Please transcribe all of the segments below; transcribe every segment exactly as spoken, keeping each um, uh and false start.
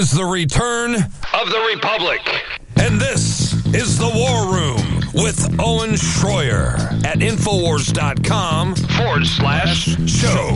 It's the return of the Republic. And this is the War Room with Owen Schroyer at Infowars.com forward slash show.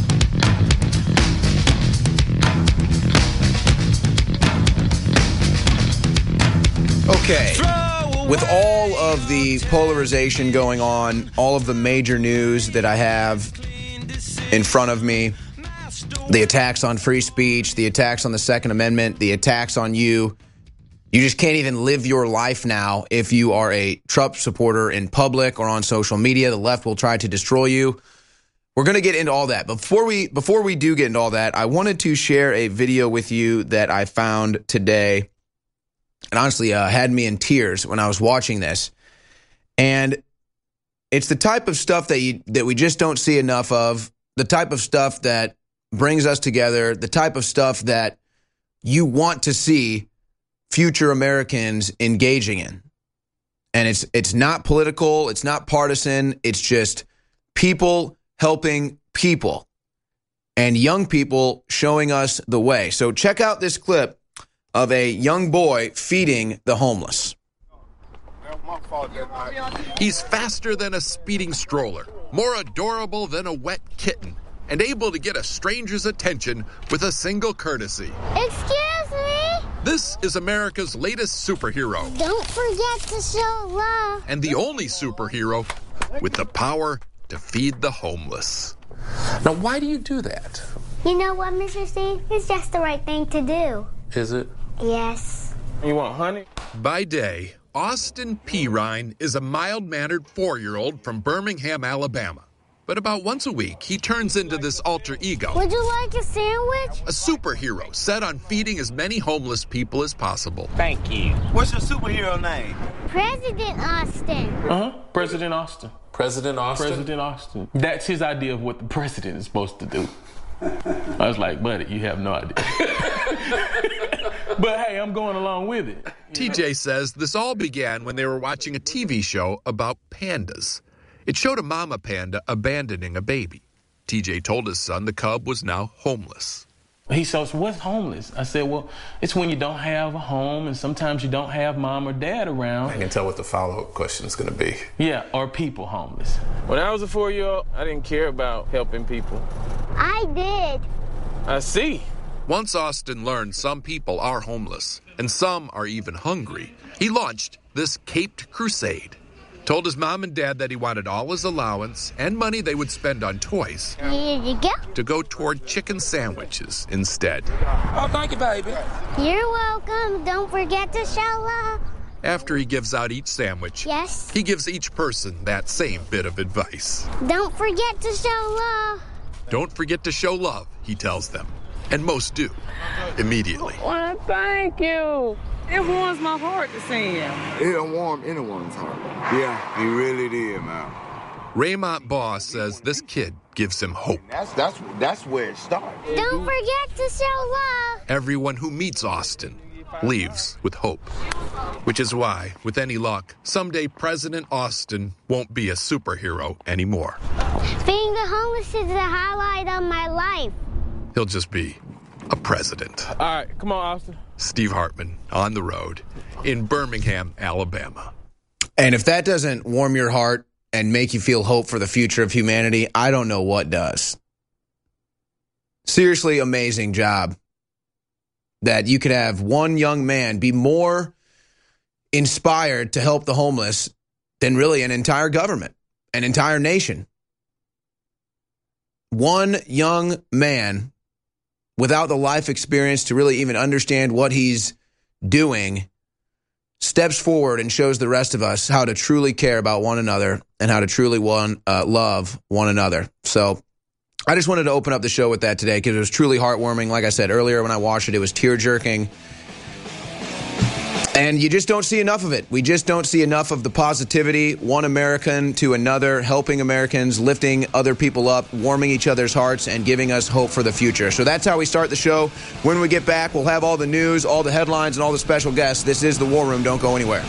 Okay, with all of the polarization going on, all of the major news that I have in front of me, the attacks on free speech, the attacks on the Second Amendment, the attacks on you, you just can't even live your life now if you are a Trump supporter in public or on social media. The left will try to destroy you. We're going to get into all that. Before we before we do get into all that, I wanted to share a video with you that I found today. And honestly, uh, had me in tears when I was watching this. And it's the type of stuff that you, that we just don't see enough of, the type of stuff that brings us together, the type of stuff that you want to see future Americans engaging in. And it's it's not political, it's not partisan, it's just people helping people and young people showing us the way. So check out this clip of a young boy feeding the homeless. He's faster than a speeding stroller, more adorable than a wet kitten, and able to get a stranger's attention with a single courtesy. Excuse me? This is America's latest superhero. Don't forget to show love. And the only superhero with the power to feed the homeless. Now, why do you do that? You know what, Mister Steve? It's just the right thing to do. Is it? Yes. You want honey? By day, Austin Pirine is a mild-mannered four-year-old from Birmingham, Alabama. But about once a week, he turns into this alter ego. Would you like a sandwich? A superhero set on feeding as many homeless people as possible. Thank you. What's your superhero name? President Austin. Uh-huh. President Austin. President Austin? President Austin. That's his idea of what the president is supposed to do. I was like, buddy, you have no idea. But hey, I'm going along with it. T J says this all began when they were watching a T V show about pandas. It showed a mama panda abandoning a baby. T J told his son the cub was now homeless. He says, what's homeless? I said, well, it's when you don't have a home and sometimes you don't have mom or dad around. I can tell what the follow-up question is going to be. Yeah, or people homeless. When I was a four-year-old, I didn't care about helping people. I did. I see. Once Austin learned some people are homeless and some are even hungry, he launched this Caped Crusade. Told his mom and dad that he wanted all his allowance and money they would spend on toys Here you go. to go toward chicken sandwiches instead. Oh, thank you, baby. You're welcome. Don't forget to show love. After he gives out each sandwich, Yes. he gives each person that same bit of advice. Don't forget to show love. Don't forget to show love, he tells them. And most do, immediately. Well, thank you. It warms my heart to see him. It'll warm anyone's heart. Yeah, he really did, man. Raymont Boss says this kid gives him hope. That's that's that's where it starts. Don't forget to show love. Everyone who meets Austin leaves with hope. Which is why, with any luck, someday President Austin won't be a superhero anymore. Feeding the homeless is the highlight of my life. He'll just be a president. All right, come on, Austin. Steve Hartman on the road in Birmingham, Alabama. And if that doesn't warm your heart and make you feel hope for the future of humanity, I don't know what does. Seriously, amazing job that you could have one young man be more inspired to help the homeless than really an entire government, an entire nation. One young man without the life experience to really even understand what he's doing steps forward and shows the rest of us how to truly care about one another and how to truly one, uh, love one another. So I just wanted to open up the show with that today because it was truly heartwarming. Like I said earlier, when I watched it, it was tear-jerking. And you just don't see enough of it. We just don't see enough of the positivity, one American to another, helping Americans, lifting other people up, warming each other's hearts, and giving us hope for the future. So that's how we start the show. When we get back, we'll have all the news, all the headlines, and all the special guests. This is The War Room. Don't go anywhere.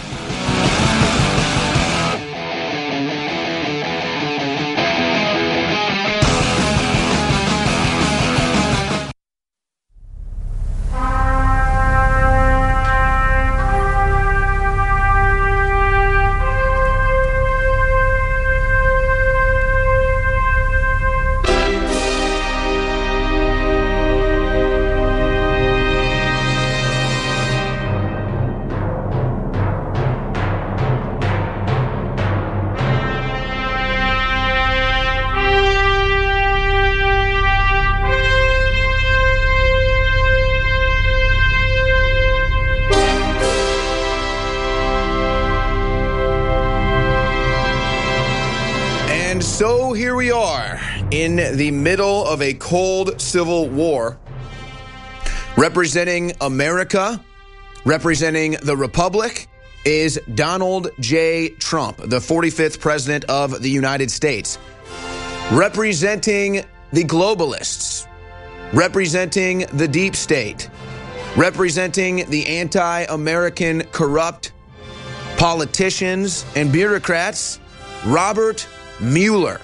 here we are in the middle of a cold civil war, representing America, representing the Republic, is Donald J. Trump, the forty-fifth president of the United States. Representing the globalists, representing the deep state, representing the anti-American corrupt politicians and bureaucrats, Robert Mueller.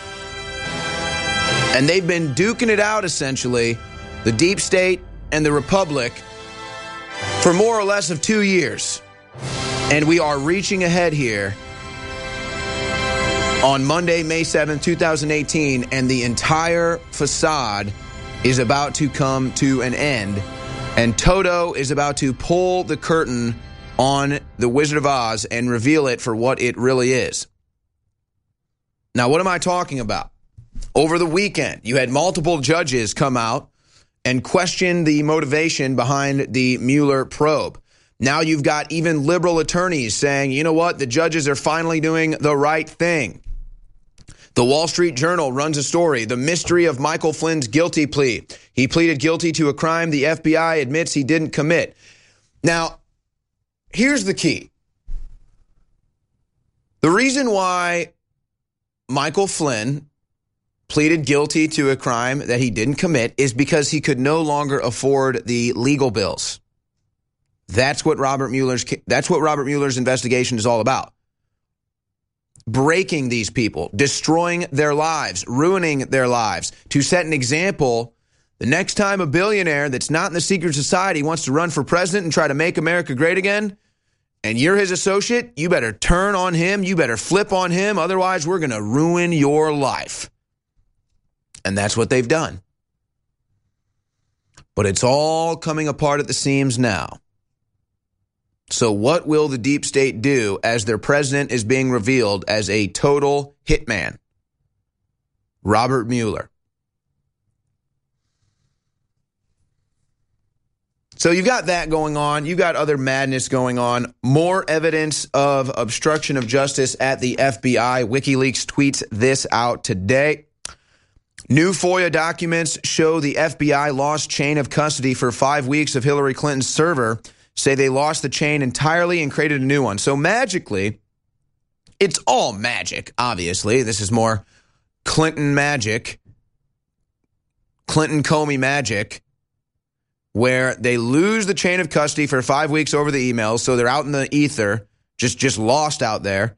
And they've been duking it out, essentially, the deep state and the Republic, for more or less of two years. And we are reaching ahead here on Monday, May seventh, twenty eighteen, and the entire facade is about to come to an end. And Toto is about to pull the curtain on The Wizard of Oz and reveal it for what it really is. Now, what am I talking about? Over the weekend, you had multiple judges come out and question the motivation behind the Mueller probe. Now you've got even liberal attorneys saying, you know what, the judges are finally doing the right thing. The Wall Street Journal runs a story, The Mystery of Michael Flynn's Guilty Plea. He pleaded guilty to a crime the F B I admits he didn't commit. Now, here's the key. The reason why Michael Flynn pleaded guilty to a crime that he didn't commit is because he could no longer afford the legal bills. That's what Robert Mueller's that's what Robert Mueller's investigation is all about. Breaking these people, destroying their lives, ruining their lives, to set an example. The next time a billionaire that's not in the secret society wants to run for president and try to make America great again, and you're his associate, you better turn on him, you better flip on him, otherwise we're going to ruin your life. And that's what they've done. But it's all coming apart at the seams now. So what will the deep state do as their president is being revealed as a total hitman? Robert Mueller. So you've got that going on. You've got other madness going on. More evidence of obstruction of justice at the F B I. WikiLeaks tweets this out today. New FOIA documents show the F B I lost chain of custody for five weeks of Hillary Clinton's server. Say they lost the chain entirely and created a new one. So magically, it's all magic, obviously. This is more Clinton magic, Clinton-Comey magic, where they lose the chain of custody for five weeks over the emails, so they're out in the ether, just, just lost out there.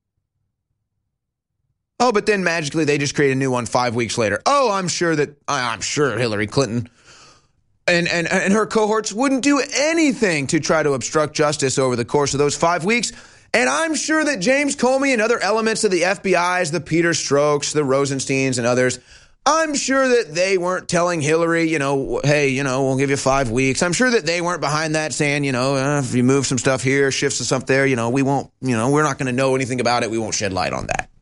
Oh, but then magically they just create a new one five weeks later. Oh, I'm sure that, I'm sure Hillary Clinton and, and, and her cohorts wouldn't do anything to try to obstruct justice over the course of those five weeks. And I'm sure that James Comey and other elements of the F B I's, the Peter Strokes, the Rosensteins and others, I'm sure that they weren't telling Hillary, you know, hey, you know, we'll give you five weeks. I'm sure that they weren't behind that saying, you know, uh, if you move some stuff here, shift some stuff there, you know, we won't, you know, we're not going to know anything about it. We won't shed light on that.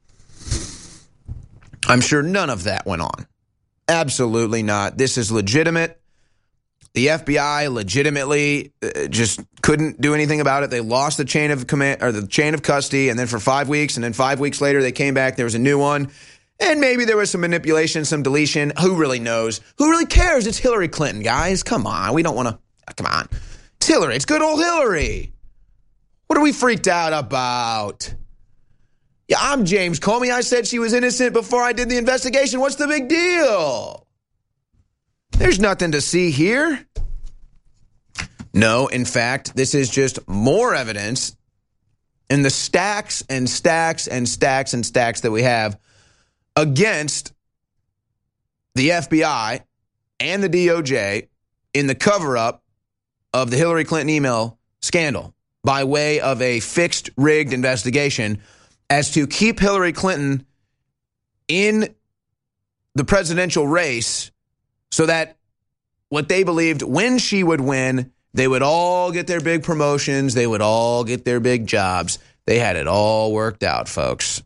I'm sure none of that went on. Absolutely not. This is legitimate. The F B I legitimately uh, just couldn't do anything about it. They lost the chain of command or the chain of custody, and then for five weeks, and then five weeks later they came back. There was a new one, and maybe there was some manipulation, some deletion. Who really knows? Who really cares? It's Hillary Clinton, guys. Come on, we don't want to. Come on, it's Hillary. It's good old Hillary. What are we freaked out about? Yeah, I'm James Comey. I said she was innocent before I did the investigation. What's the big deal? There's nothing to see here. No, in fact, this is just more evidence in the stacks and stacks and stacks and stacks that we have against the F B I and the D O J in the cover-up of the Hillary Clinton email scandal by way of a fixed, rigged investigation as to keep Hillary Clinton in the presidential race so that what they believed when she would win, they would all get their big promotions, they would all get their big jobs. They had it all worked out, folks.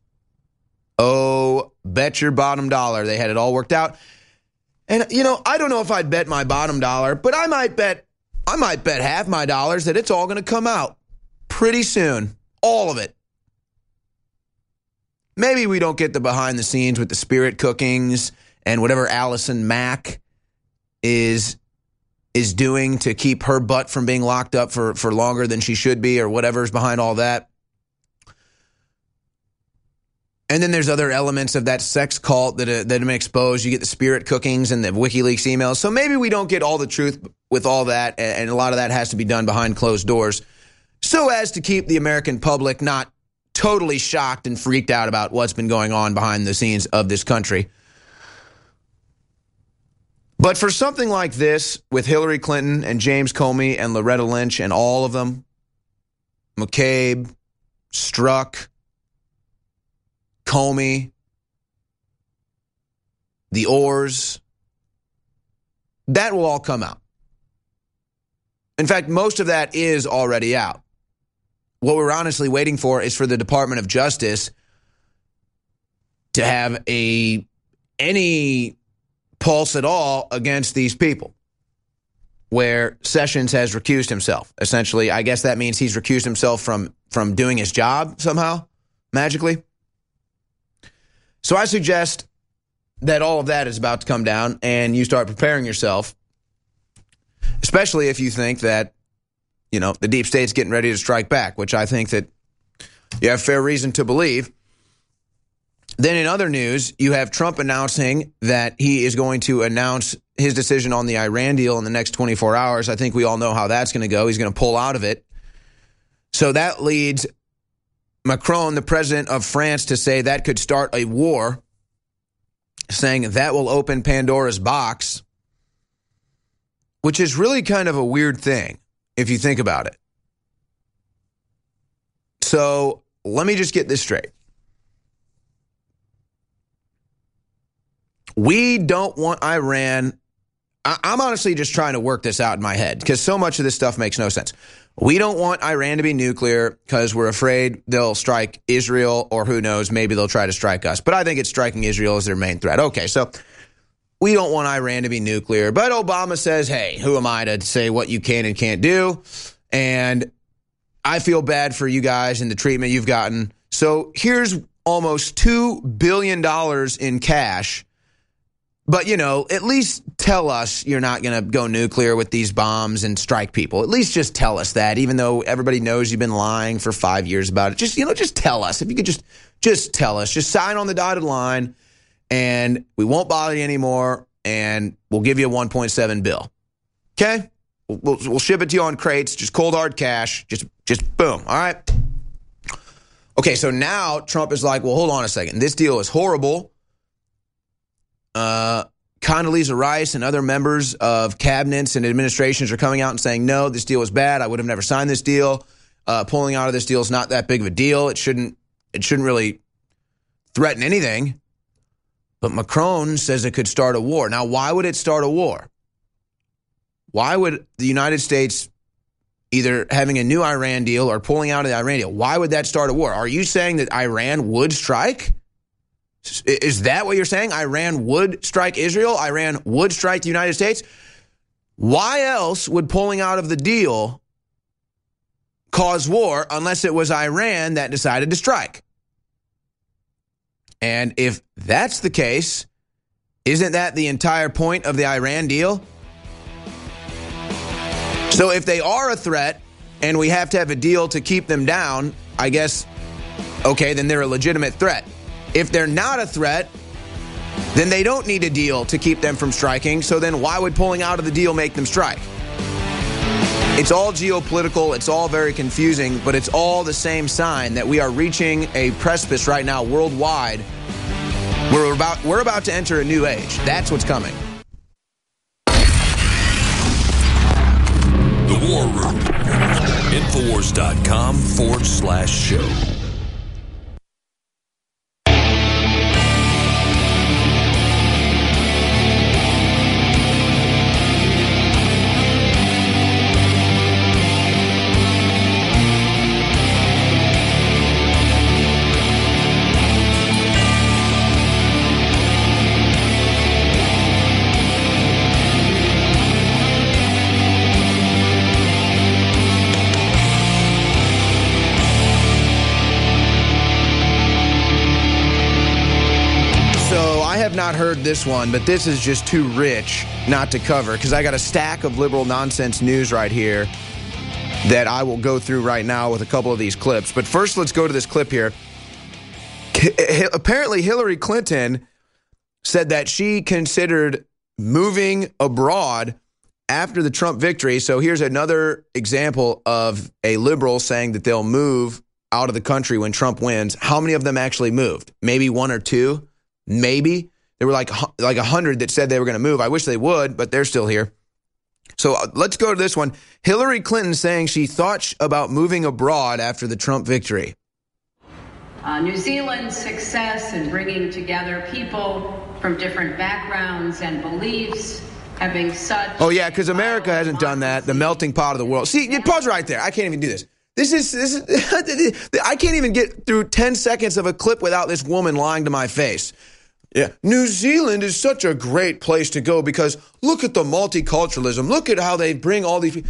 Oh, bet your bottom dollar they had it all worked out. And, you know, I don't know if I'd bet my bottom dollar, but I might bet, I might bet half my dollars that it's all going to come out pretty soon. All of it. maybe we don't get the behind the scenes with the spirit cookings and whatever Allison Mack is is doing to keep her butt from being locked up for, for longer than she should be, or whatever's behind all that. And then there's other elements of that sex cult that, uh, that have been exposed. You get the spirit cookings and the WikiLeaks emails. So maybe we don't get all the truth with all that, and a lot of that has to be done behind closed doors, so as to keep the American public not totally shocked and freaked out about what's been going on behind the scenes of this country. But for something like this, with Hillary Clinton and James Comey and Loretta Lynch and all of them, McCabe, Strzok, Comey, the Orrs, that will all come out. In fact, most of that is already out. What we're honestly waiting for is for the Department of Justice to have a any pulse at all against these people, where Sessions has recused himself. Essentially, I guess that means he's recused himself from, from doing his job somehow, magically. So I suggest that all of that is about to come down and you start preparing yourself, especially if you think that, you know, the deep state's getting ready to strike back, which I think that you have fair reason to believe. Then in other news, you have Trump announcing that he is going to announce his decision on the Iran deal in the next twenty-four hours. I think we all know how that's going to go. He's going to pull out of it. So that leads Macron, the president of France, to say that could start a war, saying that will open Pandora's box, which is really kind of a weird thing if you think about it. So let me just get this straight. We don't want Iran. I'm honestly just trying to work this out in my head because so much of this stuff makes no sense. We don't want Iran to be nuclear because we're afraid they'll strike Israel, or who knows, maybe they'll try to strike us. But I think it's striking Israel as their main threat. Okay, so we don't want Iran to be nuclear. But Obama says, hey, who am I to say what you can and can't do? And I feel bad for you guys and the treatment you've gotten. So here's almost two billion dollars in cash. But, you know, at least tell us you're not going to go nuclear with these bombs and strike people. At least just tell us that, even though everybody knows you've been lying for five years about it. Just, you know, just tell us. If you could just, just tell us. Just sign on the dotted line, and we won't bother you anymore, and we'll give you a one point seven bill. Okay? We'll, we'll ship it to you on crates, just cold hard cash. Just, just boom. All right? Okay, so now Trump is like, well, hold on a second. This deal is horrible. Uh, Condoleezza Rice and other members of cabinets and administrations are coming out and saying, no, this deal is bad. I would have never signed this deal. Uh, pulling out of this deal is not that big of a deal. It shouldn't, it shouldn't really threaten anything. But Macron says it could start a war. Now, why would it start a war? Why would the United States either having a new Iran deal or pulling out of the Iran deal, why would that start a war? Are you saying that Iran would strike? Is that what you're saying? Iran would strike Israel? Iran would strike the United States? Why else would pulling out of the deal cause war unless it was Iran that decided to strike? And if that's the case, isn't that the entire point of the Iran deal? So if they are a threat and we have to have a deal to keep them down, I guess, okay, then they're a legitimate threat. If they're not a threat, then they don't need a deal to keep them from striking. So then why would pulling out of the deal make them strike? It's all geopolitical. It's all very confusing, but it's all the same sign that we are reaching a precipice right now worldwide. We're about, we're about to enter a new age. That's what's coming. The War Room. Infowars.com forward slash show. heard this one, but this is just too rich not to cover because I got a stack of liberal nonsense news right here that I will go through right now with a couple of these clips. But first, let's go to this clip here. Apparently, Hillary Clinton said that she considered moving abroad after the Trump victory. So here's another example of a liberal saying that they'll move out of the country when Trump wins. How many of them actually moved? Maybe one or two? Maybe. There were like like a hundred that said they were going to move. I wish they would, but they're still here. So uh, let's go to this one. Hillary Clinton saying she thought sh- about moving abroad after the Trump victory. Uh, New Zealand's success in bringing together people from different backgrounds and beliefs, having such... Oh, yeah, because America hasn't done that. The melting pot of the world. See, you pause right there. I can't even do this. This is, this is, I can't even get through ten seconds of a clip without this woman lying to my face. Yeah, New Zealand is such a great place to go because look at the multiculturalism. Look at how they bring all these...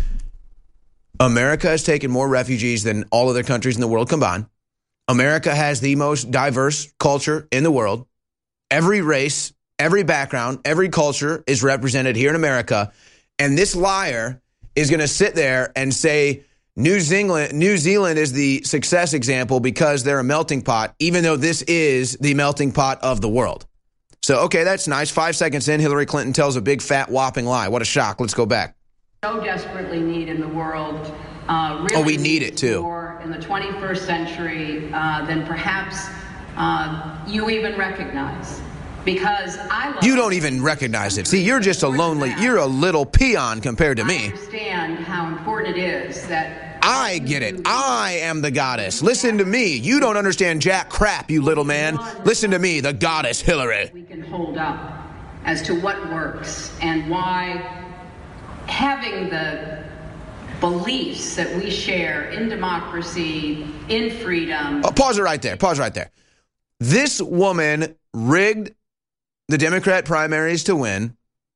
America has taken more refugees than all other countries in the world combined. America has the most diverse culture in the world. Every race, every background, every culture is represented here in America. And this liar is going to sit there and say New Zealand, New Zealand is the success example because they're a melting pot, even though this is the melting pot of the world. So, okay, that's nice. Five seconds in, Hillary Clinton tells a big, fat, whopping lie. What a shock. Let's go back. So desperately need in the world. Uh, really oh, we need it, too. More in the twenty-first century uh, than perhaps uh, you even recognize. Because I love You don't even recognize it. See, you're just a lonely, you're a little peon compared to me. I understand how important it is that... I get it. I am the goddess. Listen to me. You don't understand jack crap, you little man. Listen to me, the goddess Hillary. We can hold up as to what works and why having the beliefs that we share in democracy, in freedom... Oh, pause it right there. Pause right there. This woman rigged the Democrat primaries to win.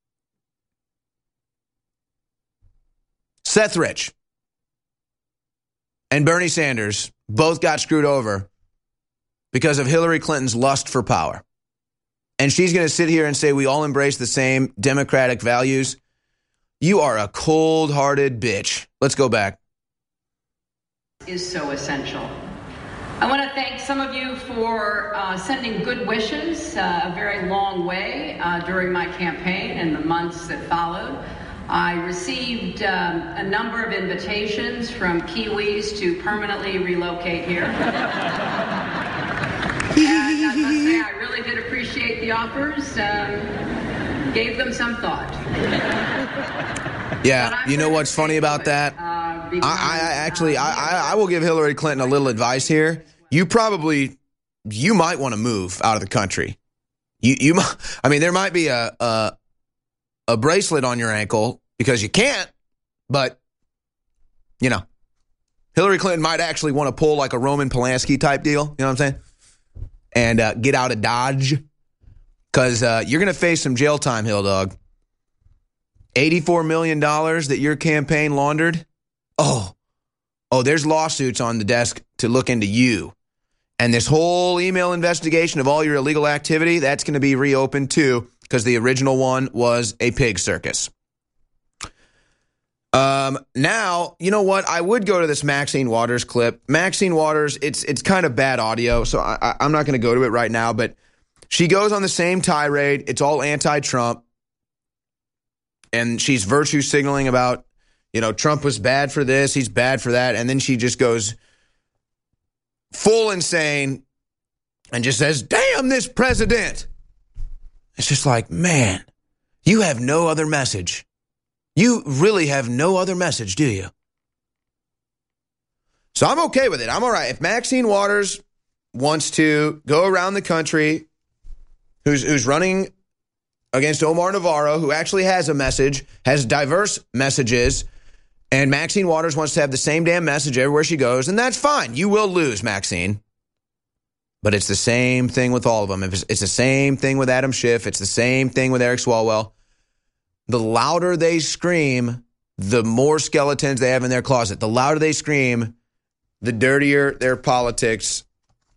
Seth Rich and Bernie Sanders both got screwed over because of Hillary Clinton's lust for power. And she's going to sit here and say we all embrace the same democratic values. You are a cold-hearted bitch. Let's go back. Is so essential. I want to thank some of you for uh, sending good wishes uh, a very long way uh, during my campaign and the months that followed. I received um, a number of invitations from Kiwis to permanently relocate here. And I must say, I really did appreciate the offers. Um, gave them some thought. Yeah, you know what's funny about that? Uh, because, I, I actually, uh, I, I will give Hillary Clinton a little advice here. You probably, you might want to move out of the country. You, you, I mean, there might be a, a, a bracelet on your ankle because you can't, but, you know, Hillary Clinton might actually want to pull like a Roman Polanski type deal, you know what I'm saying? And uh, get out of Dodge because uh, you're going to face some jail time, Hill Dog. eighty-four million dollars that your campaign laundered. Oh, oh, there's lawsuits on the desk to look into you. And this whole email investigation of all your illegal activity, that's going to be reopened too, because the original one was a pig circus. Um, now, you know what? I would go to this Maxine Waters clip. Maxine Waters, it's it's kind of bad audio, so I, I, I'm not going to go to it right now, but she goes on the same tirade. It's all anti-Trump. And she's virtue signaling about, you know, Trump was bad for this, he's bad for that. And then she just goes full insane and just says, damn this president. It's just like, man, you have no other message. You really have no other message, do you? So I'm okay with it. I'm all right. If Maxine Waters wants to go around the country, who's who's running against Omar Navarro, who actually has a message, has diverse messages, and Maxine Waters wants to have the same damn message everywhere she goes, and that's fine. You will lose, Maxine. But it's the same thing with all of them. It's, it's the same thing with Adam Schiff. It's the same thing with Eric Swalwell. The louder they scream, the more skeletons they have in their closet. The louder they scream, the dirtier their politics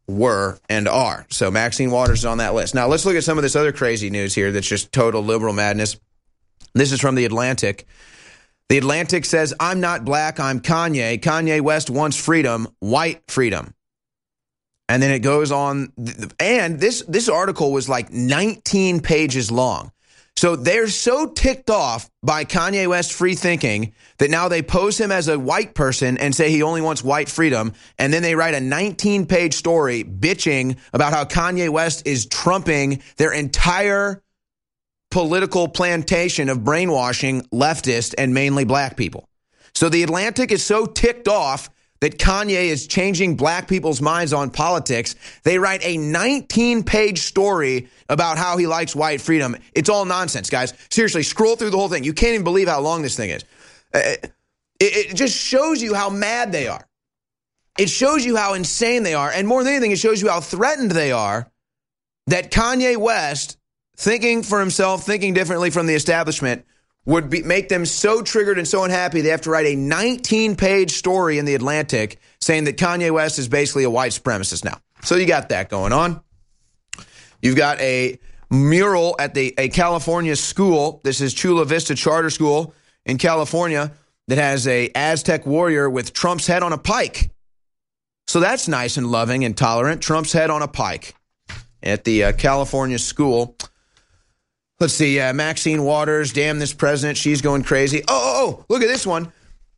were, and are. So Maxine Waters is on that list. Now let's look at some of this other crazy news here that's just total liberal madness. This is from The Atlantic. The Atlantic says, I'm not black, I'm Kanye. Kanye West wants freedom, white freedom. And then it goes on, and this, this article was like nineteen pages long. So they're so ticked off by Kanye West free thinking that now they pose him as a white person and say he only wants white freedom. And then they write a nineteen-page story bitching about how Kanye West is trumping their entire political plantation of brainwashing leftist and mainly black people. So the Atlantic is so ticked off that Kanye is changing black people's minds on politics. They write a nineteen-page story about how he likes white freedom. It's all nonsense, guys. Seriously, scroll through the whole thing. You can't even believe how long this thing is. It, it just shows you how mad they are. It shows you how insane they are. And more than anything, it shows you how threatened they are that Kanye West, thinking for himself, thinking differently from the establishment, would be, make them so triggered and so unhappy they have to write a nineteen-page story in The Atlantic saying that Kanye West is basically a white supremacist now. So you got that going on. You've got a mural at the a California school. This is Chula Vista Charter School in California that has a Aztec warrior with Trump's head on a pike. So that's nice and loving and tolerant. Trump's head on a pike at the uh, California school. Let's see, uh, Maxine Waters, damn this president, she's going crazy. Oh, oh, oh, look at this one.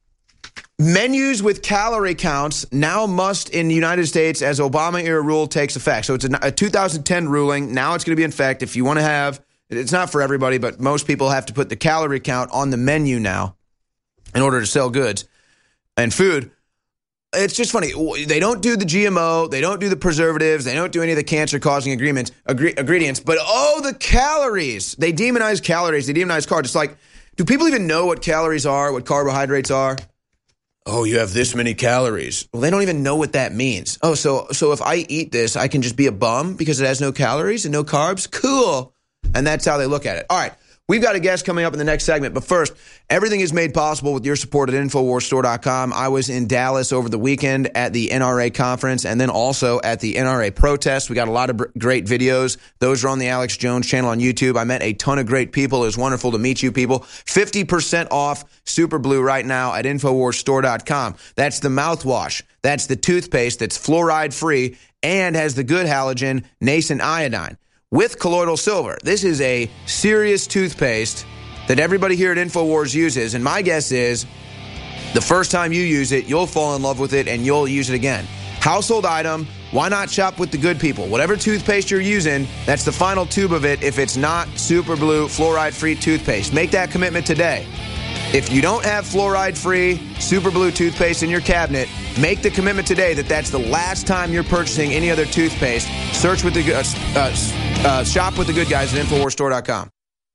Menus with calorie counts now must in the United States as Obama-era rule takes effect. So it's a, a two thousand ten ruling. Now it's going to be in effect. If you want to have, it's not for everybody, but most people have to put the calorie count on the menu now in order to sell goods and food. It's just funny. They don't do the G M O. They don't do the preservatives. They don't do any of the cancer-causing agreements, agree, ingredients. But, oh, the calories. They demonize calories. They demonize carbs. It's like, do people even know what calories are, what carbohydrates are? Oh, you have this many calories. Well, they don't even know what that means. Oh, so so if I eat this, I can just be a bum because it has no calories and no carbs? Cool. And that's how they look at it. All right. We've got a guest coming up in the next segment. But first, everything is made possible with your support at Infowars Store dot com. I was in Dallas over the weekend at the N R A conference and then also at the N R A protest. We got a lot of great videos. Those are on the Alex Jones channel on YouTube. I met a ton of great people. It was wonderful to meet you people. fifty percent off Super Blue right now at Infowars Store dot com. That's the mouthwash. That's the toothpaste that's fluoride-free and has the good halogen nascent iodine with colloidal silver. This is a serious toothpaste that everybody here at InfoWars uses, and my guess is the first time you use it, you'll fall in love with it and you'll use it again. Household item, why not shop with the good people? Whatever toothpaste you're using, that's the final tube of it if it's not Super Blue fluoride-free toothpaste. Make that commitment today. If you don't have fluoride-free Super Blue toothpaste in your cabinet, make the commitment today that that's the last time you're purchasing any other toothpaste. Search with the uh, uh, uh, shop with the good guys at Infowars Store dot com.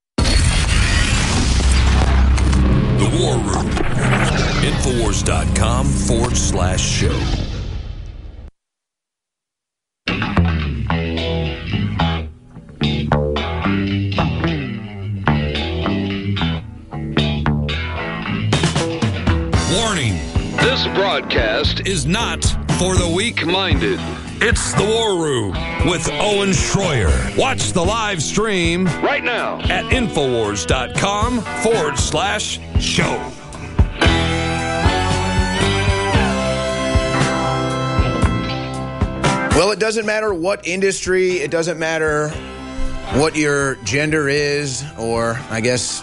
The War Room. Infowars dot com forward slash show. Warning, this broadcast is not for the weak-minded. It's The War Room with Owen Schroyer. Watch the live stream right now at Infowars dot com forward slash show. Well, it doesn't matter what industry, it doesn't matter what your gender is, or I guess...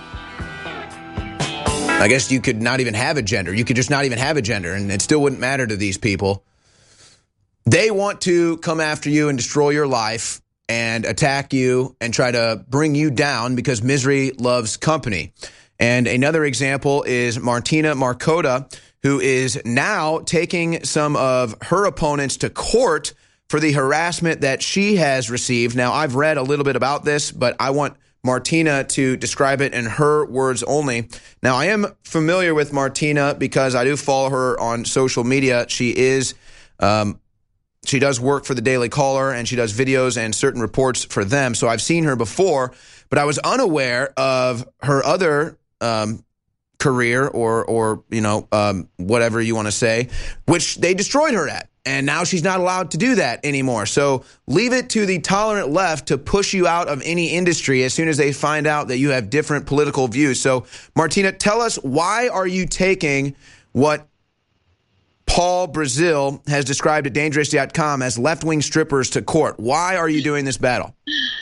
I guess you could not even have a gender. You could just not even have a gender, and it still wouldn't matter to these people. They want to come after you and destroy your life and attack you and try to bring you down because misery loves company. And another example is Martina Markota, who is now taking some of her opponents to court for the harassment that she has received. Now, I've read a little bit about this, but I want Martina to describe it in her words only. Now, I am familiar with Martina because I do follow her on social media. She is, um, she does work for the Daily Caller, and she does videos and certain reports for them. So I've seen her before, but I was unaware of her other um, career or, or you know, um, whatever you want to say, which they destroyed her at. and now she's not allowed to do that anymore. So leave it to the tolerant left to push you out of any industry as soon as they find out that you have different political views. So, Martina, tell us, why are you taking what Paul Brazil has described at dangerous dot com as left-wing strippers to court? Why are you doing this battle?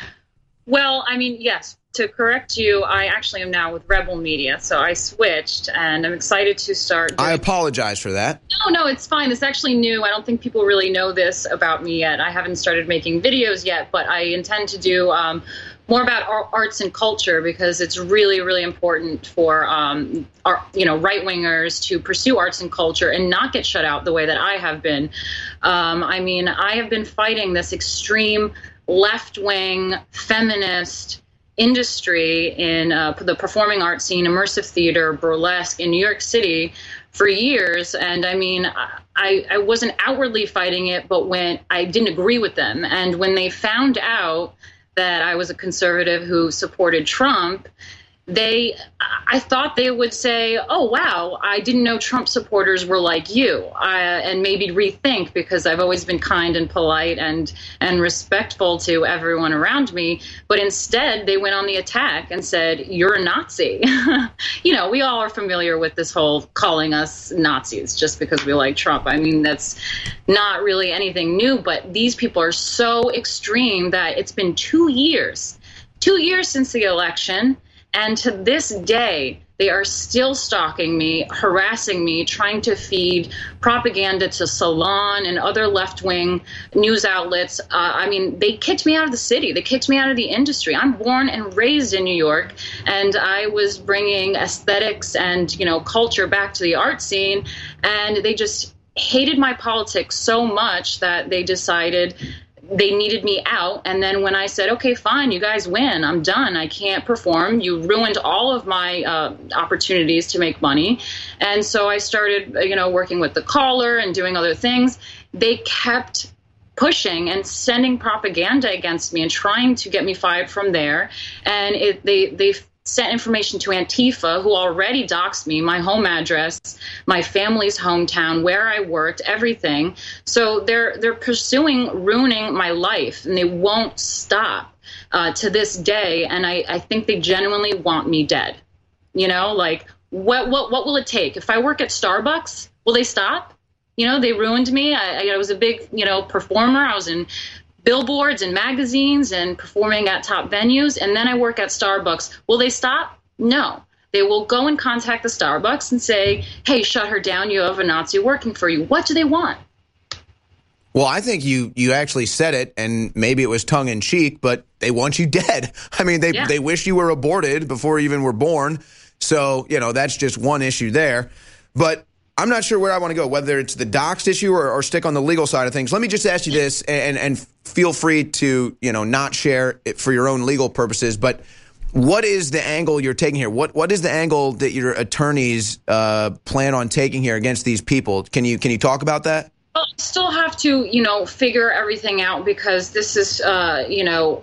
Well, I mean, yes, to correct you, I actually am now with Rebel Media, so I switched, and I'm excited to start doing- I apologize for that. No, no, it's fine. It's actually new. I don't think people really know this about me yet. I haven't started making videos yet, but I intend to do um, more about arts and culture, because it's really, really important for um, our, you know, right-wingers to pursue arts and culture and not get shut out the way that I have been. Um, I mean, I have been fighting this extreme left-wing feminist industry in uh, the performing arts scene, immersive theater, burlesque in New York City for years. And I mean, I, I wasn't outwardly fighting it, but when I didn't agree with them. And when they found out that I was a conservative who supported Trump, they, I thought they would say, oh, wow, I didn't know Trump supporters were like you, uh, and maybe rethink, because I've always been kind and polite and, and respectful to everyone around me. But instead, they went on the attack and said, you're a Nazi. You know, we all are familiar with this whole calling us Nazis just because we like Trump. I mean, that's not really anything new, but these people are so extreme that it's been two years, two years since the election. And to this day, they are still stalking me, harassing me, trying to feed propaganda to Salon and other left-wing news outlets. Uh, I mean, they kicked me out of the city. They kicked me out of the industry. I'm born and raised in New York, and I was bringing aesthetics and, you know, culture back to the art scene, and they just hated my politics so much that they decided they needed me out. And then when I said, okay, fine, you guys win, I'm done, I can't perform, you ruined all of my uh, opportunities to make money. And so I started, you know, working with The Caller and doing other things. They kept pushing and sending propaganda against me and trying to get me fired from there. And it, they, they sent information to Antifa, who already doxed me, my home address, my family's hometown, where I worked, everything. So they're they're pursuing ruining my life, and they won't stop uh, to this day. And I, I think they genuinely want me dead. You know, like, what what what will it take? If I work at Starbucks, will they stop? You know, they ruined me. I, I was a big, you know, performer. I was in billboards and magazines and performing at top venues, and then I work at Starbucks. Will they stop? No. They will go and contact the Starbucks and say, hey, shut her down, you have a Nazi working for you. What do they want? Well, I think you you actually said it, and maybe it was tongue-in-cheek, but they want you dead. I mean, they, yeah. they wish you were aborted before you even were born. So, you know, that's just one issue there. But I'm not sure where I want to go, whether it's the doxed issue or, or stick on the legal side of things. Let me just ask you this, and, and feel free to, you know, not share it for your own legal purposes. But what is the angle you're taking here? What what is the angle that your attorneys uh, plan on taking here against these people? Can you can you talk about that? Well, I still have to, you know, figure everything out, because this is, uh, you know,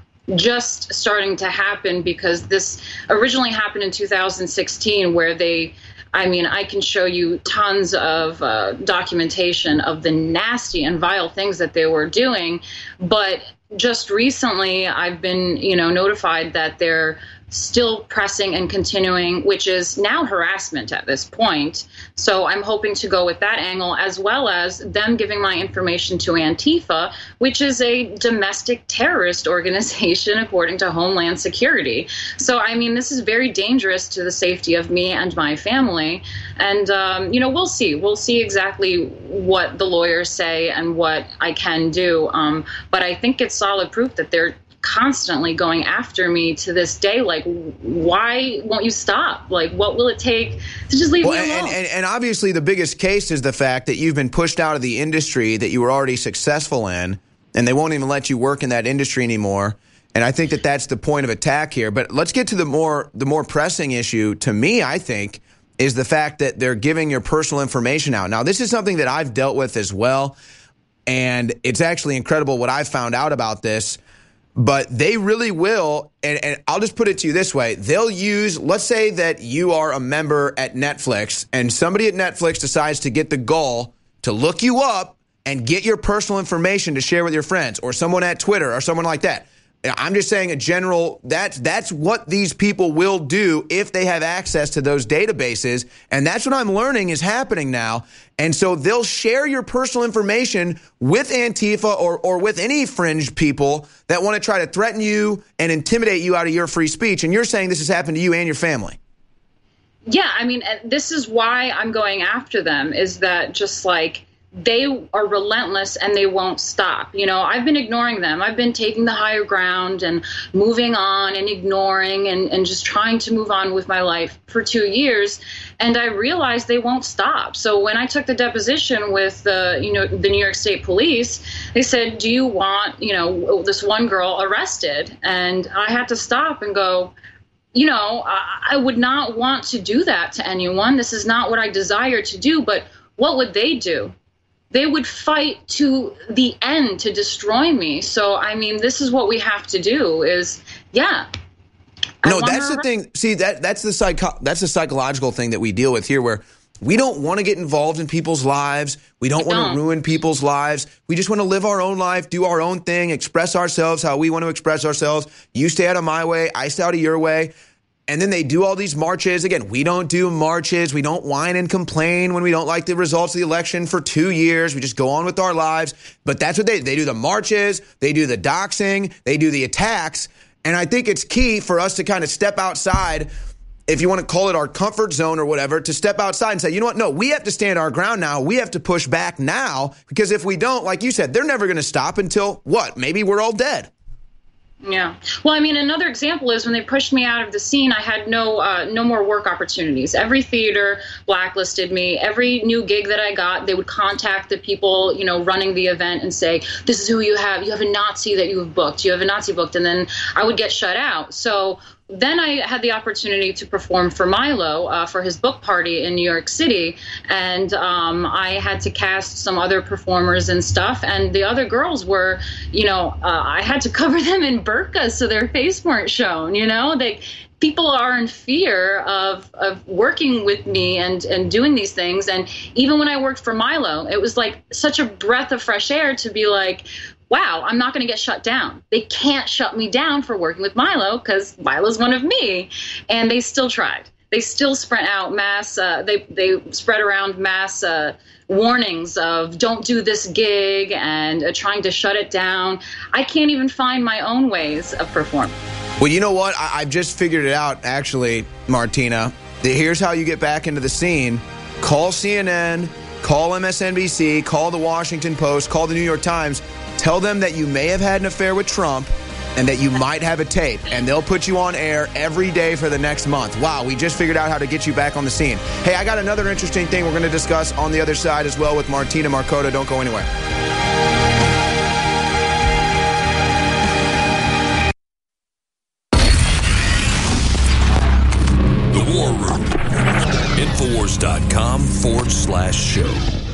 just starting to happen, because this originally happened in two thousand sixteen, where they. I mean, I can show you tons of uh, documentation of the nasty and vile things that they were doing. But just recently, I've been, you know, notified that they're still pressing and continuing, which is now harassment at this point. So I'm hoping to go with that angle, as well as them giving my information to Antifa, which is a domestic terrorist organization, according to Homeland Security. So, I mean, this is very dangerous to the safety of me and my family. And, um, you know, we'll see. We'll see exactly what the lawyers say and what I can do. Um, but I think it's solid proof that they're constantly going after me to this day. Like, why won't you stop? Like, what will it take to just leave well, me alone? And, and, and obviously the biggest case is the fact that you've been pushed out of the industry that you were already successful in, and they won't even let you work in that industry anymore. And I think that that's the point of attack here. But let's get to the more the more pressing issue, to me, I think, is the fact that they're giving your personal information out. Now, this is something that I've dealt with as well, and it's actually incredible what I've found out about this. But they really will, and, and I'll just put it to you this way. They'll use, let's say that you are a member at Netflix, and somebody at Netflix decides to get the gall to look you up and get your personal information to share with your friends or someone at Twitter or someone like that. I'm just saying a general, that's, that's what these people will do if they have access to those databases. And that's what I'm learning is happening now. And so they'll share your personal information with Antifa or, or with any fringe people that want to try to threaten you and intimidate you out of your free speech. And you're saying this has happened to you and your family. Yeah, I mean, this is why I'm going after them, is that just like they are relentless and they won't stop. You know, I've been ignoring them. I've been taking the higher ground and moving on and ignoring and, and just trying to move on with my life for two years. And I realized they won't stop. So when I took the deposition with the, you know, the New York State Police, they said, do you want, you know, this one girl arrested? And I had to stop and go, you know, I, I would not want to do that to anyone. This is not what I desire to do. But what would they do? They would fight to the end to destroy me. So, I mean, this is what we have to do is, yeah. No, that's the thing. See, that that's the psycho- that's the psychological thing that we deal with here, where we don't want to get involved in people's lives. We don't want to ruin people's lives. We just want to live our own life, do our own thing, express ourselves how we want to express ourselves. You stay out of my way. I stay out of your way. And then they do all these marches. Again, we don't do marches. We don't whine and complain when we don't like the results of the election for two years. We just go on with our lives. But that's what they they do, the marches. They do the doxing. They do the attacks. And I think it's key for us to kind of step outside, if you want to call it our comfort zone or whatever, to step outside and say, you know what? No, we have to stand our ground now. We have to push back now, because if we don't, like you said, they're never going to stop until what? Maybe we're all dead. Yeah. Well, I mean, another example is when they pushed me out of the scene, I had no uh, no more work opportunities. Every theater blacklisted me. Every new gig that I got, they would contact the people, you know, running the event and say, this is who you have. You have a Nazi that you have booked. You have a Nazi booked. And then I would get shut out. So then I had the opportunity to perform for Milo uh, for his book party in New York City. And um, I had to cast some other performers and stuff. And the other girls were, you know, uh, I had to cover them in burqas so their face weren't shown. You know, they people are in fear of, of working with me and, and doing these things. And even when I worked for Milo, it was like such a breath of fresh air to be like, wow, I'm not going to get shut down. They can't shut me down for working with Milo because Milo's one of me. And they still tried. They still spread out mass, uh, they, they spread around mass uh, warnings of don't do this gig and uh, trying to shut it down. I can't even find my own ways of performing. Well, you know what? I- I've just figured it out, actually, Martina. Here's how you get back into the scene. Call C N N, call M S N B C, call the Washington Post, call the New York Times. Tell them that you may have had an affair with Trump and that you might have a tape, and they'll put you on air every day for the next month. Wow, we just figured out how to get you back on the scene. Hey, I got another interesting thing we're going to discuss on the other side as well with Martina Markota. Don't go anywhere. The War Room. Infowars.com forward slash show.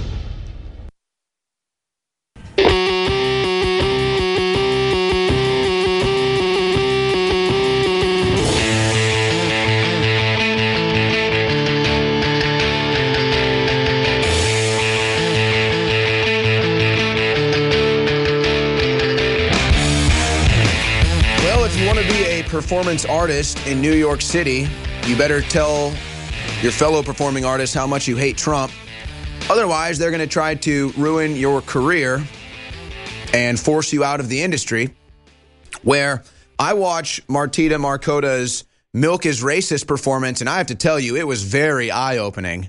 Performance artist in New York City, you better tell your fellow performing artists how much you hate Trump. Otherwise, they're going to try to ruin your career and force you out of the industry. Where I watch Martina Markota's Milk is Racist performance, and I have to tell you, it was very eye-opening.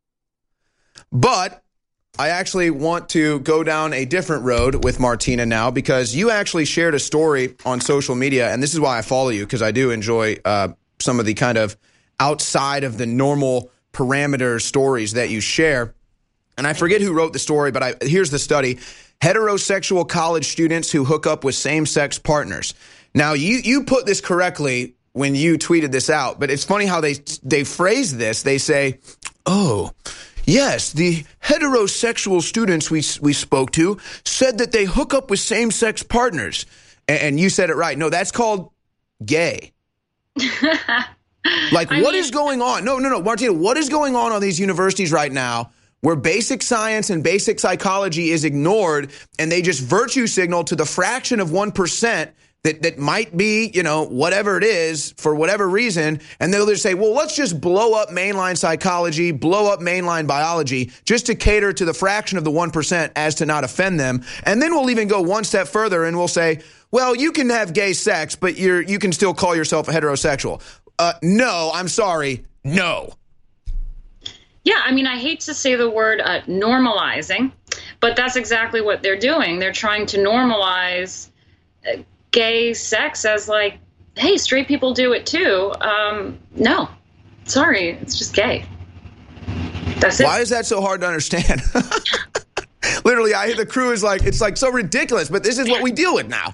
But I actually want to go down a different road with Martina now, because you actually shared a story on social media, and this is why I follow you, because I do enjoy uh, some of the kind of outside of the normal parameter stories that you share. And I forget who wrote the story, but I, here's the study. Heterosexual college students who hook up with same-sex partners. Now, you, you put this correctly when you tweeted this out, but it's funny how they they phrase this. They say, oh, yes, the heterosexual students we we spoke to said that they hook up with same-sex partners. And, and you said it right. No, that's called gay. Like, I what mean, is going on? No, no, no, Martina, what is going on on these universities right now where basic science and basic psychology is ignored, and they just virtue signal to the fraction of one percent that, that might be, you know, whatever it is for whatever reason. And they'll just say, well, let's just blow up mainline psychology, blow up mainline biology, just to cater to the fraction of the one percent as to not offend them. And then we'll even go one step further and we'll say, well, you can have gay sex, but you're, you can still call yourself a heterosexual. Uh, no, I'm sorry. No. Yeah, I mean, I hate to say the word uh, normalizing, but that's exactly what they're doing. They're trying to normalize uh, gay sex as like, hey, straight people do it too. Um, no, sorry, it's just gay. That's it. Why is that so hard to understand? Literally, I the crew is like, it's like so ridiculous, but this is what we deal with now.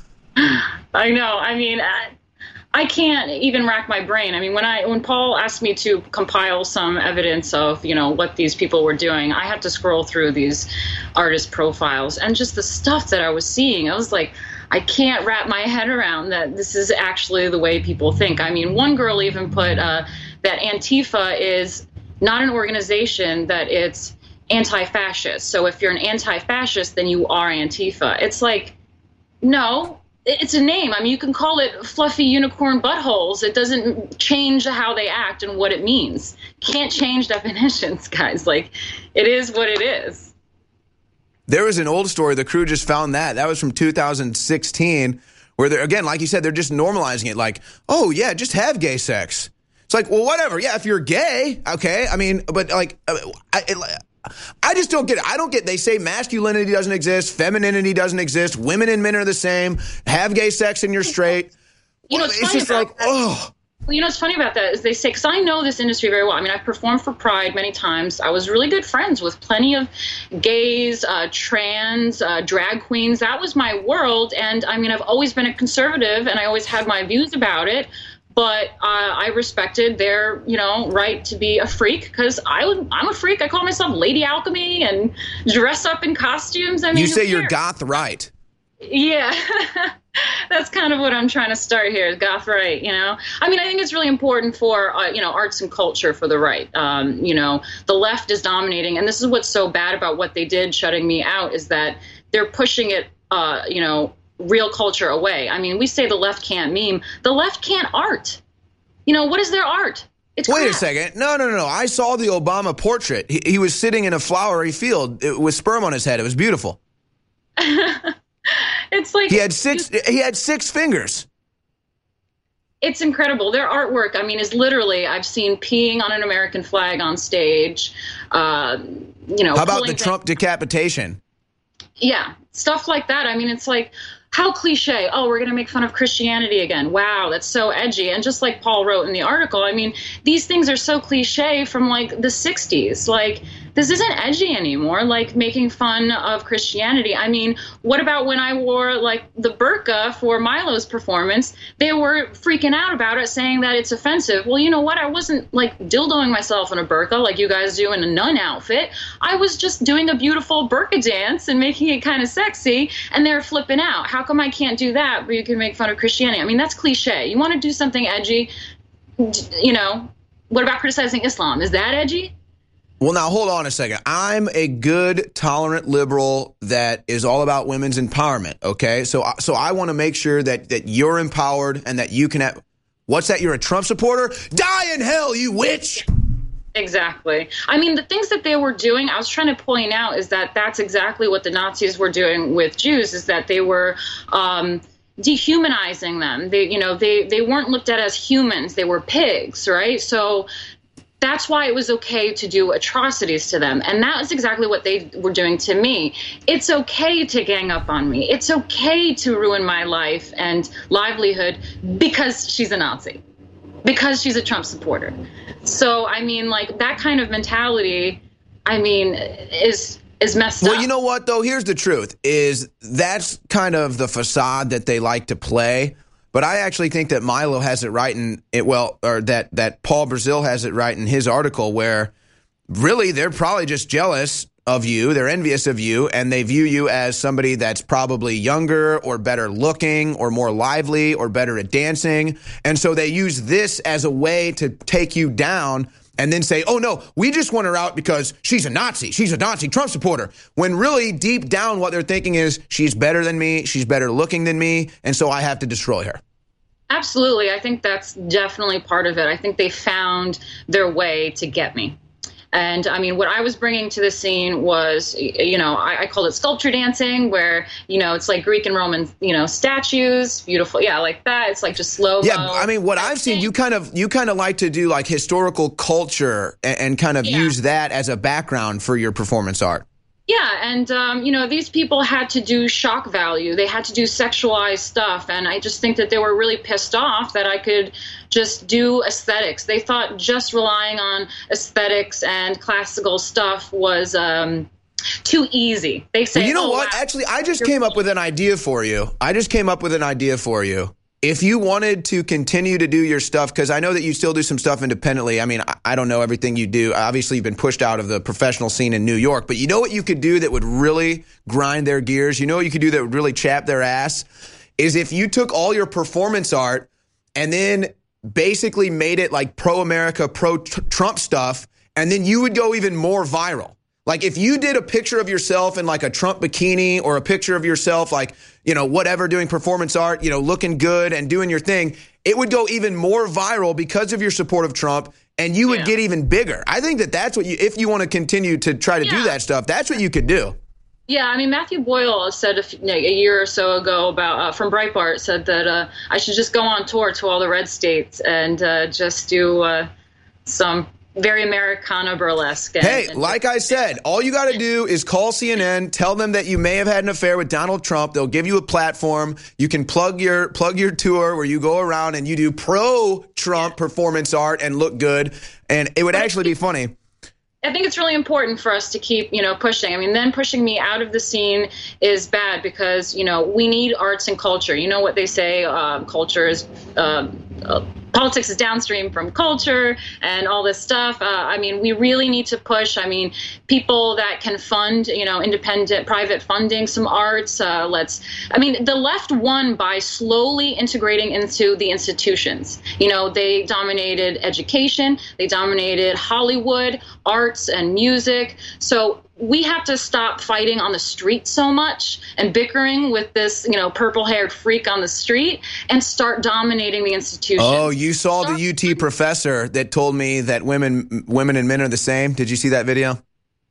I know. I mean, I, I can't even rack my brain. I mean, when I when Paul asked me to compile some evidence of, you know, what these people were doing, I had to scroll through these artist profiles and just the stuff that I was seeing. I was like, I can't wrap my head around that this is actually the way people think. I mean, one girl even put uh, that Antifa is not an organization, that it's anti-fascist. So if you're an anti-fascist, then you are Antifa. It's like, no. It's a name. I mean, you can call it fluffy unicorn buttholes. It doesn't change how they act and what it means. Can't change definitions, guys. Like, it is what it is. There was an old story. The crew just found that. That was from two thousand sixteen, where they're, again, like you said, they're just normalizing it. Like, oh, yeah, just have gay sex. It's like, well, whatever. Yeah, if you're gay, okay. I mean, but like, I, it, I just don't get it. I don't get, they say masculinity doesn't exist, femininity doesn't exist, women and men are the same, have gay sex and you're straight. You know, it's, it's just like, that. oh. Well, you know, what's funny about that is they say, because I know this industry very well. I mean, I've performed for Pride many times. I was really good friends with plenty of gays, uh, trans, uh, drag queens. That was my world. And I mean, I've always been a conservative and I always had my views about it. But uh, I respected their, you know, right to be a freak, because I would, I'm a freak. I call myself Lady Alchemy and dress up in costumes. I mean, you say you're goth right. Yeah, that's kind of what I'm trying to start here, goth right, you know. I mean, I think it's really important for, uh, you know, arts and culture for the right. Um, you know, the left is dominating. And this is what's so bad about what they did shutting me out, is that they're pushing it, uh, you know, real culture away. I mean, we say the left can't meme. The left can't art. You know, what is their art? It's Wait crap. a second. No, no, no, no. I saw the Obama portrait. He, he was sitting in a flowery field with sperm on his head. It was beautiful. It's like he had six. He had six fingers. It's incredible. Their artwork, I mean, is literally, I've seen peeing on an American flag on stage. Uh, you know, how about the things. Trump decapitation? Yeah, stuff like that. I mean, it's like, how cliche. Oh, we're going to make fun of Christianity again. Wow, that's so edgy. And just like Paul wrote in the article, I mean, these things are so cliche from like the sixties. Like, this isn't edgy anymore, like making fun of Christianity. I mean, what about when I wore like the burqa for Milo's performance? They were freaking out about it, saying that it's offensive. Well, you know what? I wasn't like dildoing myself in a burqa like you guys do in a nun outfit. I was just doing a beautiful burqa dance and making it kind of sexy, and they're flipping out. How come I can't do that, but you can make fun of Christianity? I mean, that's cliche. You want to do something edgy, you know, what about criticizing Islam? Is that edgy? Well, now, hold on a second. I'm a good, tolerant liberal that is all about women's empowerment, okay? So so I want to make sure that, that you're empowered and that you can have... What's that? You're a Trump supporter? Die in hell, you witch! Exactly. I mean, the things that they were doing, I was trying to point out, is that that's exactly what the Nazis were doing with Jews, is that they were... Um, dehumanizing them. They, you know, they, they weren't looked at as humans. They were pigs, right? So that's why it was okay to do atrocities to them. And that was exactly what they were doing to me. It's okay to gang up on me. It's okay to ruin my life and livelihood because she's a Nazi, because she's a Trump supporter. So, I mean, like, that kind of mentality, I mean, is... is messed well, up. Well, you know what, though? Here's the truth, is that's kind of the facade that they like to play. But I actually think that Milo has it right in it, well, or that, that Paul Brazil has it right in his article, where really they're probably just jealous of you. They're envious of you, and they view you as somebody that's probably younger or better looking or more lively or better at dancing. And so they use this as a way to take you down and then say, oh, no, we just want her out because she's a Nazi. She's a Nazi Trump supporter. When really deep down what they're thinking is she's better than me. She's better looking than me. And so I have to destroy her. Absolutely. I think that's definitely part of it. I think they found their way to get me. And I mean, what I was bringing to the scene was, you know, I, I called it sculpture dancing, where, you know, it's like Greek and Roman, you know, statues, beautiful. Yeah, like that. It's like just slow. Yeah, I mean, what I've seen, you kind of you kind of like to do like historical culture and, and kind of yeah. use that as a background for your performance art. Yeah, and, um, you know, these people had to do shock value. They had to do sexualized stuff, and I just think that they were really pissed off that I could just do aesthetics. They thought just relying on aesthetics and classical stuff was um, too easy. They say, well, you know oh, what? wow. Actually, I just came up with an idea for you. I just came up with an idea for you. If you wanted to continue to do your stuff, because I know that you still do some stuff independently. I mean, I don't know everything you do. Obviously, you've been pushed out of the professional scene in New York. But you know what you could do that would really grind their gears? You know what you could do that would really chap their ass? Is if you took all your performance art and then basically made it like pro-America, pro-Trump stuff, and then you would go even more viral. Like if you did a picture of yourself in like a Trump bikini or a picture of yourself like, you know, whatever, doing performance art, you know, looking good and doing your thing, it would go even more viral because of your support of Trump, and you would yeah. get even bigger. I think that that's what you, if you want to continue to try to yeah. do that stuff, that's what you could do. Yeah, I mean, Matthew Boyle said a, few, a year or so ago about uh, from Breitbart said that uh, I should just go on tour to all the red states and uh, just do uh, some very Americana burlesque. And, hey, and like I said, all you got to do is call C N N, tell them that you may have had an affair with Donald Trump. They'll give you a platform. You can plug your plug your tour where you go around and you do pro-Trump yeah. performance art and look good. And it would actually be funny. I think it's really important for us to keep, you know, pushing. I mean, then pushing me out of the scene is bad because, you know, we need arts and culture. You know what they say, uh, culture is, uh, uh, politics is downstream from culture and all this stuff. Uh, I mean, we really need to push. I mean, people that can fund, you know, independent private funding, some arts. Uh, let's, I mean, the left won by slowly integrating into the institutions. You know, they dominated education, they dominated Hollywood, arts and music. So we have to stop fighting on the street so much and bickering with this, you know, purple-haired freak on the street and start dominating the institutions. Oh, you saw the U T professor that told me that women, women and men are the same. Did you see that video?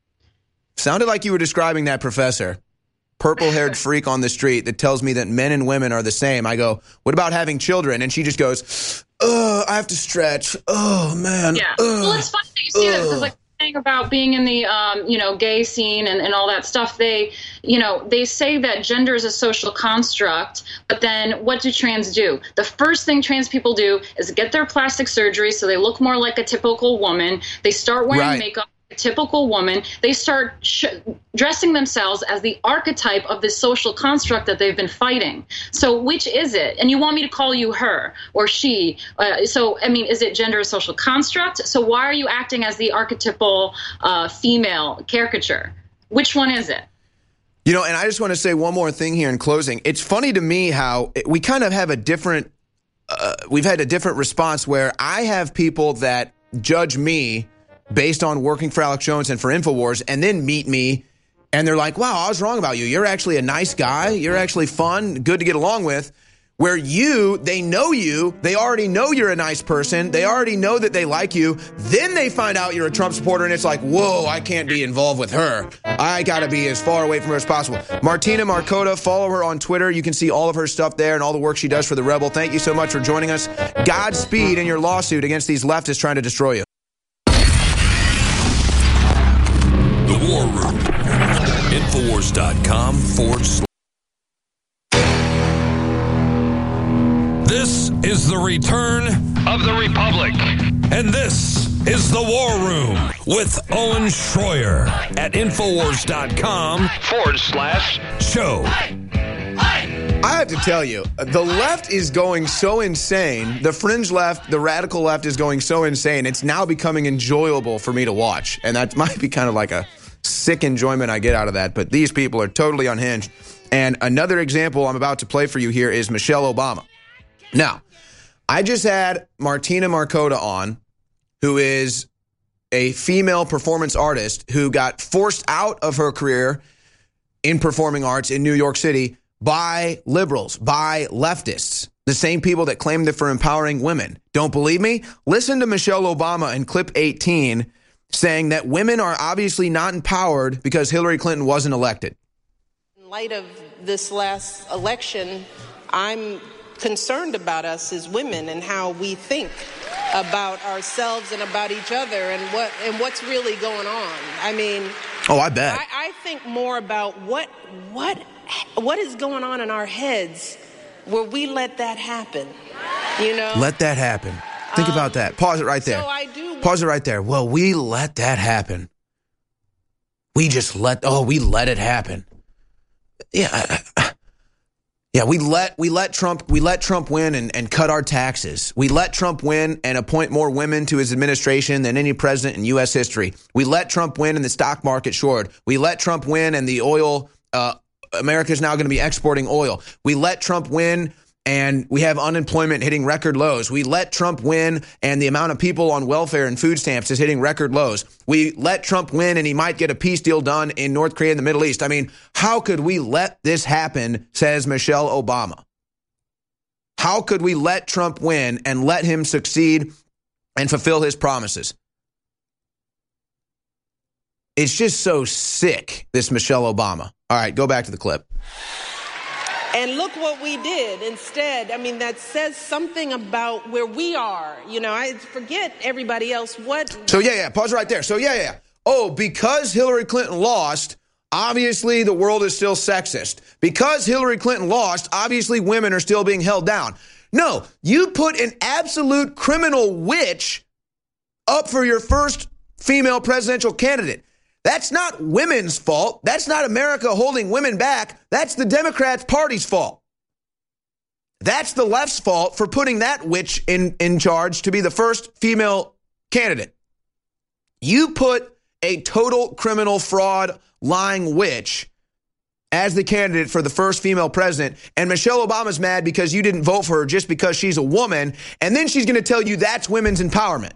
Sounded like you were describing that professor. Purple-haired freak on the street that tells me that men and women are the same. I go, what about having children? And she just goes, oh, I have to stretch. Oh, man. Yeah. Ugh. Well, it's funny that you see that because, like, thing about being in the um, you know, gay scene and, and all that stuff, they, you know, they say that gender is a social construct, but then what do trans do? The first thing trans people do is get their plastic surgery so they look more like a typical woman. They start wearing right. makeup. A typical woman, they start sh- dressing themselves as the archetype of this social construct that they've been fighting. So which is it? And you want me to call you her or she? Uh, so, I mean, is it gender a social construct? So why are you acting as the archetypal uh, female caricature? Which one is it? You know, and I just want to say one more thing here in closing. It's funny to me how we kind of have a different, uh, we've had a different response where I have people that judge me based on working for Alex Jones and for InfoWars, and then meet me, and they're like, wow, I was wrong about you. You're actually a nice guy. You're actually fun, good to get along with. Where you, they know you, they already know you're a nice person, they already know that they like you, then they find out you're a Trump supporter, and it's like, whoa, I can't be involved with her. I gotta be as far away from her as possible. Martina Markota, follow her on Twitter. You can see all of her stuff there and all the work she does for The Rebel. Thank you so much for joining us. Godspeed in your lawsuit against these leftists trying to destroy you. War Room. Infowars.com forward slash. This is the return of the Republic. And this is the War Room with Owen Schroyer at Infowars.com forward slash show. I have to tell you, the left is going so insane. The fringe left, the radical left is going so insane. It's now becoming enjoyable for me to watch. And that might be kind of like a sick enjoyment I get out of that. But these people are totally unhinged. And another example I'm about to play for you here is Michelle Obama. Now, I just had Martina Markota on, who is a female performance artist who got forced out of her career in performing arts in New York City by liberals, by leftists, the same people that claim that for empowering women. Don't believe me? Listen to Michelle Obama in clip eighteen saying that women are obviously not empowered because Hillary Clinton wasn't elected. In light of this last election, I'm concerned about us as women and how we think about ourselves and about each other and what and what's really going on. I mean, oh, I bet. I, I think more about what what what is going on in our heads where we let that happen. You know, let that happen. Think um, about that. Pause it right there. So I do. Pause it right there. Well, we let that happen. We just let. Oh, we let it happen. Yeah. Yeah, we let we let Trump we let Trump win and, and cut our taxes. We let Trump win and appoint more women to his administration than any president in U S history. We let Trump win and the stock market soared. We let Trump win and the oil, uh, America is now going to be exporting oil. We let Trump win and we have unemployment hitting record lows. We let Trump win and the amount of people on welfare and food stamps is hitting record lows. We let Trump win and he might get a peace deal done in North Korea and the Middle East. I mean, how could we let this happen, says Michelle Obama? How could we let Trump win and let him succeed and fulfill his promises? It's just so sick, this Michelle Obama. All right, go back to the clip. And look what we did instead. I mean, that says something about where we are. You know, I forget everybody else. What? So, yeah, yeah, pause right there. So, yeah, yeah. Oh, because Hillary Clinton lost, obviously the world is still sexist. Because Hillary Clinton lost, obviously women are still being held down. No, you put an absolute criminal witch up for your first female presidential candidate. That's not women's fault. That's not America holding women back. That's the Democrats' party's fault. That's the left's fault for putting that witch in, in charge to be the first female candidate. You put a total criminal fraud lying witch as the candidate for the first female president, and Michelle Obama's mad because you didn't vote for her just because she's a woman, and then she's going to tell you that's women's empowerment.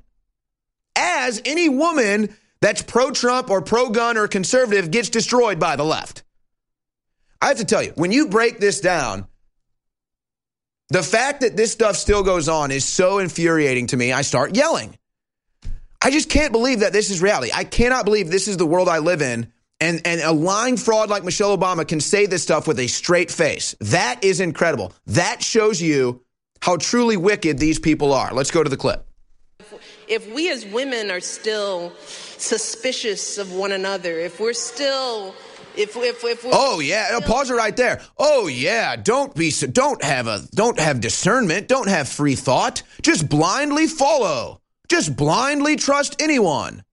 As any woman that's pro-Trump or pro-gun or conservative gets destroyed by the left. I have to tell you, when you break this down, the fact that this stuff still goes on is so infuriating to me, I start yelling. I just can't believe that this is reality. I cannot believe this is the world I live in, and, and a lying fraud like Michelle Obama can say this stuff with a straight face. That is incredible. That shows you how truly wicked these people are. Let's go to the clip. If we as women are still suspicious of one another, if we're still, if if if we're oh yeah, still, pause it right there. Oh yeah, don't be don't have a don't have discernment, don't have free thought. Just blindly follow. Just blindly trust anyone.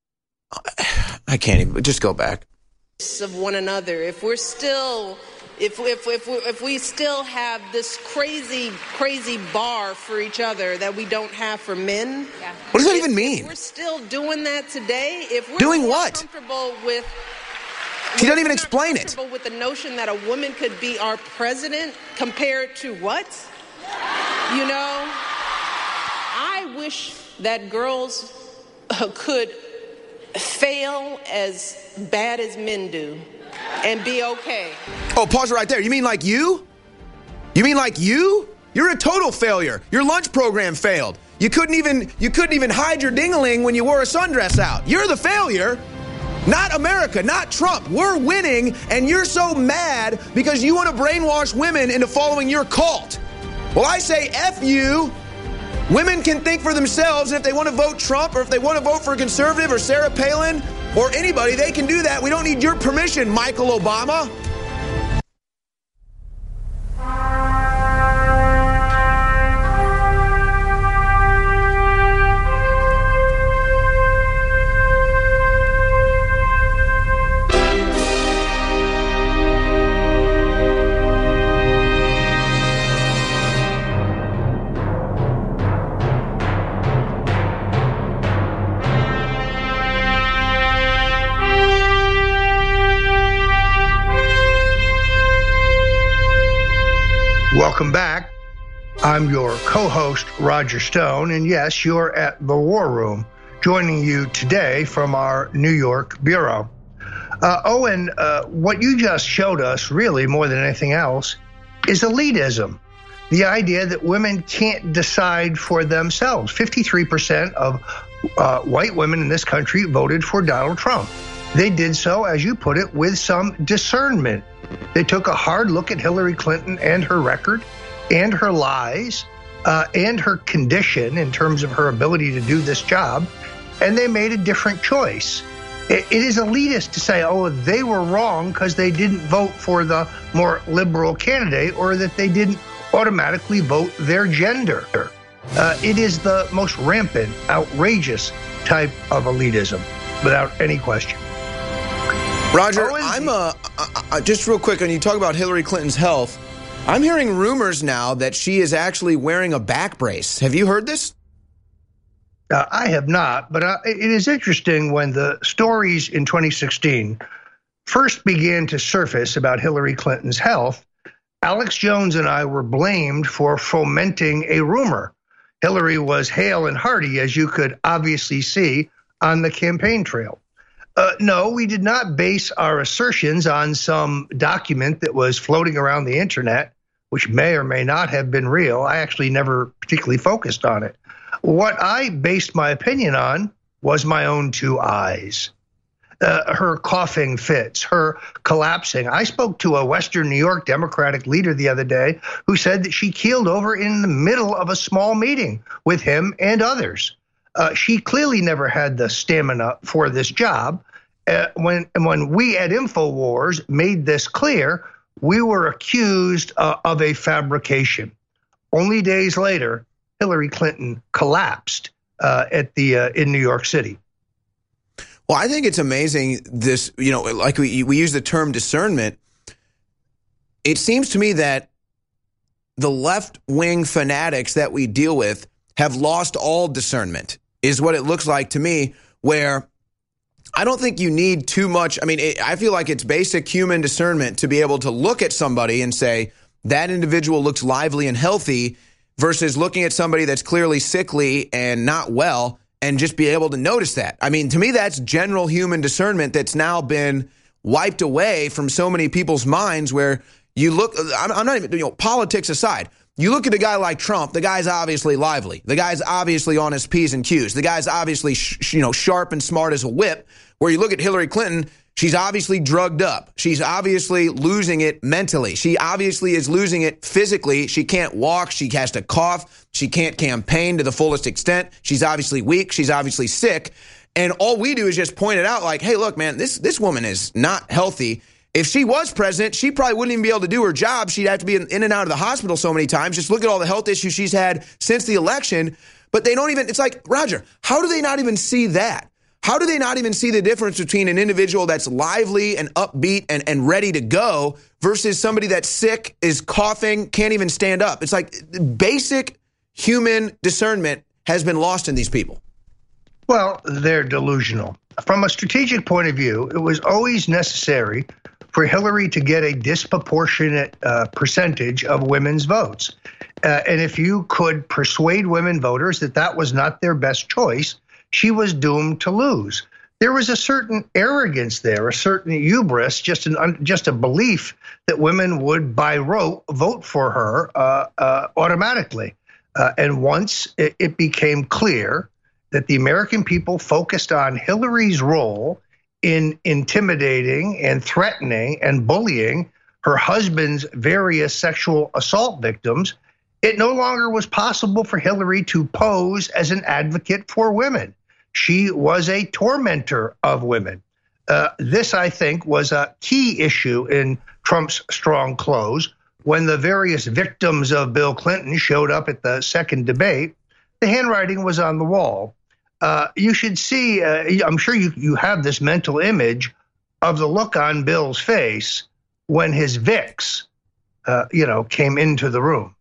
I can't even. Just go back. Of one another, if we're still. If if if we, if we still have this crazy crazy bar for each other that we don't have for men, yeah. What does that if, even mean? If we're still doing that today. If we're doing what? Comfortable with, she doesn't even explain it. With the notion that a woman could be our president compared to what? You know, I wish that girls could fail as bad as men do. And be okay. Oh, pause it right there. You mean like you? You mean like you? You're a total failure. Your lunch program failed. You couldn't even you couldn't even hide your ding-a-ling when you wore a sundress out. You're the failure. Not America, not Trump. We're winning, and you're so mad because you want to brainwash women into following your cult. Well, I say F you. Women can think for themselves, and if they want to vote Trump or if they want to vote for a conservative or Sarah Palin or anybody, they can do that. We don't need your permission, Michael Obama. Welcome back. I'm your co-host, Roger Stone, and yes, you're at The War Room. joining you today from our New York bureau. Uh, Owen, uh, what you just showed us, really more than anything else, is elitism. The idea that women can't decide for themselves. fifty-three percent of uh, white women in this country voted for Donald Trump. They did so, as you put it, with some discernment. They took a hard look at Hillary Clinton and her record and her lies uh, and her condition in terms of her ability to do this job, and they made a different choice. It, it is elitist to say, oh, they were wrong because they didn't vote for the more liberal candidate or that they didn't automatically vote their gender. Uh, it is the most rampant, outrageous type of elitism, without any question. Roger, oh, I'm uh, uh, just real quick, when you talk about Hillary Clinton's health, I'm hearing rumors now that she is actually wearing a back brace. Have you heard this? Uh, I have not, but uh, it is interesting when the stories in twenty sixteen first began to surface about Hillary Clinton's health. Alex Jones and I were blamed for fomenting a rumor. Hillary was hale and hearty, as you could obviously see on the campaign trail. Uh, no, we did not base our assertions on some document that was floating around the internet, which may or may not have been real. I actually never particularly focused on it. What I based my opinion on was my own two eyes. Uh, her coughing fits, her collapsing. I spoke to a Western New York Democratic leader the other day who said that she keeled over in the middle of a small meeting with him and others. Uh, she clearly never had the stamina for this job. Uh, when, when we at InfoWars made this clear, we were accused uh, of a fabrication. Only days later, Hillary Clinton collapsed uh, at the uh, in New York City. Well, I think it's amazing this, you know, like we we use the term discernment. It seems to me that the left-wing fanatics that we deal with have lost all discernment, is what it looks like to me, where I don't think you need too much. I mean, it, I feel like it's basic human discernment to be able to look at somebody and say, that individual looks lively and healthy, versus looking at somebody that's clearly sickly and not well and just be able to notice that. I mean, to me, that's general human discernment that's now been wiped away from so many people's minds, where you look, I'm, I'm not even, you know, politics aside, you look at a guy like Trump, the guy's obviously lively. The guy's obviously on his P's and Q's. The guy's obviously, sh- you know, sharp and smart as a whip. Where you look at Hillary Clinton, she's obviously drugged up. She's obviously losing it mentally. She obviously is losing it physically. She can't walk. She has to cough. She can't campaign to the fullest extent. She's obviously weak. She's obviously sick. And all we do is just point it out like, hey, look, man, this, this woman is not healthy. If she was president, she probably wouldn't even be able to do her job. She'd have to be in, in and out of the hospital so many times. Just look at all the health issues she's had since the election. But they don't even, it's like, Roger, how do they not even see that? How do they not even see the difference between an individual that's lively and upbeat and, and ready to go versus somebody that's sick, is coughing, can't even stand up? It's like basic human discernment has been lost in these people. Well, they're delusional. From a strategic point of view, it was always necessary for Hillary to get a disproportionate uh, percentage of women's votes. Uh, and if you could persuade women voters that that was not their best choice, she was doomed to lose. There was a certain arrogance there, a certain hubris, just an just a belief that women would by rote vote for her uh, uh, automatically. Uh, and once it, it became clear that the American people focused on Hillary's role in intimidating and threatening and bullying her husband's various sexual assault victims, it no longer was possible for Hillary to pose as an advocate for women. She was a tormentor of women. Uh, this, I think, was a key issue in Trump's strong close. When the various victims of Bill Clinton showed up at the second debate, the handwriting was on the wall. Uh, you should see, uh, I'm sure you, you have this mental image of the look on Bill's face when his Vicks, uh, you know, came into the room.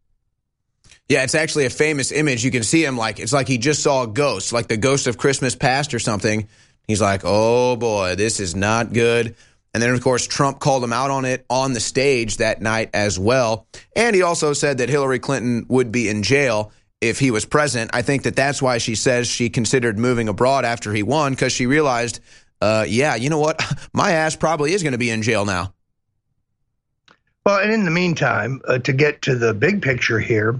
Yeah, it's actually a famous image. You can see him like, it's like he just saw a ghost, like the ghost of Christmas past or something. He's like, oh boy, this is not good. And then, of course, Trump called him out on it on the stage that night as well. And he also said that Hillary Clinton would be in jail if he was president. I think that that's why she says she considered moving abroad after he won, because she realized, uh, yeah, you know what? My ass probably is going to be in jail now. Well, and in the meantime, uh, to get to the big picture here,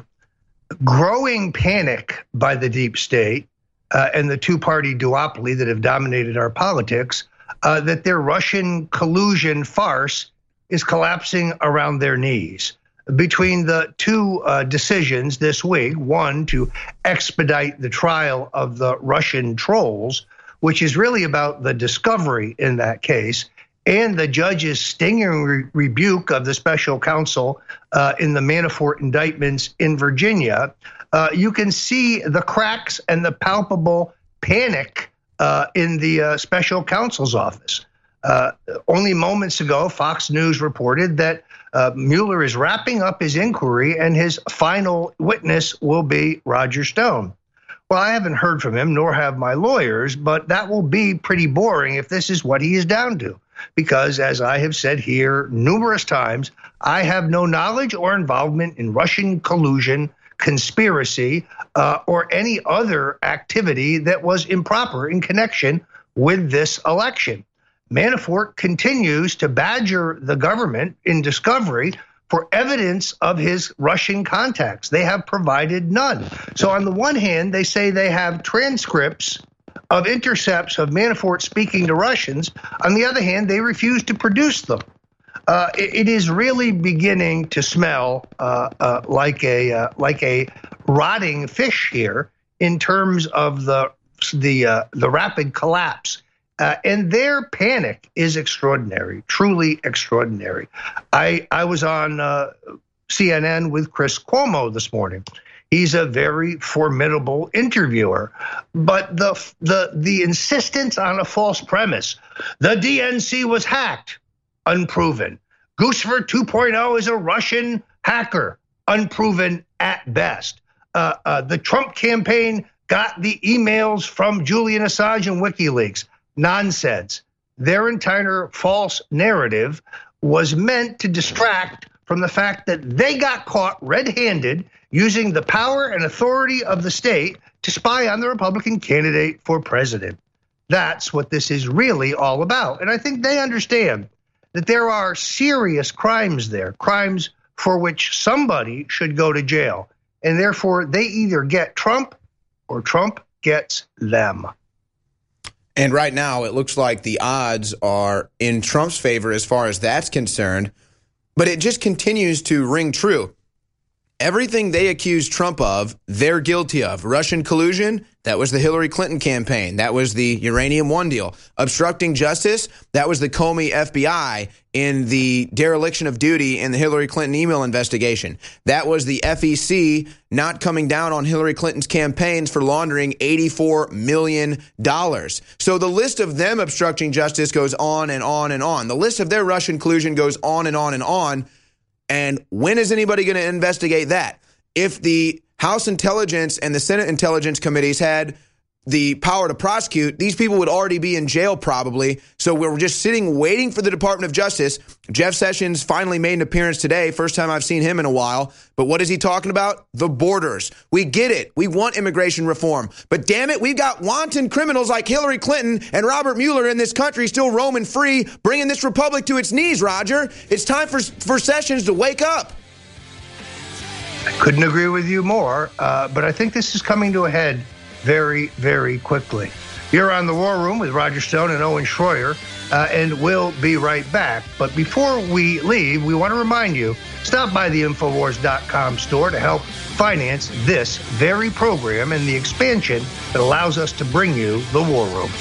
growing panic by the deep state uh, and the two-party duopoly that have dominated our politics, uh, that their Russian collusion farce is collapsing around their knees. Between the two uh, decisions this week, one to expedite the trial of the Russian trolls, which is really about the discovery in that case, and the judge's stinging re- rebuke of the special counsel uh, in the Manafort indictments in Virginia, uh, you can see the cracks and the palpable panic uh, in the uh, special counsel's office. Uh, only moments ago, Fox News reported that uh, Mueller is wrapping up his inquiry and his final witness will be Roger Stone. Well, I haven't heard from him, nor have my lawyers, but that will be pretty boring if this is what he is down to. Because, as I have said here numerous times, I have no knowledge or involvement in Russian collusion, conspiracy, uh, or any other activity that was improper in connection with this election. Manafort continues to badger the government in discovery for evidence of his Russian contacts. They have provided none. So on the one hand, they say they have transcripts of intercepts of Manafort speaking to Russians. On the other hand, they refuse to produce them. Uh, it, it is really beginning to smell uh, uh, like a uh, like a rotting fish here in terms of the the uh, the rapid collapse. Uh, and their panic is extraordinary, truly extraordinary. I I was on uh, C N N with Chris Cuomo this morning. He's a very formidable interviewer, but the the the insistence on a false premise, the D N C was hacked, unproven. Guccifer two point oh is a Russian hacker, unproven at best. Uh, uh, the Trump campaign got the emails from Julian Assange and WikiLeaks. Nonsense. Their entire false narrative was meant to distract from the fact that they got caught red-handed using the power and authority of the state to spy on the Republican candidate for president. That's what this is really all about. And I think they understand that there are serious crimes there, crimes for which somebody should go to jail. And therefore, they either get Trump or Trump gets them. And right now, it looks like the odds are in Trump's favor as far as that's concerned. But it just continues to ring true. Everything they accuse Trump of, they're guilty of. Russian collusion, that was the Hillary Clinton campaign. That was the Uranium One deal. Obstructing justice, that was the Comey F B I in the dereliction of duty in the Hillary Clinton email investigation. That was the F E C not coming down on Hillary Clinton's campaigns for laundering eighty-four million dollars. So the list of them obstructing justice goes on and on and on. The list of their Russian collusion goes on and on and on. And when is anybody going to investigate that? If the House Intelligence and the Senate Intelligence Committees had the power to prosecute, these people would already be in jail probably. So we're just sitting waiting for the Department of Justice. Jeff Sessions finally made an appearance today. First time I've seen him in a while. But what is he talking about? The borders. We get it. We want immigration reform. But damn it, we've got wanton criminals like Hillary Clinton and Robert Mueller in this country still roaming free, bringing this republic to its knees, Roger. It's time for, for Sessions to wake up. I couldn't agree with you more, uh, but I think this is coming to a head very, very quickly. You're on The War Room with Roger Stone and Owen Schroyer, uh, and we'll be right back. But before we leave, we want to remind you, stop by the Infowars dot com store to help finance this very program and the expansion that allows us to bring you The War Room.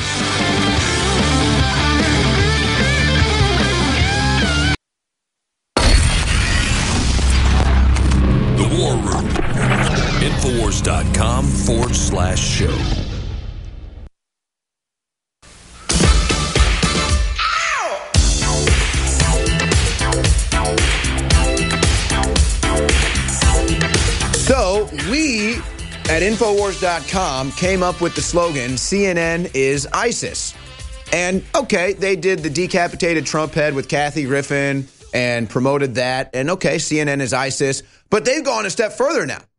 The War Room. Infowars dot com forward slash show. So we at Infowars dot com came up with the slogan, C N N is ISIS. And okay, they did the decapitated Trump head with Kathy Griffin and promoted that. And okay, C N N is ISIS. But they've gone a step further now.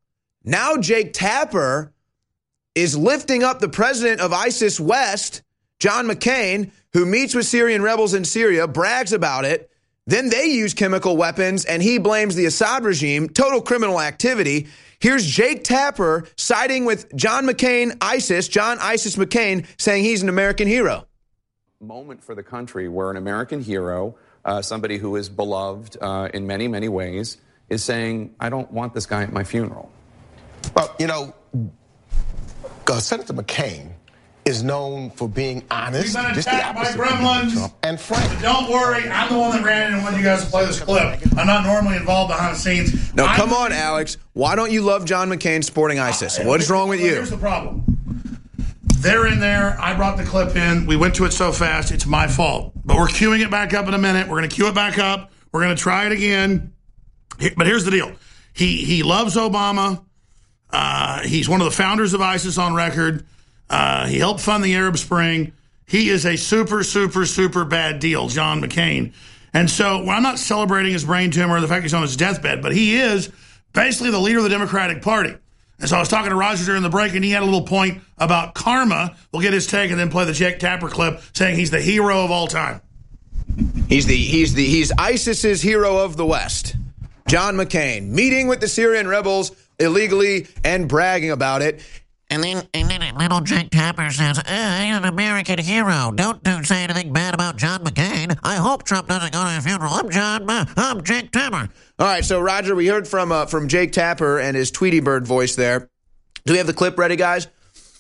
Now Jake Tapper is lifting up the president of ISIS West, John McCain, who meets with Syrian rebels in Syria, brags about it. Then they use chemical weapons, and he blames the Assad regime. Total criminal activity. Here's Jake Tapper siding with John McCain, ISIS, John ISIS McCain, saying he's an American hero. Moment for the country where an American hero, uh, somebody who is beloved uh, in many, many ways, is saying, I don't want this guy at my funeral. Well, you know, uh, Senator McCain is known for being honest. We've been just attacked by gremlins. And frank. But don't worry, I'm the one that ran in and wanted you guys to play this clip. I'm not normally involved behind the scenes. No, I'm come on, Alex. Why don't you love John McCain supporting ISIS? What is wrong with you? Here's the problem. They're in there. I brought the clip in. We went to it so fast. It's my fault. But we're queuing it back up in a minute. We're going to queue it back up. We're going to try it again. But here's the deal. He, he loves Obama. Uh, he's one of the founders of ISIS on record. Uh, he helped fund the Arab Spring. He is a super, super, super bad deal, John McCain. And so well, I'm not celebrating his brain tumor or the fact he's on his deathbed, but he is basically the leader of the Democratic Party. And so I was talking to Roger during the break, and he had a little point about karma. We'll get his take and then play the Jake Tapper clip saying he's the hero of all time. He's the he's the he's ISIS's hero of the West. John McCain meeting with the Syrian rebels illegally and bragging about it. And then, and then little Jake Tapper says, eh, he's an American hero. Don't, don't say anything bad about John McCain. I hope Trump doesn't go to his funeral. I'm John, I'm Jake Tapper. All right, so, Roger, we heard from uh, from Jake Tapper and his Tweety Bird voice there. Do we have the clip ready, guys?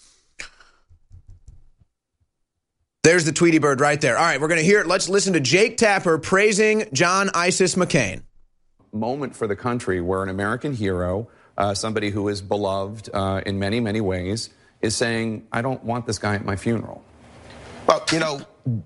There's the Tweety Bird right there. All right, we're going to hear it. Let's listen to Jake Tapper praising John ISIS McCain. Moment for the country where an American hero, Uh, somebody who is beloved uh, in many, many ways, is saying, I don't want this guy at my funeral. Well, you know,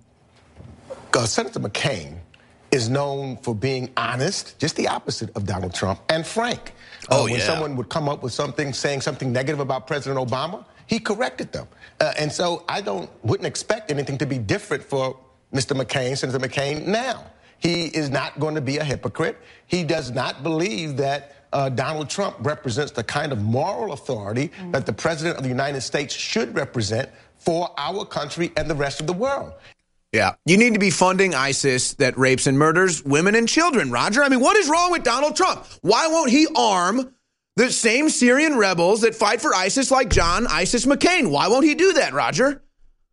uh, Senator McCain is known for being honest, just the opposite of Donald Trump, and frank. Uh, oh, when yeah. someone would come up with something, saying something negative about President Obama, he corrected them. Uh, and so I don't wouldn't expect anything to be different for Mister McCain, Senator McCain, now. He is not going to be a hypocrite. He does not believe that Uh, Donald Trump represents the kind of moral authority mm. that the president of the United States should represent for our country and the rest of the world. Yeah, you need to be funding ISIS that rapes and murders women and children, Roger. I mean, what is wrong with Donald Trump? Why won't he arm the same Syrian rebels that fight for ISIS like John ISIS McCain? Why won't he do that, Roger?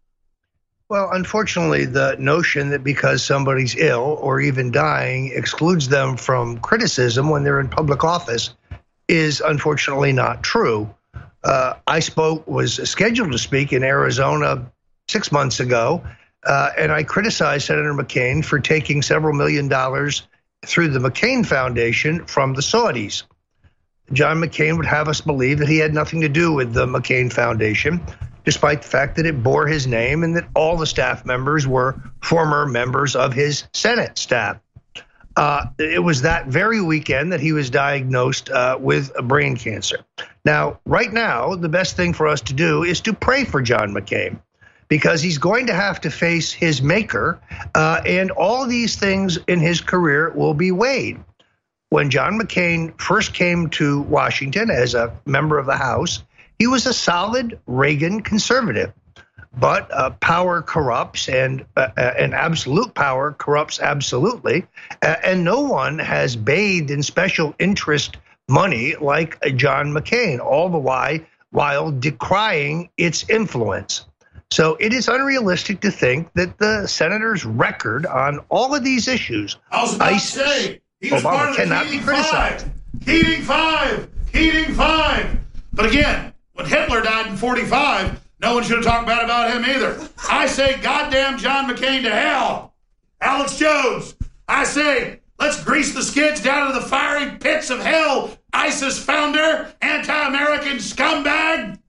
Well, unfortunately, the notion that because somebody's ill or even dying excludes them from criticism when they're in public office is unfortunately not true. Uh, I spoke, was scheduled to speak in Arizona six months ago, uh, and I criticized Senator McCain for taking several million dollars through the McCain Foundation from the Saudis. John McCain would have us believe that he had nothing to do with the McCain Foundation, despite the fact that it bore his name and that all the staff members were former members of his Senate staff. Uh, it was that very weekend that he was diagnosed uh, with brain cancer. Now, right now, the best thing for us to do is to pray for John McCain, because he's going to have to face his maker, uh, and all these things in his career will be weighed. When John McCain first came to Washington as a member of the House, he was a solid Reagan conservative, but uh, power corrupts, and uh, and absolute power corrupts absolutely, uh, and no one has bathed in special interest money like John McCain, all the while while decrying its influence. So it is unrealistic to think that the senator's record on all of these issues, I was about ISIS, to say, he was Obama part of the cannot Keating be criticized. Five. Keating Five. Keating Five. But again, when Hitler died in forty-five, no one should have talked bad about him either. I say, goddamn John McCain to hell. Alex Jones, I say, let's grease the skids down to the fiery pits of hell. ISIS founder, anti-American scumbag.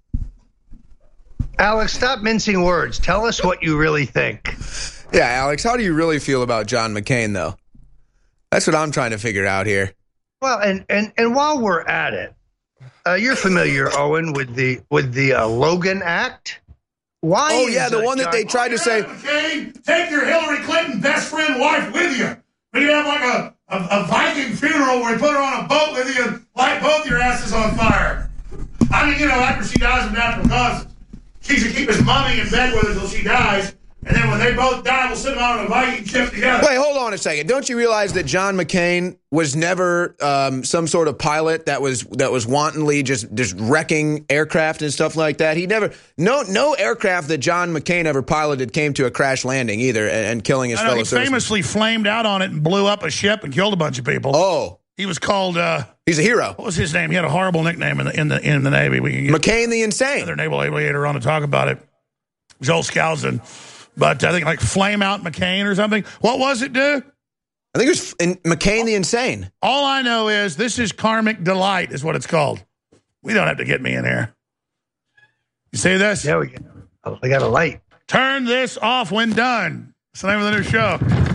Alex, stop mincing words. Tell us what you really think. Yeah, Alex, how do you really feel about John McCain, though? That's what I'm trying to figure out here. Well, and and and while we're at it, uh, you're familiar, Owen, with the with the uh, Logan Act. Why? Oh yeah, is, the uh, one that John- they tried to say. McCain, take your Hillary Clinton best friend wife with you. We can have like a, a, a Viking funeral where we put her on a boat with you and light both your asses on fire. guys, and then when they both die, we'll sit them on a Viking ship together. Wait, hold on a second. Don't you realize that John McCain was never um, some sort of pilot that was that was wantonly just, just wrecking aircraft and stuff like that? He never, no no aircraft that John McCain ever piloted came to a crash landing either and, and killing his I know, fellow he citizens. famously flamed out on it and blew up a ship and killed a bunch of people. Oh. He was called... Uh, He's a hero. What was his name? He had a horrible nickname in the in the, in the Navy. We can get McCain the Insane. Another naval aviator on to talk about it. Joel Skousen. But I think like Flame Out McCain or something. What was it, dude? I think it was in McCain the Insane. All I know is this is Karmic Delight is what it's called. We don't have to get me in here. You see this? Yeah, we got, oh, we got a light. Turn this off when done. It's the name of the new show.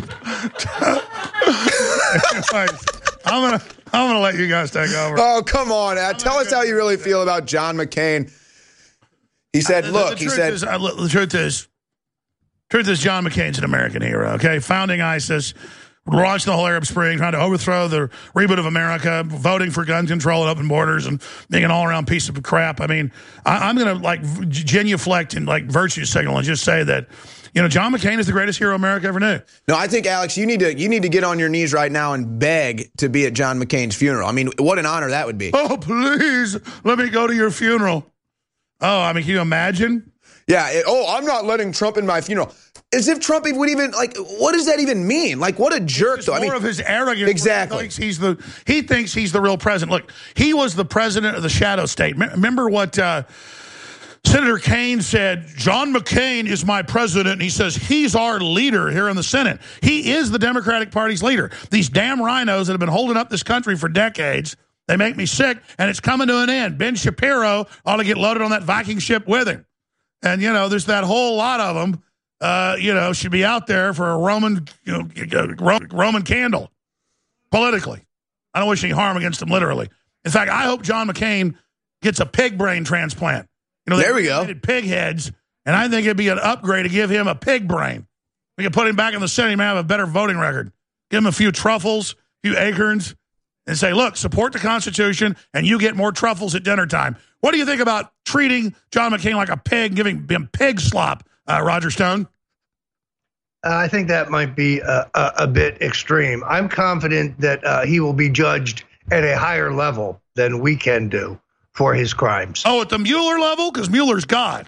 Anyways, I'm gonna I'm gonna let you guys take over. Oh, come on, Ad. Tell us how you really feel about John McCain. He said, uh, the, "Look," the he truth said, is, uh, the truth is, truth is, John McCain's an American hero. Okay, founding ISIS, launched the whole Arab Spring, trying to overthrow the reboot of America, voting for gun control and open borders, and being an all-around piece of crap. I mean, I, I'm going to like genuflect and like virtue signal and just say that, you know, John McCain is the greatest hero America ever knew. No, I think, Alex, you need to you need to get on your knees right now and beg to be at John McCain's funeral. I mean, what an honor that would be. Oh, please, let me go to your funeral. Oh, I mean, can you imagine? Yeah. It, oh, I'm not letting Trump in my funeral. As if Trump would even, like, what does that even mean? Like, what a jerk, it's though. More I mean, of his arrogance. Exactly. He thinks he's the, he thinks he's the real president. Look, he was the president of the shadow state. Remember what uh, Senator Kaine said? John McCain is my president. And he says he's our leader here in the Senate. He is the Democratic Party's leader. These damn rhinos that have been holding up this country for decades, they make me sick, and it's coming to an end. Ben Shapiro ought to get loaded on that Viking ship with him. And, you know, there's that whole lot of them. Uh, you know, should be out there for a Roman, you know, Roman candle, politically. I don't wish any harm against him, literally. In fact, I hope John McCain gets a pig brain transplant. You know, there we go. Pig heads, and I think it'd be an upgrade to give him a pig brain. We could put him back in the Senate, he may have a better voting record. Give him a few truffles, a few acorns, and say, look, support the Constitution, and you get more truffles at dinner time. What do you think about treating John McCain like a pig, giving him pig slop, uh, Roger Stone? Uh, I think that might be a, a, a bit extreme. I'm confident that uh, he will be judged at a higher level than we can do for his crimes. Oh, at the Mueller level? Because Mueller's God.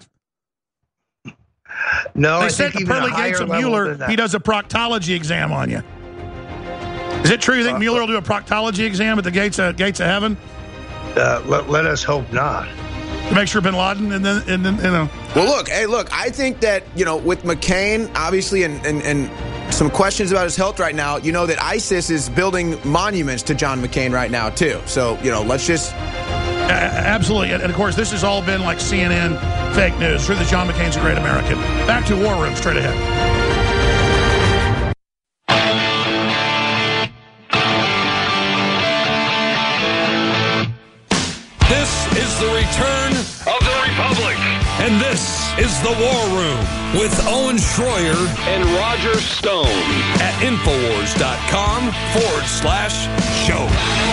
No, they I sent think the even pearly a higher gates of level Mueller. than that. He does a proctology exam on you. Is it true you think uh, Mueller will do a proctology exam at the gates of, gates of heaven? Uh, let, let us hope not. To make sure Bin Laden and then and then you know. Well, look, hey, look. I think that, you know, with McCain, obviously, and and, and some questions about his health right now. You know that ISIS is building monuments to John McCain right now too. So, you know, let's just. Uh, absolutely, and, and of course, this has all been like C N N fake news. True that John McCain's a great American. Back to War Room, straight ahead. Is the return of the Republic. And this is the War Room with Owen Schroyer and Roger Stone at Infowars.com forward slash show.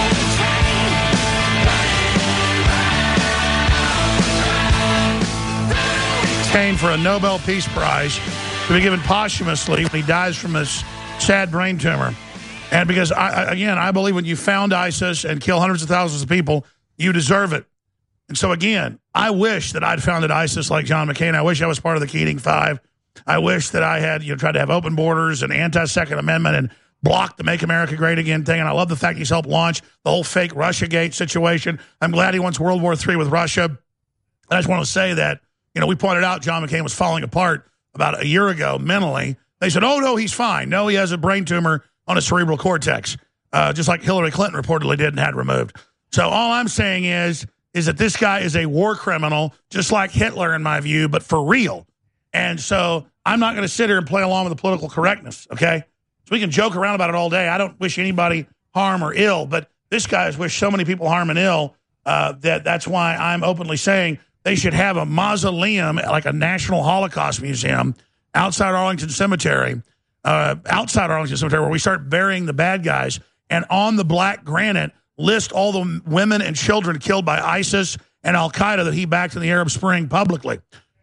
Kane for a Nobel Peace Prize to be given posthumously when he dies from this sad brain tumor. And because, I, again, I believe when you found ISIS and kill hundreds of thousands of people, you deserve it. And so, again, I wish that I'd founded ISIS like John McCain. I wish I was part of the Keating Five. I wish that I had, you know, tried to have open borders and anti-Second Amendment and blocked the Make America Great Again thing. And I love the fact he's helped launch the whole fake Russiagate situation. I'm glad he wants World War Three with Russia. I just want to say that, you know, we pointed out John McCain was falling apart about a year ago mentally. They said, oh, no, he's fine. No, he has a brain tumor on his cerebral cortex, uh, just like Hillary Clinton reportedly did and had removed. So all I'm saying is, is that this guy is a war criminal, just like Hitler in my view, but for real. And so I'm not going to sit here and play along with the political correctness, okay? So we can joke around about it all day. I don't wish anybody harm or ill, but this guy has wished so many people harm and ill uh, that that's why I'm openly saying they should have a mausoleum, like a National Holocaust Museum, outside Arlington Cemetery, uh, outside Arlington Cemetery, where we start burying the bad guys, and on the black granite, list all the women and children killed by ISIS and Al-Qaeda that he backed in the Arab Spring publicly.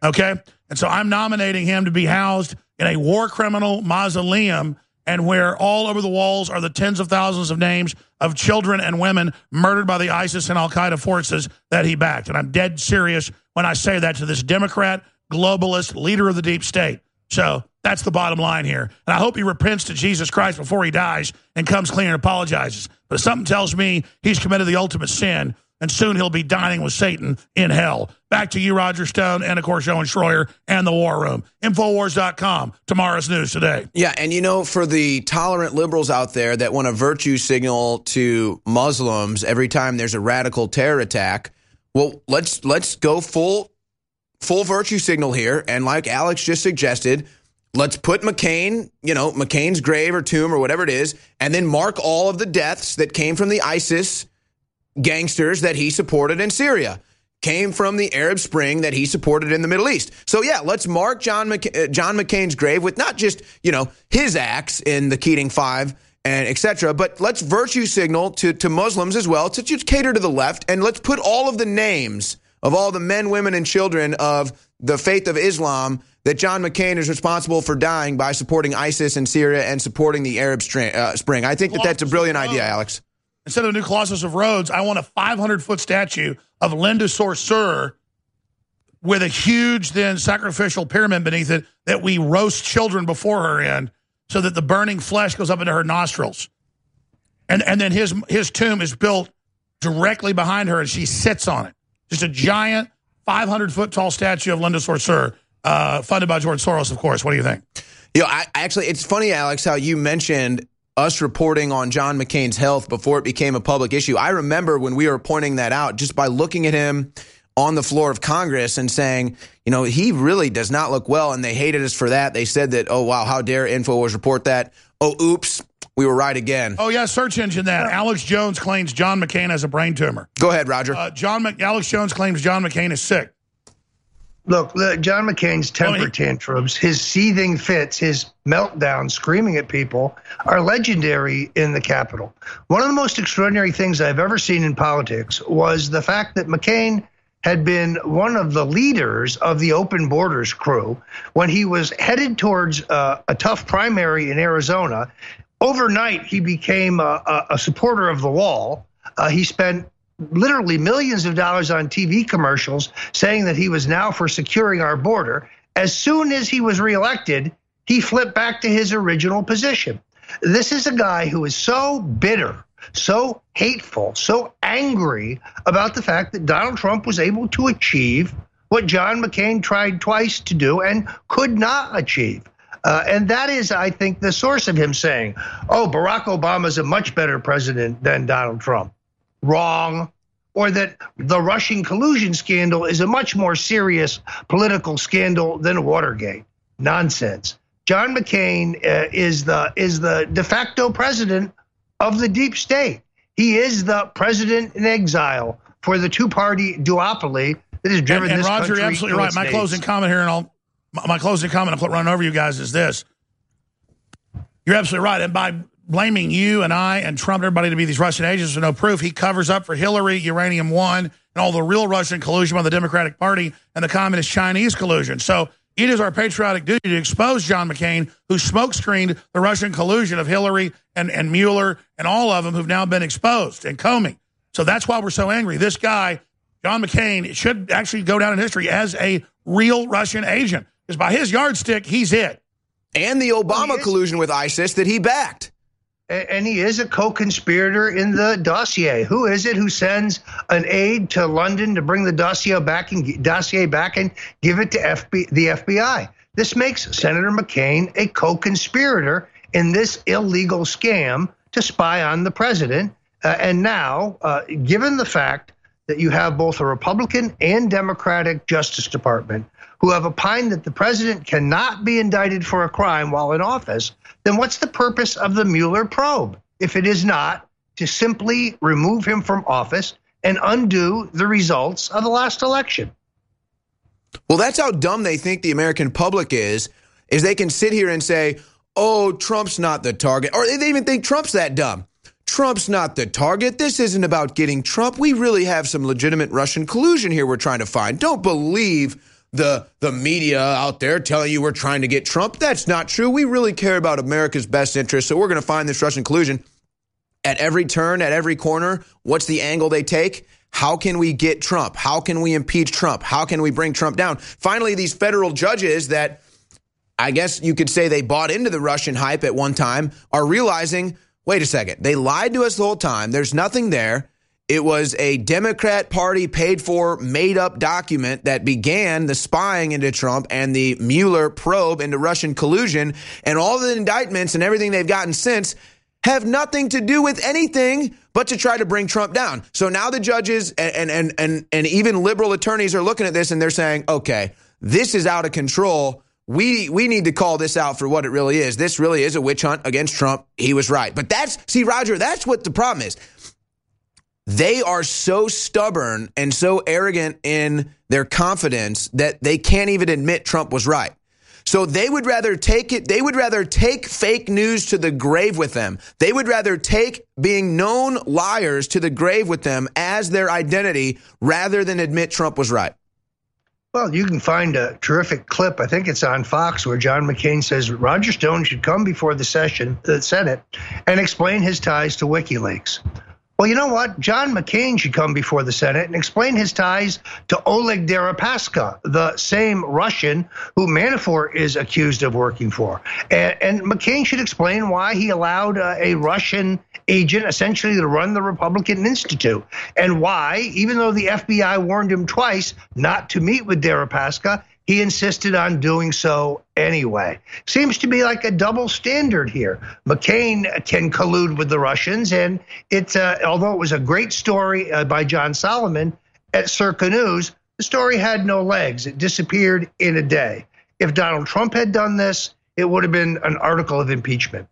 okay? And so I'm nominating him to be housed in a war criminal mausoleum, and where all over the walls are the tens of thousands of names of children and women murdered by the ISIS and al-Qaeda forces that he backed. And I'm dead serious when I say that to this Democrat, globalist, leader of the deep state. So that's the bottom line here. And I hope he repents to Jesus Christ before he dies and comes clean and apologizes. But something tells me he's committed the ultimate sin, and soon he'll be dining with Satan in hell. Back to you, Roger Stone, and, of course, Owen Schroyer and the War Room. Infowars dot com, tomorrow's news today. Yeah, and, you know, for the tolerant liberals out there that want to virtue signal to Muslims every time there's a radical terror attack, well, let's let's go full full virtue signal here. And like Alex just suggested, let's put McCain, you know, McCain's grave or tomb or whatever it is, and then mark all of the deaths that came from the ISIS gangsters that he supported in Syria, came from the Arab Spring that he supported in the Middle East. So, yeah, let's mark John, McC- John McCain's grave with not just, you know, his acts in the Keating Five and et cetera, but let's virtue signal to, to Muslims as well, to just cater to the left, and let's put all of the names of all the men, women, and children of the faith of Islam that John McCain is responsible for dying by supporting ISIS in Syria and supporting the Arab Spring. Uh, Spring. I think that that's a brilliant idea, Alex. Instead of a new Colossus of Rhodes, I want a five hundred foot statue of Linda Saussure with a huge, then, sacrificial pyramid beneath it that we roast children before her in so that the burning flesh goes up into her nostrils. And and then his his tomb is built directly behind her, and she sits on it. Just a giant five hundred foot tall statue of Linda Saussure, uh, funded by George Soros, of course. What do you think? You know, I, actually, it's funny, Alex, how you mentioned us reporting on John McCain's health before it became a public issue. I remember when we were pointing that out just by looking at him on the floor of Congress and saying, you know, he really does not look well, and they hated us for that. They said that, oh, wow, how dare InfoWars report that? Oh, oops, we were right again. Oh, yeah, search engine that. Alex Jones claims John McCain has a brain tumor. Go ahead, Roger. Uh, John Mc- Alex Jones claims John McCain is sick. Look, John McCain's temper tantrums, his seething fits, his meltdown, screaming at people, are legendary in the Capitol. One of the most extraordinary things I've ever seen in politics was the fact that McCain had been one of the leaders of the Open Borders crew when he was headed towards uh, a tough primary in Arizona. Overnight, he became a, a, a supporter of the wall. Uh, he spent literally millions of dollars on T V commercials saying that he was now for securing our border. As soon as he was reelected, he flipped back to his original position. This is a guy who is so bitter, so hateful, so angry about the fact that Donald Trump was able to achieve what John McCain tried twice to do and could not achieve. Uh, and that is, I think, the source of him saying, oh, Barack Obama is a much better president than Donald Trump. Wrong. Or that the Russian collusion scandal is a much more serious political scandal than Watergate. Nonsense. John McCain uh, is the is the de facto president of the deep state. He is the president in exile for the two-party duopoly that has driven and, and this Roger, country. You're absolutely right. My closing comment here, and I'll my, my closing comment, I'll run over you guys, is this. You're absolutely right. And by blaming you and I and Trump and everybody to be these Russian agents with no proof, he covers up for Hillary, Uranium One, and all the real Russian collusion by the Democratic Party and the Communist Chinese collusion. So it is our patriotic duty to expose John McCain, who smokescreened the Russian collusion of Hillary and, and Mueller and all of them who've now been exposed, and Comey. So that's why we're so angry. This guy, John McCain, should actually go down in history as a real Russian agent, because by his yardstick, he's it. And the Obama collusion with ISIS that he backed. And he is a co-conspirator in the dossier. Who is it who sends an aide to London to bring the dossier back and dossier back and give it to F B, the F B I? This makes Senator McCain a co-conspirator in this illegal scam to spy on the president. Uh, and now, uh, given the fact that you have both a Republican and Democratic Justice Department who have opined that the president cannot be indicted for a crime while in office, then what's the purpose of the Mueller probe if it is not to simply remove him from office and undo the results of the last election? Well, that's how dumb they think the American public is, is they can sit here and say, oh, Trump's not the target. Or they even think Trump's that dumb. Trump's not the target. This isn't about getting Trump. We really have some legitimate Russian collusion here we're trying to find. Don't believe the the media out there telling you we're trying to get Trump. That's not true. We really care about America's best interest, so we're going to find this Russian collusion. At every turn, at every corner, what's the angle they take? How can we get Trump? How can we impeach Trump? How can we bring Trump down? Finally, these federal judges that I guess you could say they bought into the Russian hype at one time are realizing, wait a second, they lied to us the whole time. There's nothing there. It was a Democrat Party paid for, made up document that began the spying into Trump and the Mueller probe into Russian collusion. And all the indictments and everything they've gotten since have nothing to do with anything but to try to bring Trump down. So now the judges and and and and even liberal attorneys are looking at this and they're saying, okay, this is out of control. We we need to call this out for what it really is. This really is a witch hunt against Trump. He was right. But that's, see, Roger, that's what the problem is. They are so stubborn and so arrogant in their confidence that they can't even admit Trump was right. So they would rather take it. They would rather take fake news to the grave with them. They would rather take being known liars to the grave with them as their identity rather than admit Trump was right. Well, you can find a terrific clip. I think it's on Fox where John McCain says Roger Stone should come before the session, the Senate, and explain his ties to WikiLeaks. Well, you know what? John McCain should come before the Senate and explain his ties to Oleg Deripaska, the same Russian who Manafort is accused of working for. And, and McCain should explain why he allowed uh, a Russian agent essentially to run the Republican Institute, and why, even though the F B I warned him twice not to meet with Deripaska, he insisted on doing so anyway. Seems to be like a double standard here. McCain can collude with the Russians, and it, uh, although it was a great story uh, by John Solomon at Circa News, the story had no legs. It disappeared in a day. If Donald Trump had done this, it would have been an article of impeachment.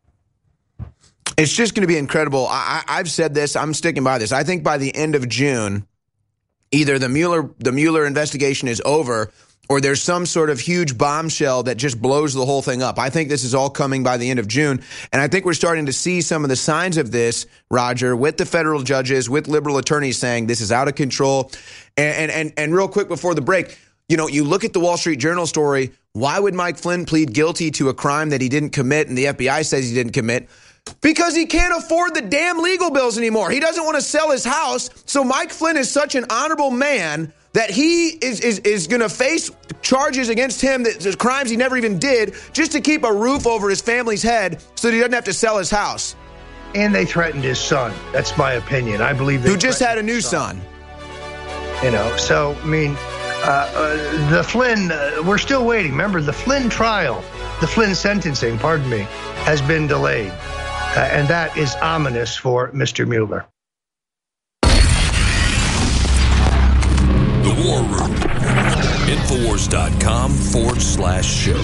It's just going to be incredible. I, I've said this. I'm sticking by this. I think by the end of June, either the Mueller the Mueller investigation is over, or there's some sort of huge bombshell that just blows the whole thing up. I think this is all coming by the end of June. And I think we're starting to see some of the signs of this, Roger, with the federal judges, with liberal attorneys saying this is out of control. And, and, and real quick before the break, you know, you look at the Wall Street Journal story. Why would Mike Flynn plead guilty to a crime that he didn't commit and the F B I says he didn't commit? Because he can't afford the damn legal bills anymore. He doesn't want to sell his house. So Mike Flynn is such an honorable man that he is is, is going to face charges against him, that there's crimes he never even did, just to keep a roof over his family's head so that he doesn't have to sell his house. And they threatened his son. That's my opinion. I believe they Who just had a new son. son. You know, so, I mean, uh, uh, the Flynn, uh, we're still waiting. Remember, the Flynn trial, the Flynn sentencing, pardon me, has been delayed. Uh, and that is ominous for Mister Mueller. The War Room. Infowars.com forward slash show.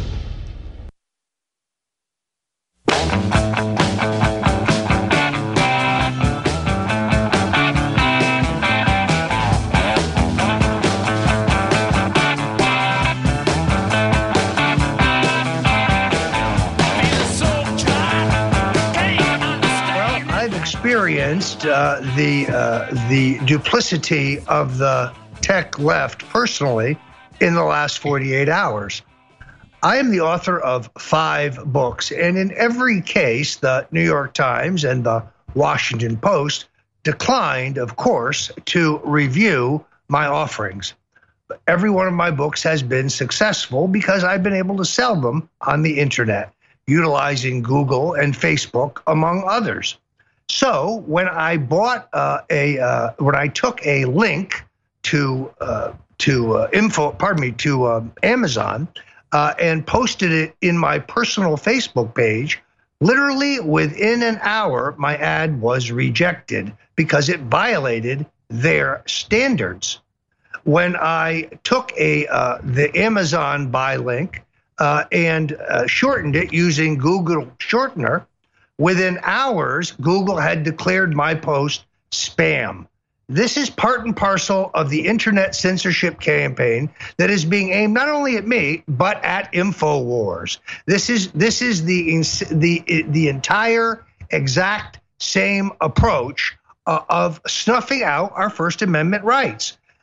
Experienced uh, the uh, the duplicity of the tech left personally in the last forty-eight hours. I am the author of five books, and in every case, the New York Times and the Washington Post declined, of course, to review my offerings. Every one of my books has been successful because I've been able to sell them on the internet, utilizing Google and Facebook, among others. So when I bought uh, a, uh, when I took a link to uh, to uh, info, pardon me, to um, Amazon uh, and posted it in my personal Facebook page, literally within an hour, my ad was rejected because it violated their standards. When I took a uh, the Amazon buy link uh, and uh, shortened it using Google Shortener, within hours, Google had declared my post spam. This is part and parcel of the internet censorship campaign that is being aimed not only at me, but at InfoWars. This is this is the the the entire exact same approach uh, of snuffing out our First Amendment rights.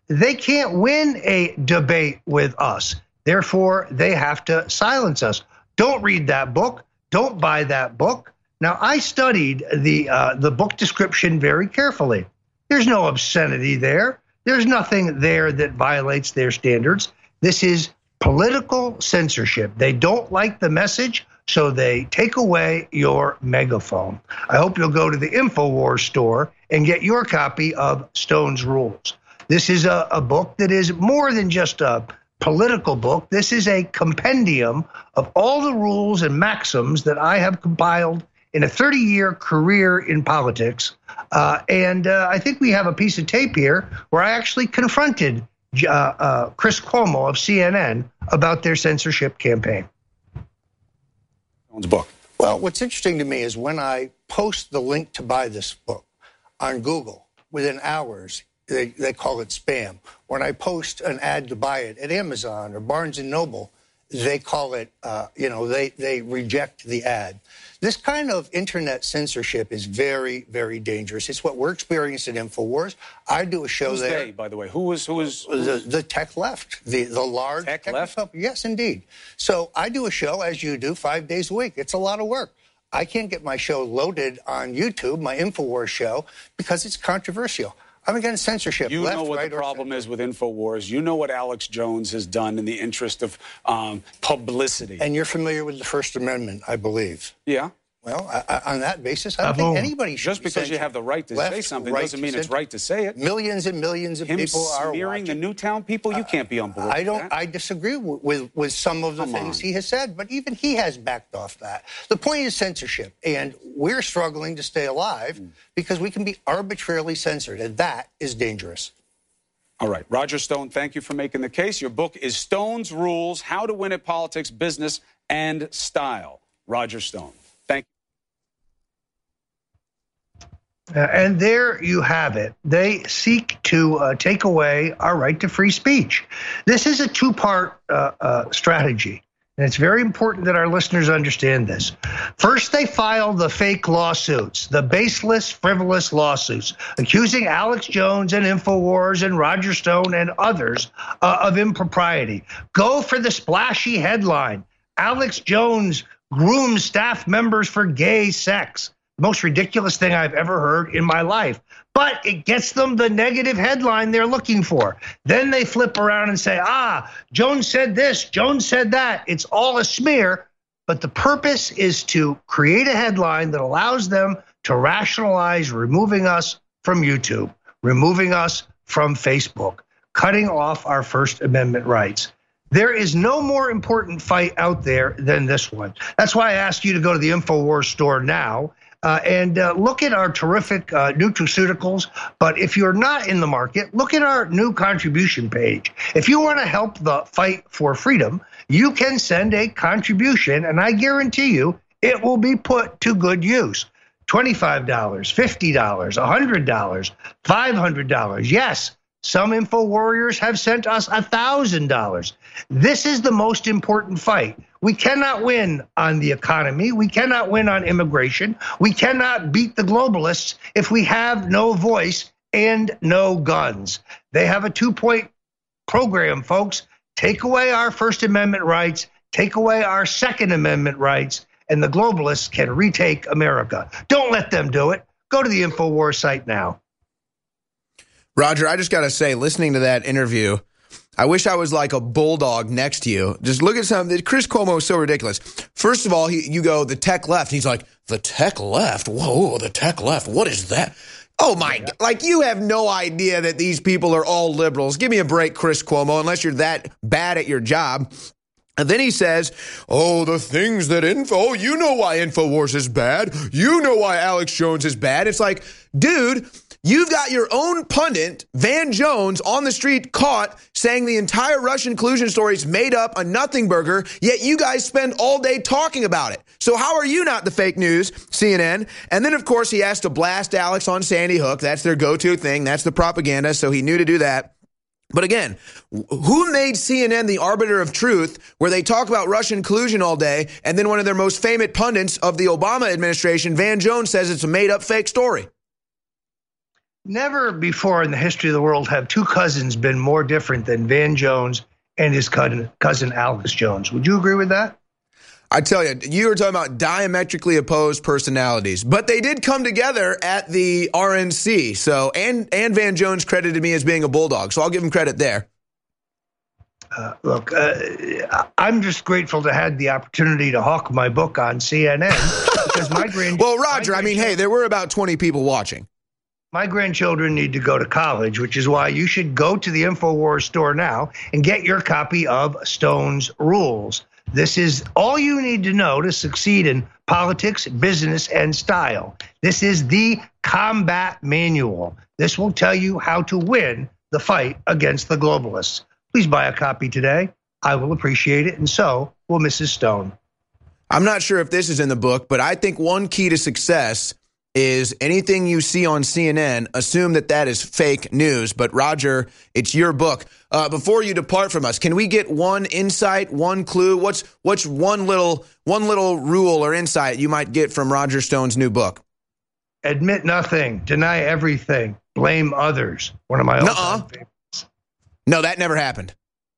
they can't win a debate with us. Therefore, they have to silence us. Don't read that book. Don't buy that book. Now, I studied the uh, the book description very carefully. There's no obscenity there. There's nothing there that violates their standards. This is political censorship. They don't like the message, so they take away your megaphone. I hope you'll go to the InfoWars store and get your copy of Stone's Rules. This is a, a book that is more than just a political book. This is a compendium of all the rules and maxims that I have compiled in a thirty-year career in politics. Uh, and uh, I think we have a piece of tape here where I actually confronted uh, uh, Chris Cuomo of C N N about their censorship campaign. Book. Well, what's interesting to me is when I post the link to buy this book on Google, within hours, they, they call it spam. When I post an ad to buy it at Amazon or Barnes and Noble, they call it, uh, you know, they, they reject the ad. This kind of internet censorship is very, very dangerous. It's what we're experiencing at InfoWars. I do a show Who's there. They, by the way, who was who was the, the tech left, the the large tech, tech left? Company. Yes, indeed. So I do a show as you do, five days a week. It's a lot of work. I can't get my show loaded on YouTube, my InfoWars show, because it's controversial. I'm against censorship. You left, know what right, the problem is with InfoWars. You know what Alex Jones has done in the interest of um, publicity. And you're familiar with the First Amendment, I believe. Yeah. Well, I, I, on that basis, I don't think anybody should Just be because you have the right to left, say something right doesn't mean to it's censor. right to say it. Millions and millions of Him people are smearing watching. the Newtown people, you can't be on board I with don't. that. I disagree with, with, with some of the Come things on. he has said, but even he has backed off that. The point is censorship, and we're struggling to stay alive Mm. because we can be arbitrarily censored, and that is dangerous. All right. Roger Stone, thank you for making the case. Your book is Stone's Rules, How to Win at Politics, Business, and Style. Roger Stone. Thank you. Uh, and there you have it. They seek to uh, take away our right to free speech. This is a two-part uh, uh, strategy, and it's very important that our listeners understand this. First, they file the fake lawsuits, the baseless, frivolous lawsuits, accusing Alex Jones and InfoWars and Roger Stone and others uh, of impropriety. Go for the splashy headline. Alex Jones grooms staff members for gay sex. The most ridiculous thing I've ever heard in my life. But it gets them the negative headline they're looking for. Then they flip around and say, ah, Jones said this, Jones said that. It's all a smear. But the purpose is to create a headline that allows them to rationalize removing us from YouTube, removing us from Facebook, cutting off our First Amendment rights. There is no more important fight out there than this one. That's why I ask you to go to the InfoWars store now uh, and uh, look at our terrific uh, nutraceuticals. But if you're not in the market, look at our new contribution page. If you want to help the fight for freedom, you can send a contribution, and I guarantee you it will be put to good use. twenty-five dollars, fifty dollars, one hundred dollars, five hundred dollars. Yes. Some info warriors have sent us one thousand dollars. This is the most important fight. We cannot win on the economy. We cannot win on immigration. We cannot beat the globalists if we have no voice and no guns. They have a two-point program, folks. Take away our First Amendment rights, take away our Second Amendment rights, and the globalists can retake America. Don't let them do it. Go to the InfoWars site now. Roger, I just got to say, listening to that interview, I wish I was like a bulldog next to you. Just look at something. Chris Cuomo is so ridiculous. First of all, he, you go, the tech left. He's like, the tech left? Whoa, the tech left. What is that? Oh, my God. Like, you have no idea that these people are all liberals. Give me a break, Chris Cuomo, unless you're that bad at your job. And then he says, oh, the things that info, you know why InfoWars is bad. You know why Alex Jones is bad. It's like, dude, you've got your own pundit, Van Jones, on the street caught saying the entire Russian collusion story is made up, a nothing burger, yet you guys spend all day talking about it. So how are you not the fake news, C N N? And then, of course, he has to blast Alex on Sandy Hook. That's their go-to thing. That's the propaganda, so he knew to do that. But again, who made C N N the arbiter of truth where they talk about Russian collusion all day, and then one of their most famous pundits of the Obama administration, Van Jones, says it's a made-up fake story? Never before in the history of the world have two cousins been more different than Van Jones and his cousin, cousin Alex Jones. Would you agree with that? I tell you, you were talking about diametrically opposed personalities, but they did come together at the R N C. So, and, and Van Jones credited me as being a bulldog, so I'll give him credit there. Uh, look, uh, I'm just grateful to have the opportunity to hawk my book on C N N because my grand. Well, Roger, I mean, hey, there were about twenty people watching. My grandchildren need to go to college, which is why you should go to the InfoWars store now and get your copy of Stone's Rules. This is all you need to know to succeed in politics, business, and style. This is the combat manual. This will tell you how to win the fight against the globalists. Please buy a copy today. I will appreciate it, and so will Missus Stone. I'm not sure if this is in the book, but I think one key to success is anything you see on C N N, assume that that is fake news. But Roger, it's your book. Uh, before you depart from us, can we get one insight, one clue? What's what's one little one little rule or insight you might get from Roger Stone's new book? Admit nothing, deny everything, blame others. One of my all-time favorites. No, that never happened.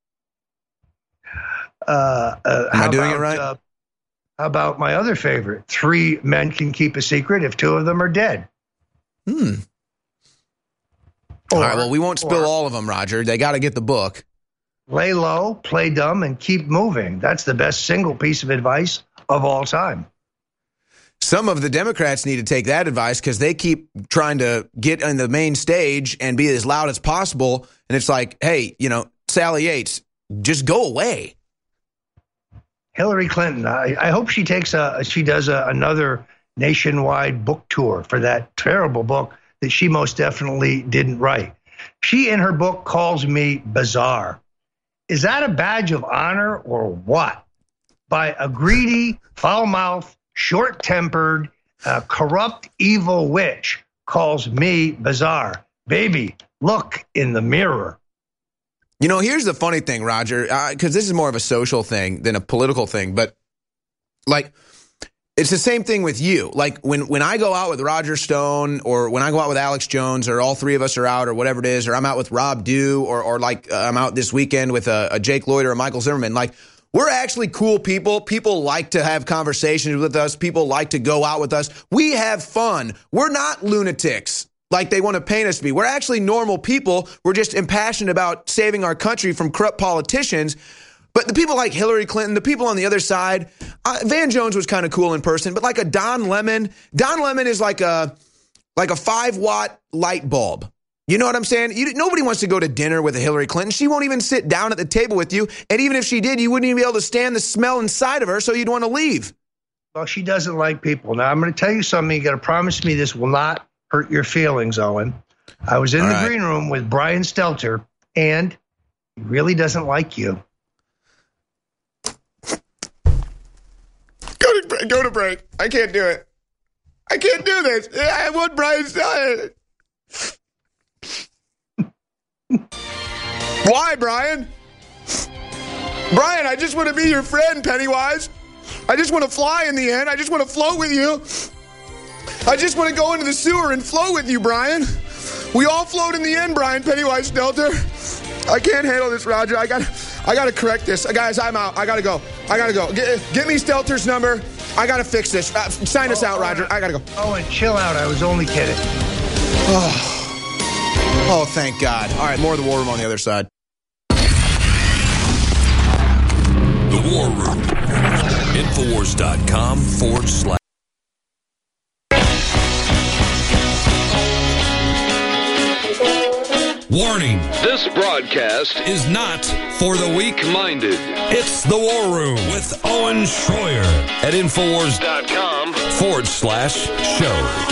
Uh, uh, Am I doing about, it right? Uh, How about my other favorite? Three men can keep a secret if two of them are dead. Hmm. Or, all right, well, we won't spill or, all of them, Roger. They got to get the book. Lay low, play dumb, and keep moving. That's the best single piece of advice of all time. Some of the Democrats need to take that advice because they keep trying to get on the main stage and be as loud as possible. And it's like, hey, you know, Sally Yates, just go away. Hillary Clinton, I, I hope she takes a she does a, another nationwide book tour for that terrible book that she most definitely didn't write. She, in her book, calls me bizarre. Is that a badge of honor or what? By a greedy, foul-mouthed, short-tempered, uh, corrupt, evil witch calls me bizarre. Baby, look in the mirror. You know, here's the funny thing, Roger, because uh, this is more of a social thing than a political thing. But, like, it's the same thing with you. Like, when, when I go out with Roger Stone or when I go out with Alex Jones or all three of us are out or whatever it is, or I'm out with Rob Dew or, or like, uh, I'm out this weekend with a, a Jake Lloyd or a Michael Zimmerman, like, we're actually cool people. People like to have conversations with us. People like to go out with us. We have fun. We're not lunatics like they want to paint us to be. We're actually normal people. We're just impassioned about saving our country from corrupt politicians. But the people like Hillary Clinton, the people on the other side, uh, Van Jones was kind of cool in person, but like a Don Lemon, Don Lemon is like a like a five watt light bulb. You know what I'm saying? You, nobody wants to go to dinner with a Hillary Clinton. She won't even sit down at the table with you. And even if she did, you wouldn't even be able to stand the smell inside of her, so you'd want to leave. Well, she doesn't like people. Now, I'm going to tell you something. You got to promise me this will not hurt your feelings, Owen. I was in All the right. green room with Brian Stelter, and he really doesn't like you. Go to, go to break. I can't do it. I can't do this. I want Brian Stelter. Why, Brian? Brian, I just want to be your friend, Pennywise. I just want to fly in the end. I just want to float with you. I just want to go into the sewer and float with you, Brian. We all float in the end, Brian Pennywise Stelter. I can't handle this, Roger. I got I got to correct this. Guys, I'm out. I got to go. I got to go. Get, get me Stelter's number. I got to fix this. Uh, sign us oh, out, Roger. I got to go. Oh, and chill out. I was only kidding. Oh. Oh, thank God. All right, more of the War Room on the other side. The War Room. Infowars.com forward slash. Warning. This broadcast is not for the weak-minded. It's The War Room with Owen Schroyer at Infowars.com forward slash show.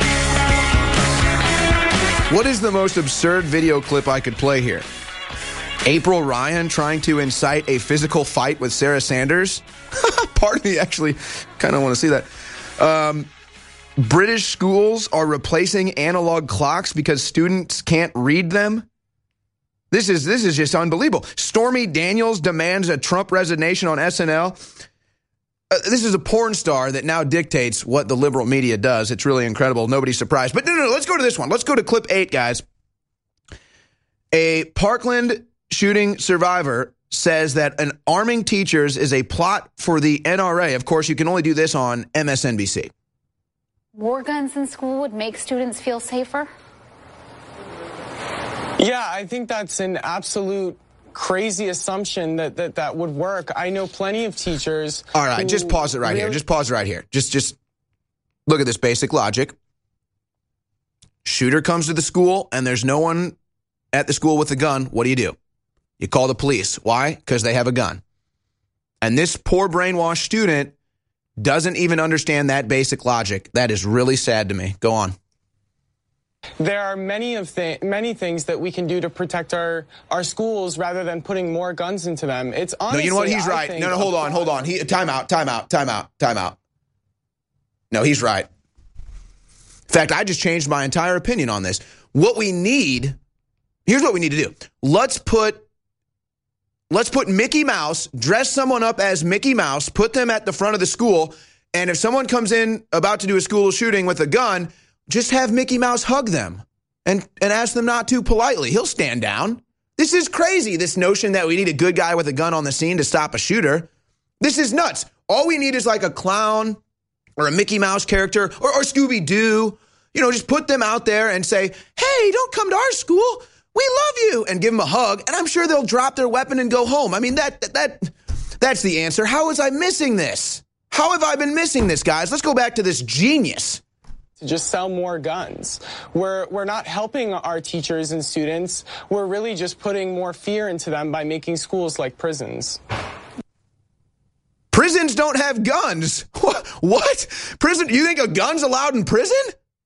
What is the most absurd video clip I could play here? April Ryan trying to incite a physical fight with Sarah Sanders? Part of me actually kind of want to see that. Um, British schools are replacing analog clocks because students can't read them. This is this is just unbelievable. Stormy Daniels demands a Trump resignation on S N L. Uh, this is a porn star that now dictates what the liberal media does. It's really incredible. Nobody's surprised. But no, no, no. Let's go to this one. Let's go to clip eight, guys. A Parkland shooting survivor says that an arming teachers is a plot for the N R A. Of course, you can only do this on M S N B C. More guns in school would make students feel safer? Yeah, I think that's an absolute crazy assumption that, that that would work. I know plenty of teachers. All right, just pause it right really- here. Just pause it right here. Just, just look at this basic logic. Shooter comes to the school and there's no one at the school with a gun. What do you do? You call the police. Why? Because they have a gun. And this poor brainwashed student doesn't even understand that basic logic. That is really sad to me. Go on. There are many of th- many things that we can do to protect our, our schools rather than putting more guns into them. It's honestly, no, you know what? He's I right. No, no, hold on, hold on. He, time out, time out, time out, time out. No, he's right. In fact, I just changed my entire opinion on this. What we need, here's what we need to do. Let's put, let's put Mickey Mouse, dress someone up as Mickey Mouse, put them at the front of the school, and if someone comes in about to do a school shooting with a gun, just have Mickey Mouse hug them and, and ask them not to politely. He'll stand down. This is crazy, this notion that we need a good guy with a gun on the scene to stop a shooter. This is nuts. All we need is like a clown or a Mickey Mouse character or, or Scooby-Doo. You know, just put them out there and say, hey, don't come to our school. We love you. And give them a hug. And I'm sure they'll drop their weapon and go home. I mean, that that that's the answer. How was I missing this? How have I been missing this, guys? Let's go back to this genius. To just sell more guns. We're, we're not helping our teachers and students. We're really just putting more fear into them by making schools like prisons. Prisons don't have guns. What? Prison? You think a gun's allowed in prison?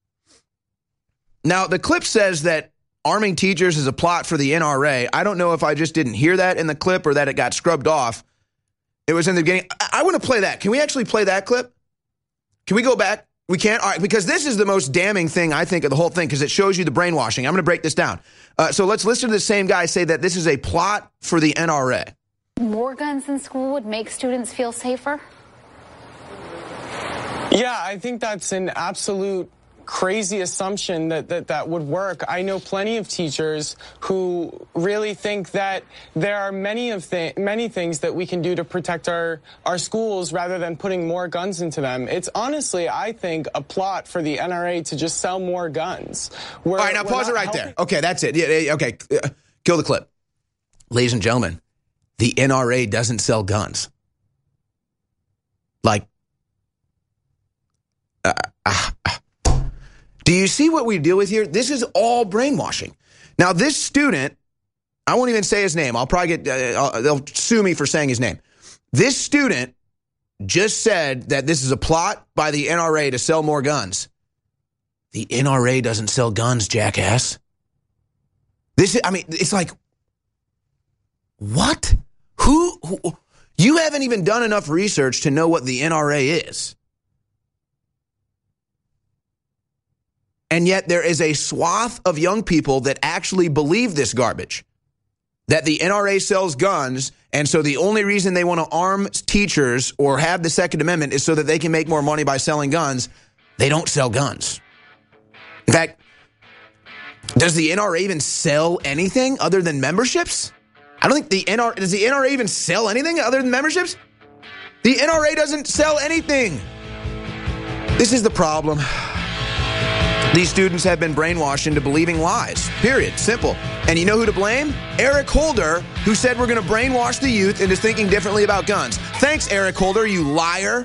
Now, the clip says that arming teachers is a plot for the N R A. I don't know if I just didn't hear that in the clip or that it got scrubbed off. It was in the beginning. I, I want to play that. Can we actually play that clip? Can we go back? We can't? All right, because this is the most damning thing, I think, of the whole thing, because it shows you the brainwashing. I'm going to break this down. Uh, so let's listen to the same guy say that this is a plot for the N R A. More guns in school would make students feel safer? Yeah, I think that's an absolute crazy assumption that, that that would work. I know plenty of teachers who really think that there are many of th- many things that we can do to protect our, our schools rather than putting more guns into them. It's honestly, I think, a plot for the N R A to just sell more guns. We're, All right, now pause it right helping- there. Okay, that's it. Yeah, yeah, okay, uh, kill the clip. Ladies and gentlemen, the N R A doesn't sell guns. Like, uh, uh, uh. Do you see what we deal with here? This is all brainwashing. Now, this student, I won't even say his name. I'll probably get, uh, they'll sue me for saying his name. This student just said that this is a plot by the N R A to sell more guns. The N R A doesn't sell guns, jackass. This is, I mean, it's like, what? Who, who? You haven't even done enough research to know what the N R A is. And yet there is a swath of young people that actually believe this garbage, that the N R A sells guns, and so the only reason they want to arm teachers or have the Second Amendment is so that they can make more money by selling guns. They don't sell guns. In fact, does the N R A even sell anything other than memberships? I don't think the N R A, does the N R A even sell anything other than memberships? The N R A doesn't sell anything. This is the problem. These students have been brainwashed into believing lies, period, simple. And you know who to blame? Eric Holder, who said we're going to brainwash the youth into thinking differently about guns. Thanks, Eric Holder, you liar.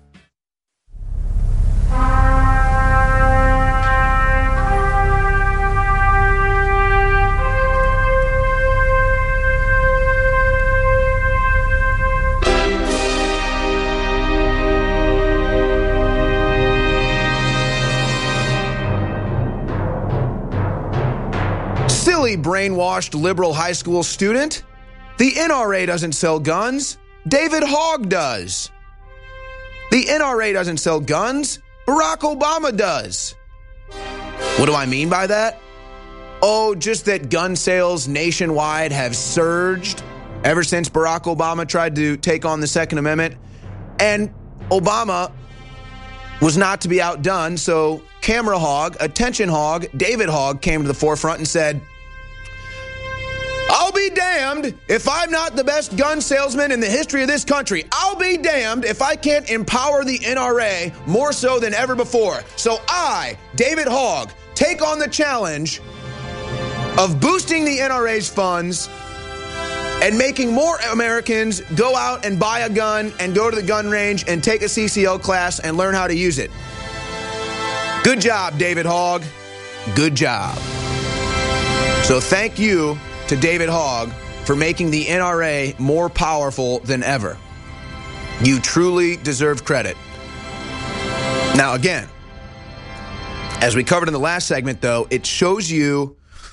Silly brainwashed liberal high school student. The N R A doesn't sell guns. David Hogg does. The N R A doesn't sell guns. Barack Obama does. What do I mean by that? Oh, just that gun sales nationwide have surged ever since Barack Obama tried to take on the Second Amendment. And Obama was not to be outdone, so camera hog, attention hog, David Hogg came to the forefront and said, I'll be damned if I'm not the best gun salesman in the history of this country. I'll be damned if I can't empower the N R A more so than ever before. So I, David Hogg, take on the challenge of boosting the N R A's funds and making more Americans go out and buy a gun and go to the gun range and take a C C L class and learn how to use it. Good job, David Hogg. Good job. So thank you to David Hogg for making the N R A more powerful than ever. You truly deserve credit. Now, again, as we covered in the last segment, though, it shows you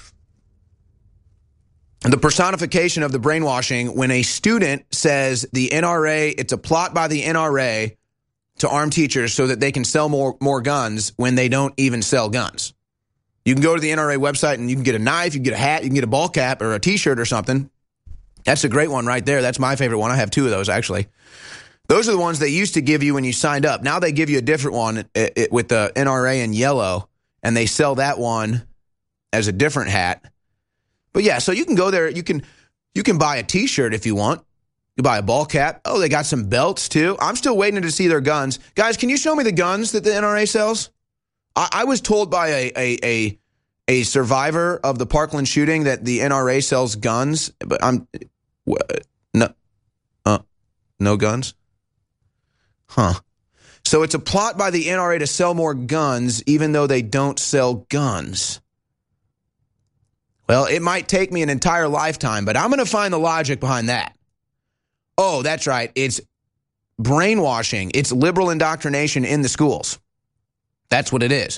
the personification of the brainwashing when a student says the N R A, it's a plot by the N R A to arm teachers so that they can sell more, more guns when they don't even sell guns. You can go to the N R A website and you can get a knife, you can get a hat, you can get a ball cap or a T-shirt or something. That's a great one right there. That's my favorite one. I have two of those, actually. Those are the ones they used to give you when you signed up. Now they give you a different one it, it, with the N R A in yellow, and they sell that one as a different hat. But yeah, so you can go there. You can you can buy a T-shirt if you want. You buy a ball cap. Oh, they got some belts, too. I'm still waiting to see their guns. Guys, can you show me the guns that the N R A sells? I, I was told by a, a a a survivor of the Parkland shooting that the N R A sells guns, but I'm no uh, no guns. Huh. So it's a plot by the N R A to sell more guns, even though they don't sell guns. Well, it might take me an entire lifetime, but I'm going to find the logic behind that. Oh, that's right. It's brainwashing. It's liberal indoctrination in the schools. That's what it is.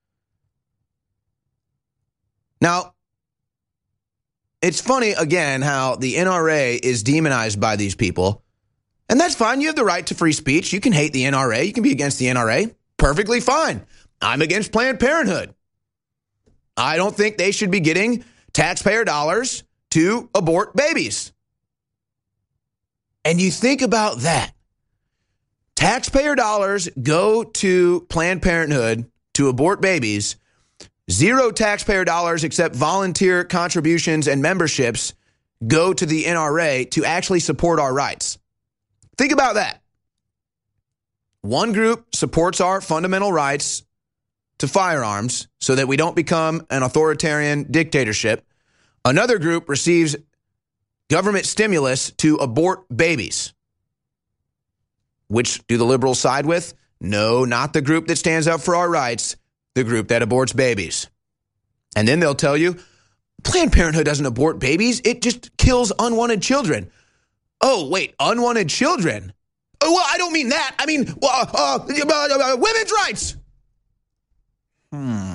Now, it's funny, again, how the N R A is demonized by these people. And that's fine. You have the right to free speech. You can hate the N R A. You can be against the N R A. Perfectly fine. I'm against Planned Parenthood. I don't think they should be getting taxpayer dollars to abort babies. And you think about that. Taxpayer dollars go to Planned Parenthood to abort babies. Zero taxpayer dollars except volunteer contributions and memberships go to the N R A to actually support our rights. Think about that. One group supports our fundamental rights to firearms so that we don't become an authoritarian dictatorship. Another group receives government stimulus to abort babies. Which do the liberals side with? No, not the group that stands up for our rights, the group that aborts babies. And then they'll tell you, Planned Parenthood doesn't abort babies, it just kills unwanted children. Oh, wait, unwanted children? Oh, well, I don't mean that. I mean, uh, uh, uh, women's rights. Hmm.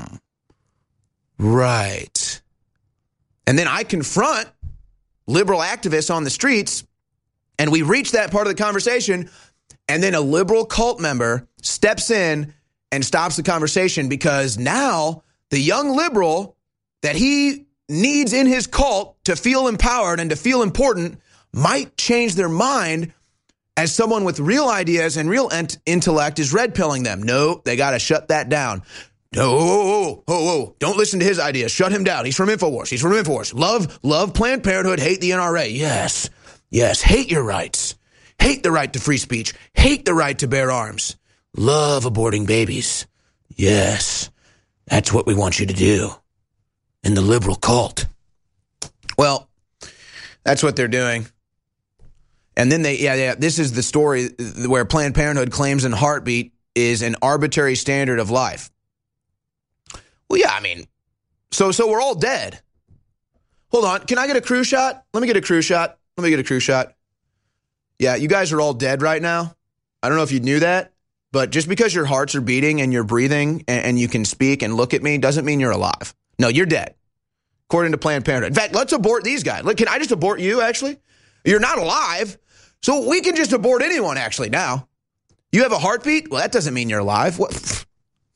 Right. And then I confront liberal activists on the streets, and we reach that part of the conversation, and then a liberal cult member steps in and stops the conversation because now the young liberal that he needs in his cult to feel empowered and to feel important might change their mind as someone with real ideas and real ent- intellect is red-pilling them. No, they got to shut that down. No, oh, oh, oh, oh, don't listen to his ideas. Shut him down. He's from InfoWars. He's from InfoWars. Love, love Planned Parenthood, hate the N R A. Yes, yes, hate your rights. Hate the right to free speech. Hate the right to bear arms. Love aborting babies. Yes, that's what we want you to do in the liberal cult. Well, that's what they're doing. And then they, yeah, yeah, this is the story where Planned Parenthood claims in Heartbeat is an arbitrary standard of life. Well, yeah, I mean, so so we're all dead. Hold on, can I get a crew shot? Let me get a crew shot. Let me get a crew shot. Yeah, you guys are all dead right now. I don't know if you knew that, but just because your hearts are beating and you're breathing and, and you can speak and look at me doesn't mean you're alive. No, you're dead, according to Planned Parenthood. In fact, let's abort these guys. Look, can I just abort you, actually? You're not alive, so we can just abort anyone, actually, now. You have a heartbeat? Well, that doesn't mean you're alive. What?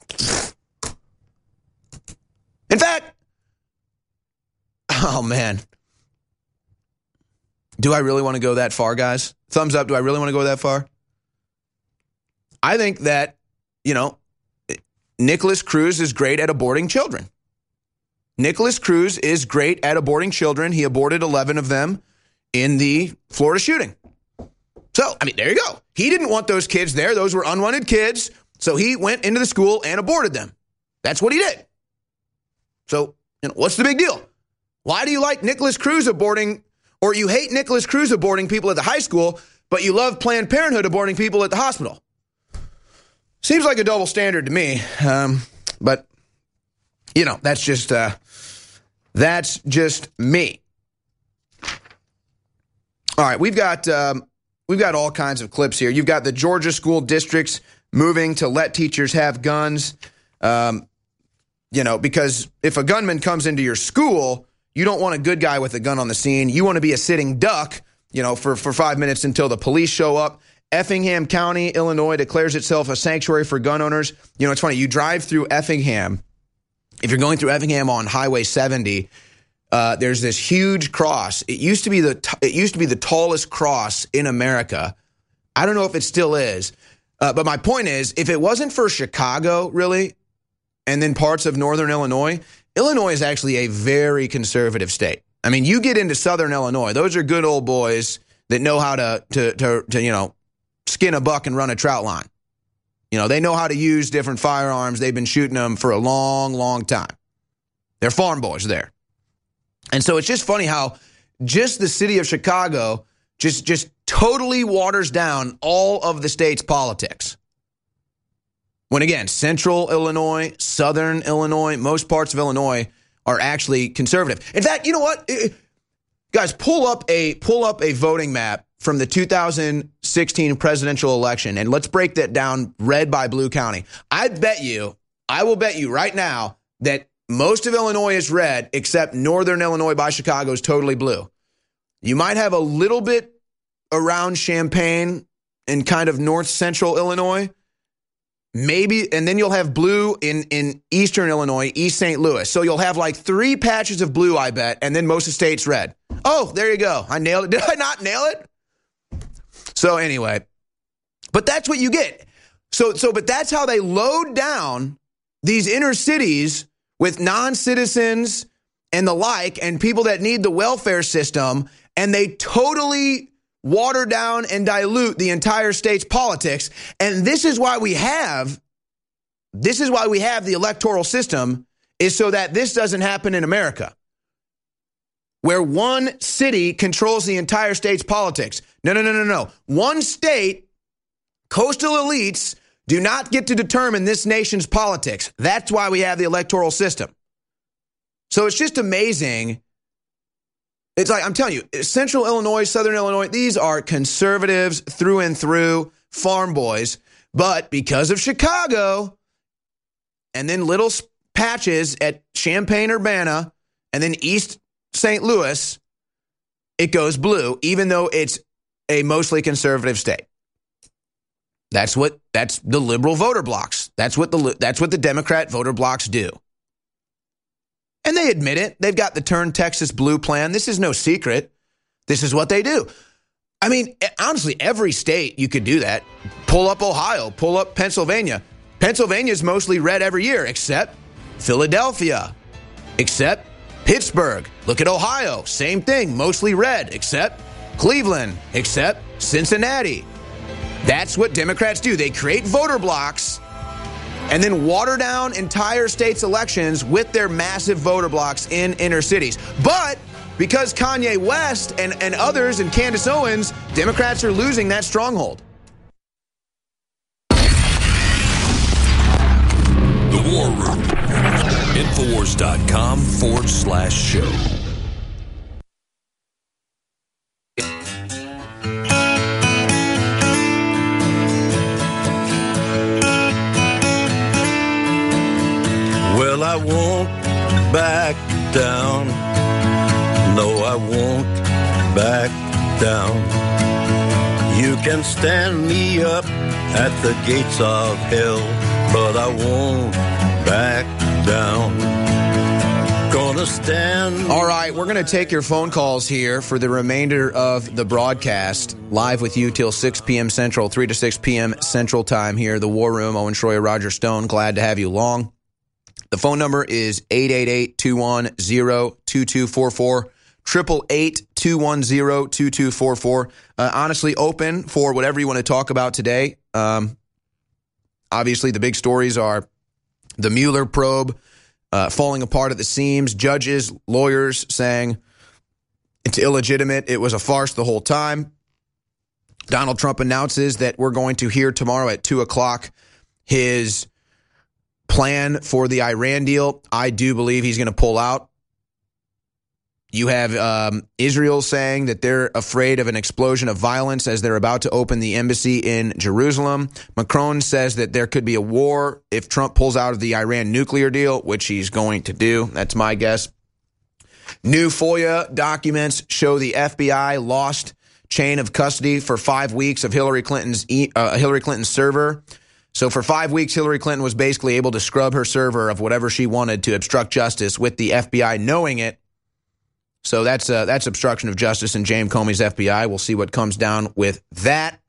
In fact, oh, man. Do I really want to go that far, guys? Thumbs up. Do I really want to go that far? I think that, you know, Nicholas Cruz is great at aborting children. Nicholas Cruz is great at aborting children. He aborted eleven of them in the Florida shooting. So, I mean, there you go. He didn't want those kids there. Those were unwanted kids. So he went into the school and aborted them. That's what he did. So, you know, what's the big deal? Why do you like Nicholas Cruz aborting, or you hate Nicholas Cruz aborting people at the high school, but you love Planned Parenthood aborting people at the hospital? Seems like a double standard to me. Um, but, you know, that's just, uh, that's just me. All right, we've got, um, we've got all kinds of clips here. You've got the Georgia school districts moving to let teachers have guns. Um, you know, because if a gunman comes into your school, you don't want a good guy with a gun on the scene. You want to be a sitting duck, you know, for, for five minutes until the police show up. Effingham County, Illinois, declares itself a sanctuary for gun owners. You know, it's funny. You drive through Effingham. If you're going through Effingham on Highway seventy, uh, there's this huge cross. It used to be the t- it used to be the tallest cross in America. I don't know if it still is, uh, but my point is, if it wasn't for Chicago, really, and then parts of northern Illinois, Illinois is actually a very conservative state. I mean, you get into southern Illinois, those are good old boys that know how to to to, to you know, skin a buck and run a trout line. You know, they know how to use different firearms. They've been shooting them for a long, long time. They're farm boys there. And so it's just funny how just the city of Chicago just, just totally waters down all of the state's politics. When, again, central Illinois, southern Illinois, most parts of Illinois are actually conservative. In fact, you know what? Guys, pull up a pull up a voting map from the two thousand sixteen presidential election, and let's break that down red by blue county. I bet you, I will bet you right now that most of Illinois is red, except northern Illinois by Chicago is totally blue. You might have a little bit around Champaign and kind of north central Illinois, maybe, and then you'll have blue in, in eastern Illinois, East Saint Louis. So you'll have like three patches of blue, I bet, and then most of the state's red. Oh, there you go. I nailed it. Did I not nail it? So anyway, but that's what you get. So, so, but that's how they load down these inner cities with non-citizens and the like, and people that need the welfare system, and they totally water down and dilute the entire state's politics. And this is why we have, this is why we have the electoral system, is so that this doesn't happen in America, where one city controls the entire state's politics. No, no, no, no, no. One state, coastal elites, do not get to determine this nation's politics. That's why we have the electoral system. So it's just amazing. It's like, I'm telling you, central Illinois, southern Illinois, these are conservatives through and through, farm boys. But because of Chicago, and then little patches at Champaign-Urbana, and then East Saint Louis, it goes blue, even though it's a mostly conservative state. That's what, that's the liberal voter blocks. That's what the, that's what the Democrat voter blocks do. And they admit it. They've got the Turn Texas Blue plan. This is no secret. This is what they do. I mean, honestly, every state you could do that. Pull up Ohio, pull up Pennsylvania. Pennsylvania is mostly red every year, except Philadelphia, except Pittsburgh. Look at Ohio. Same thing, mostly red, except Cleveland, except Cincinnati. That's what Democrats do. They create voter blocks and then water down entire states' elections with their massive voter blocks in inner cities. But because Kanye West and, and others and Candace Owens, Democrats are losing that stronghold. The War Room. Infowars.com forward slash show. Well, I won't back down. No, I won't back down. You can stand me up at the gates of hell, but I won't back down. Gonna stand. All right, we're going to take your phone calls here for the remainder of the broadcast. Live with you till six p.m. Central, three to six p.m. Central Time here. The War Room, Owen Schroyer, Roger Stone. Glad to have you along. The phone number is eight eight eight, two one zero, two two four four. eight eight eight, two one zero, two two four four. Uh, honestly, open for whatever you want to talk about today. Um, obviously, the big stories are the Mueller probe uh, falling apart at the seams, judges, lawyers saying it's illegitimate, it was a farce the whole time. Donald Trump announces that we're going to hear tomorrow at two o'clock his plan for the Iran deal. I do believe he's going to pull out. You have um, Israel saying that they're afraid of an explosion of violence as they're about to open the embassy in Jerusalem. Macron says that there could be a war if Trump pulls out of the Iran nuclear deal, which he's going to do. That's my guess. New FOIA documents show the F B I lost chain of custody for five weeks of Hillary Clinton's e- uh, Hillary Clinton's server. So for five weeks, Hillary Clinton was basically able to scrub her server of whatever she wanted to obstruct justice with the F B I knowing it. So that's uh, that's obstruction of justice in James Comey's F B I. We'll see what comes down with that.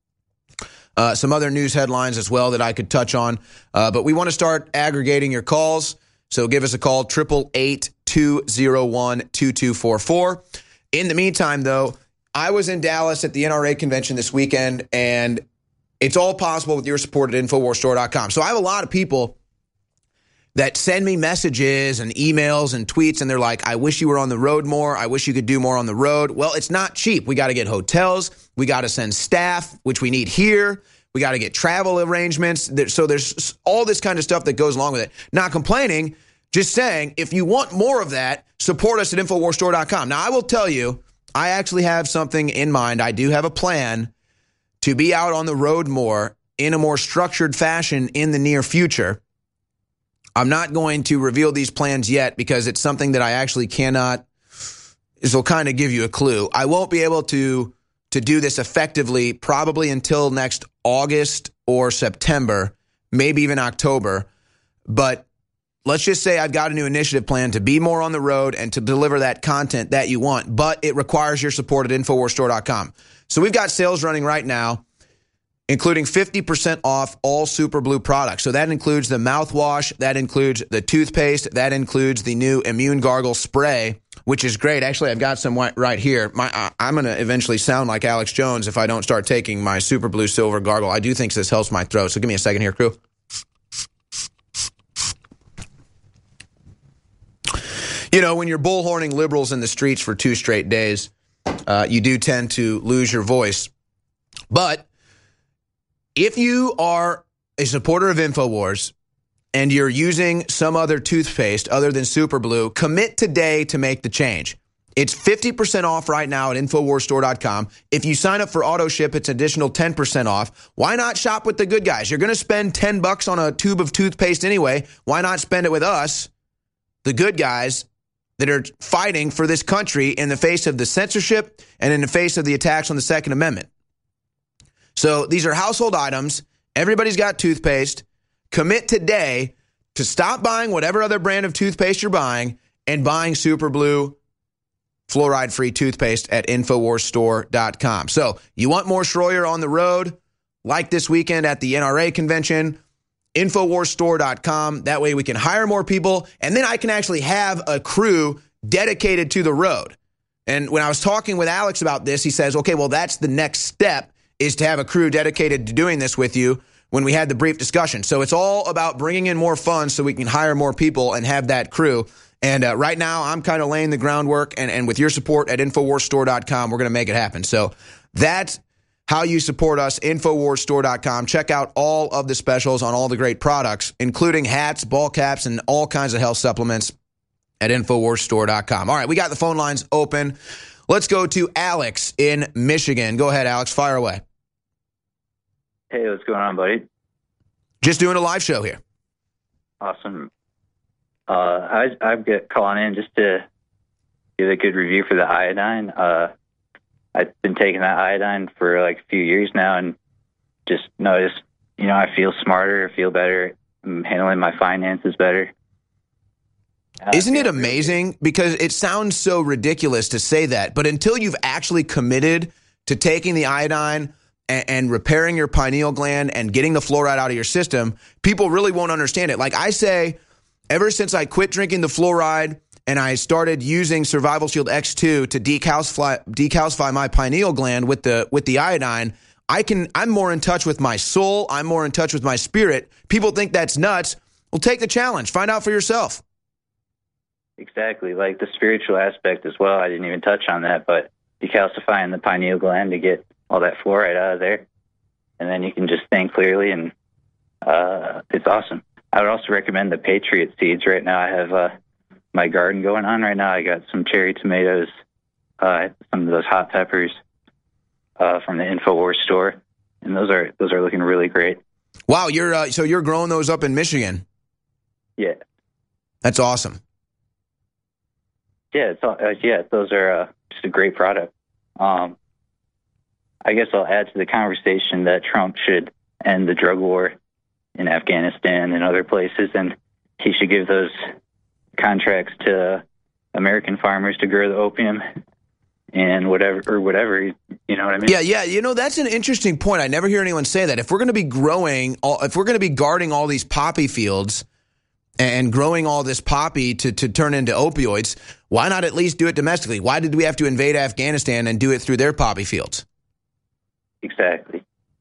Uh, some other news headlines as well that I could touch on. Uh, but we want to start aggregating your calls. So give us a call, eight eight eight, two oh one, two two four four. In the meantime, though, I was in Dallas at the N R A convention this weekend, and it's all possible with your support at Infowars Store dot com. So I have a lot of people that send me messages and emails and tweets, and they're like, I wish you were on the road more. I wish you could do more on the road. Well, it's not cheap. We got to get hotels. We got to send staff, which we need here. We got to get travel arrangements. So there's all this kind of stuff that goes along with it. Not complaining, just saying, if you want more of that, support us at Infowars Store dot com. Now, I will tell you, I actually have something in mind. I do have a plan to be out on the road more in a more structured fashion in the near future. I'm not going to reveal these plans yet because it's something that I actually cannot. This will kind of give you a clue. I won't be able to to do this effectively probably until next August or September, maybe even October. But let's just say I've got a new initiative plan to be more on the road and to deliver that content that you want. But it requires your support at Infowars Store dot com. So we've got sales running right now, including fifty percent off all Super Blue products. So that includes the mouthwash, that includes the toothpaste, that includes the new Immune Gargle Spray, which is great. Actually, I've got some right here. My, I'm going to eventually sound like Alex Jones if I don't start taking my Super Blue Silver Gargle. I do think this helps my throat. So give me a second here, crew. You know, when you're bullhorning liberals in the streets for two straight days, uh, you do tend to lose your voice. But if you are a supporter of InfoWars and you're using some other toothpaste other than Super Blue, commit today to make the change. It's fifty percent off right now at Infowars Store dot com. If you sign up for auto ship, it's additional ten percent off. Why not shop with the good guys? You're going to spend ten bucks on a tube of toothpaste anyway. Why not spend it with us, the good guys that are fighting for this country in the face of the censorship and in the face of the attacks on the Second Amendment? So these are household items. Everybody's got toothpaste. Commit today to stop buying whatever other brand of toothpaste you're buying and buying Super Blue fluoride-free toothpaste at Infowars Store dot com. So you want more Schroyer on the road, like this weekend at the N R A convention, Infowars Store dot com. That way we can hire more people, and then I can actually have a crew dedicated to the road. And when I was talking with Alex about this, he says, okay, well, that's the next step, is to have a crew dedicated to doing this with you when we had the brief discussion. So it's all about bringing in more funds so we can hire more people and have that crew. And uh, right now, I'm kind of laying the groundwork, and, and with your support at Infowars Store dot com, we're going to make it happen. So that's how you support us, Infowars Store dot com. Check out all of the specials on all the great products, including hats, ball caps, and all kinds of health supplements at Infowars Store dot com. All right, we got the phone lines open. Let's go to Alex in Michigan. Go ahead, Alex. Fire away. Hey, what's going on, buddy? Just doing a live show here. Awesome. Uh, I, I'm get, calling in just to give a good review for the iodine. Uh, I've been taking that iodine for like a few years now, and just noticed, you know, I feel smarter, I feel better, I'm handling my finances better. Isn't it amazing? Because it sounds so ridiculous to say that, but until you've actually committed to taking the iodine and, and repairing your pineal gland and getting the fluoride out of your system, people really won't understand it. Like I say, ever since I quit drinking the fluoride and I started using Survival Shield X two to decalcify, decalcify my pineal gland with the with the iodine, I can, I'm more in touch with my soul. I'm more in touch with my spirit. People think that's nuts. Well, take the challenge. Find out for yourself. Exactly, like the spiritual aspect as well. I didn't even touch on that, but decalcifying the pineal gland to get all that fluoride out of there, and then you can just think clearly, and uh, it's awesome. I would also recommend the Patriot seeds. Right now, I have uh, my garden going on right now. I got some cherry tomatoes, uh, some of those hot peppers uh, from the InfoWars store, and those are those are looking really great. Wow, you're uh, so you're growing those up in Michigan? Yeah, that's awesome. Yeah, it's all, uh, yeah, those are uh, just a great product. Um, I guess I'll add to the conversation that Trump should end the drug war in Afghanistan and other places, and he should give those contracts to American farmers to grow the opium and whatever, or whatever, you know what I mean? Yeah, yeah. You know, that's an interesting point. I never hear anyone say that. If we're going to be growing, all, if we're going to be guarding all these poppy fields and growing all this poppy to, to turn into opioids, why not at least do it domestically? Why did we have to invade Afghanistan and do it through their poppy fields? Exactly.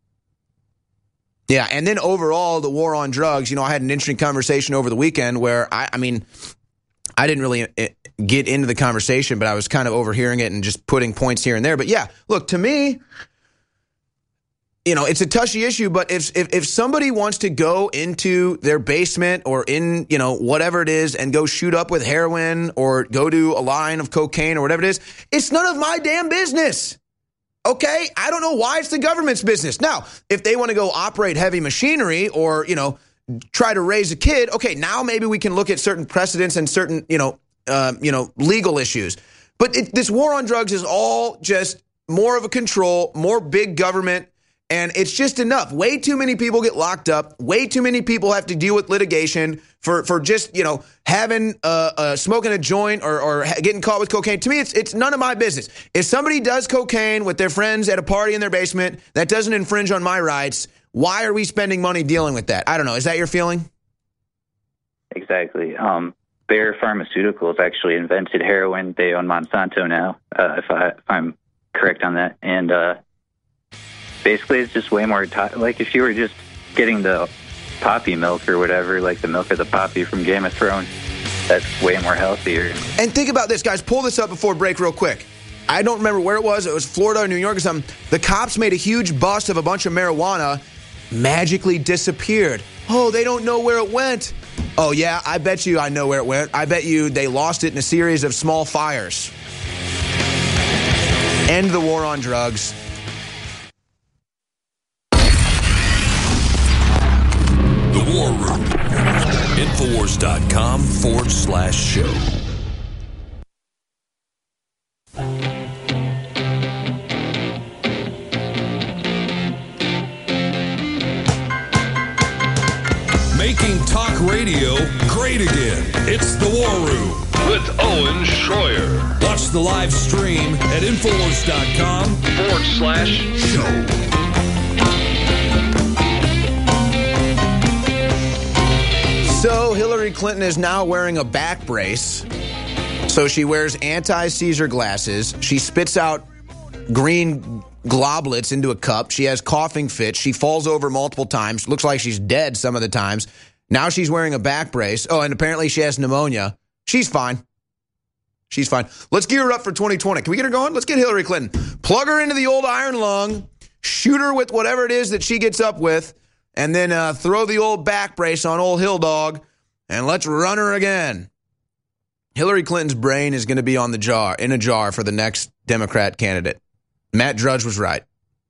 Yeah, and then overall, the war on drugs, you know, I had an interesting conversation over the weekend where, I, I mean, I didn't really get into the conversation, but I was kind of overhearing it and just putting points here and there. But yeah, look, to me, you know, it's a touchy issue, but if, if if somebody wants to go into their basement or in, you know, whatever it is and go shoot up with heroin or go do a line of cocaine or whatever it is, it's none of my damn business. Okay? I don't know why it's the government's business. Now, if they want to go operate heavy machinery or, you know, try to raise a kid, okay, now maybe we can look at certain precedents and certain, you know, uh, you know, legal issues. But it, this war on drugs is all just more of a control, more big government. And it's just enough. Way too many people get locked up. Way too many people have to deal with litigation for, for just, you know, having, uh, uh, smoking a joint or, or getting caught with cocaine. To me, it's it's none of my business. If somebody does cocaine with their friends at a party in their basement, that doesn't infringe on my rights. Why are we spending money dealing with that? I don't know. Is that your feeling? Exactly. Um, Bayer Pharmaceuticals actually invented heroin. They own Monsanto now, uh, if, I, if I'm correct on that. And, uh, basically, it's just way more, to- like if you were just getting the poppy milk or whatever, like the milk of the poppy from Game of Thrones, that's way more healthier. And think about this, guys. Pull this up before break real quick. I don't remember where it was. It was Florida or New York or something. The cops made a huge bust of a bunch of marijuana, magically disappeared. Oh, they don't know where it went. Oh, yeah, I bet you I know where it went. I bet you they lost it in a series of small fires. End the war on drugs. The War Room. Infowars.com forward slash show. Making talk radio great again. It's The War Room with Owen Schroyer. Watch the live stream at Infowars.com forward slash show. So Hillary Clinton is now wearing a back brace. So she wears anti-seizure glasses. She spits out green globules into a cup. She has coughing fits. She falls over multiple times. Looks like she's dead some of the times. Now she's wearing a back brace. Oh, and apparently she has pneumonia. She's fine. She's fine. Let's gear her up for twenty twenty. Can we get her going? Let's get Hillary Clinton. Plug her into the old iron lung. Shoot her with whatever it is that she gets up with. And then uh, throw the old back brace on old Hill Dog, and let's run her again. Hillary Clinton's brain is going to be on the jar, in a jar for the next Democrat candidate. Matt Drudge was right.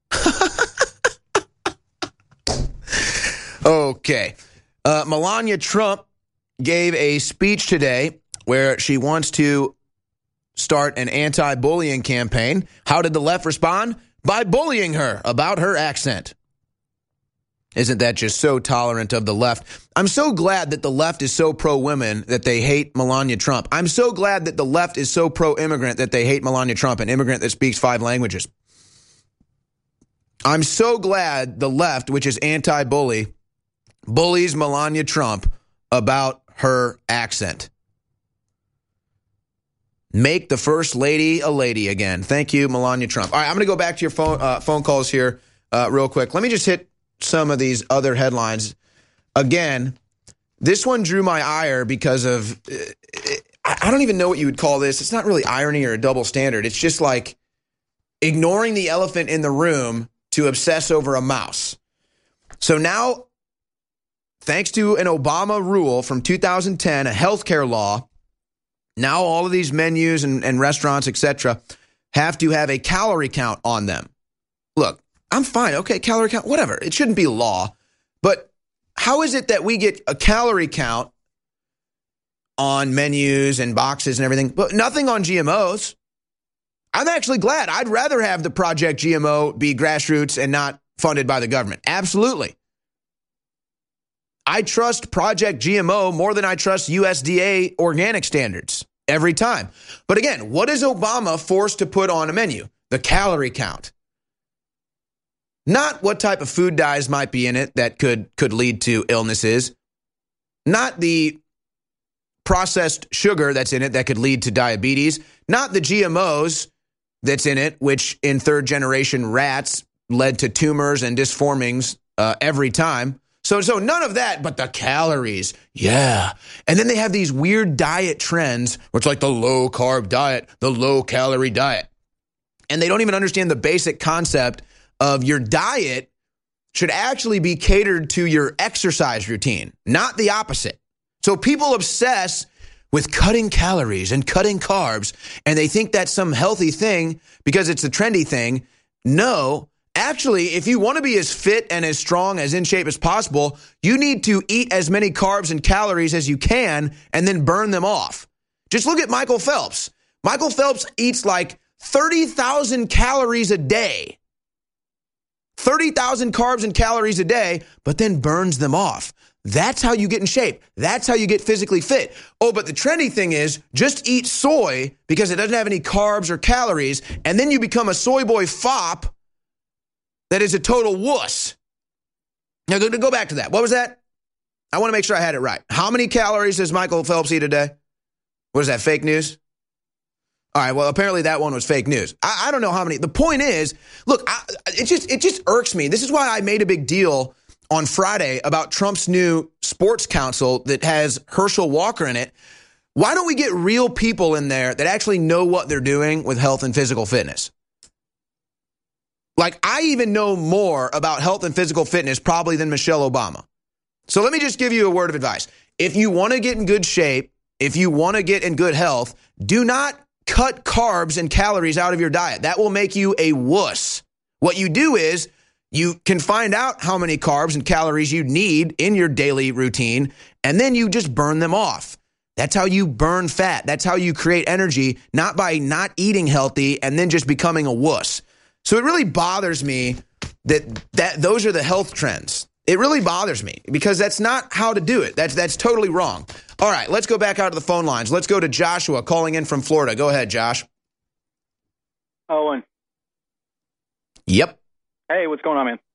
Okay. Uh, Melania Trump gave a speech today where she wants to start an anti-bullying campaign. How did the left respond? By bullying her about her accent. Isn't that just so tolerant of the left? I'm so glad that the left is so pro-women that they hate Melania Trump. I'm so glad that the left is so pro-immigrant that they hate Melania Trump, an immigrant that speaks five languages. I'm so glad the left, which is anti-bully, bullies Melania Trump about her accent. Make the first lady a lady again. Thank you, Melania Trump. All right, I'm going to go back to your phone uh, phone calls here uh, real quick. Let me just hit some of these other headlines. Again, this one drew my ire because of, uh, I don't even know what you would call this. It's not really irony or a double standard. It's just like ignoring the elephant in the room to obsess over a mouse. So now, thanks to an Obama rule from two thousand ten, a healthcare law, now all of these menus and, and restaurants, et cetera, have to have a calorie count on them. Look, I'm fine. Okay, calorie count, whatever. It shouldn't be law. But how is it that we get a calorie count on menus and boxes and everything, but nothing on G M Os? I'm actually glad. I'd rather have the Project G M O be grassroots and not funded by the government. Absolutely. I trust Project G M O more than I trust U S D A organic standards every time. But again, what is Obama forced to put on a menu? The calorie count. Not what type of food dyes might be in it that could, could lead to illnesses. Not the processed sugar that's in it that could lead to diabetes. Not the G M Os that's in it, which in third generation rats led to tumors and disformings uh, every time. So, so none of that, but the calories. Yeah. And then they have these weird diet trends, where it's like the low carb diet, the low calorie diet. And they don't even understand the basic concept of your diet should actually be catered to your exercise routine, not the opposite. So people obsess with cutting calories and cutting carbs, and they think that's some healthy thing because it's the trendy thing. No, actually, if you want to be as fit and as strong, as in shape as possible, you need to eat as many carbs and calories as you can and then burn them off. Just look at Michael Phelps. Michael Phelps eats like thirty thousand calories a day. thirty thousand carbs and calories a day, but then burns them off. That's how you get in shape. That's how you get physically fit. Oh, but the trendy thing is just eat soy because it doesn't have any carbs or calories, and then you become a soy boy fop that is a total wuss. Now, go, go back to that. What was that? I want to make sure I had it right. How many calories does Michael Phelps eat a day? What is that, fake news? All right, well, apparently that one was fake news. I, I don't know how many. The point is, look, I, it just it just irks me. This is why I made a big deal on Friday about Trump's new sports council that has Herschel Walker in it. Why don't we get real people in there that actually know what they're doing with health and physical fitness? Like, I even know more about health and physical fitness probably than Michelle Obama. So let me just give you a word of advice. If you want to get in good shape, if you want to get in good health, do not cut carbs and calories out of your diet. That will make you a wuss. What you do is you can find out how many carbs and calories you need in your daily routine, and then you just burn them off. That's how you burn fat. That's how you create energy, not by not eating healthy and then just becoming a wuss. So it really bothers me that that those are the health trends. It really bothers me because that's not how to do it. That's that's totally wrong. All right, let's go back out to the phone lines. Let's go to Joshua calling in from Florida. Go ahead, Josh. Owen. Yep. Hey, what's going on, man?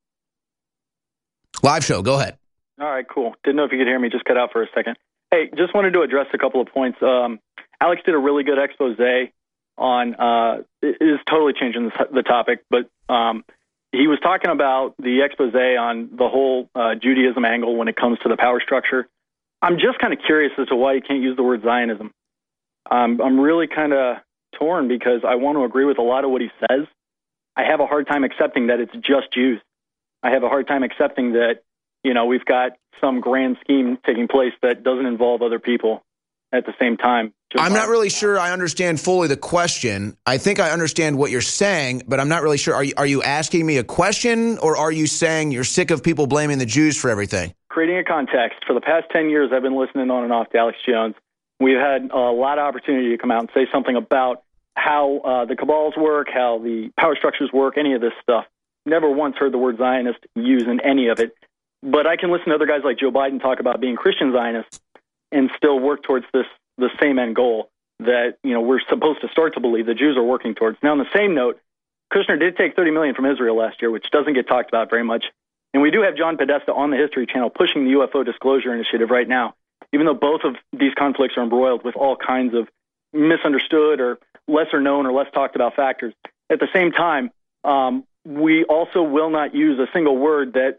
Live show. Go ahead. All right, cool. Didn't know if you could hear me. Just cut out for a second. Hey, just wanted to address a couple of points. Um, Alex did a really good expose on, uh, it is totally changing the, the topic, but um, he was talking about the expose on the whole uh, Judaism angle when it comes to the power structure. I'm just kind of curious as to why you can't use the word Zionism. Um, I'm really kind of torn because I want to agree with a lot of what he says. I have a hard time accepting that it's just Jews. I have a hard time accepting that, you know, we've got some grand scheme taking place that doesn't involve other people at the same time. I'm not really sure I understand fully the question. I think I understand what you're saying, but I'm not really sure. Are you, are you asking me a question, or are you saying you're sick of people blaming the Jews for everything? Creating a context. For the past ten years, I've been listening on and off to Alex Jones. We've had a lot of opportunity to come out and say something about how uh, the cabals work, how the power structures work, any of this stuff. Never once heard the word Zionist used in any of it. but I can listen to other guys like Joe Biden talk about being Christian Zionists and still work towards this the same end goal that, you know, we're supposed to start to believe the Jews are working towards. Now, on the same note, Kushner did take thirty million dollars from Israel last year, which doesn't get talked about very much. And we do have John Podesta on the History Channel pushing the U F O disclosure initiative right now, even though both of these conflicts are embroiled with all kinds of misunderstood or lesser known or less talked about factors. At the same time, um, we also will not use a single word that,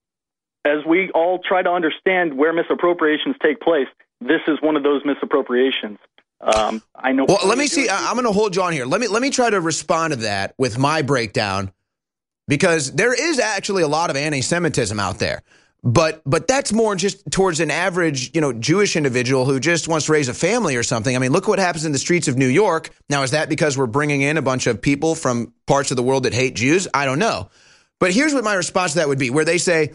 as we all try to understand where misappropriations take place, this is one of those misappropriations. Um, I know. Well, let me see. I'm going to hold you on here. Let me let me try to respond to that with my breakdown, because there is actually a lot of anti-Semitism out there. But but that's more just towards an average, you know, Jewish individual who just wants to raise a family or something. I mean, look what happens in the streets of New York. Now, is that because we're bringing in a bunch of people from parts of the world that hate Jews? I don't know. But here's what my response to that would be, where they say,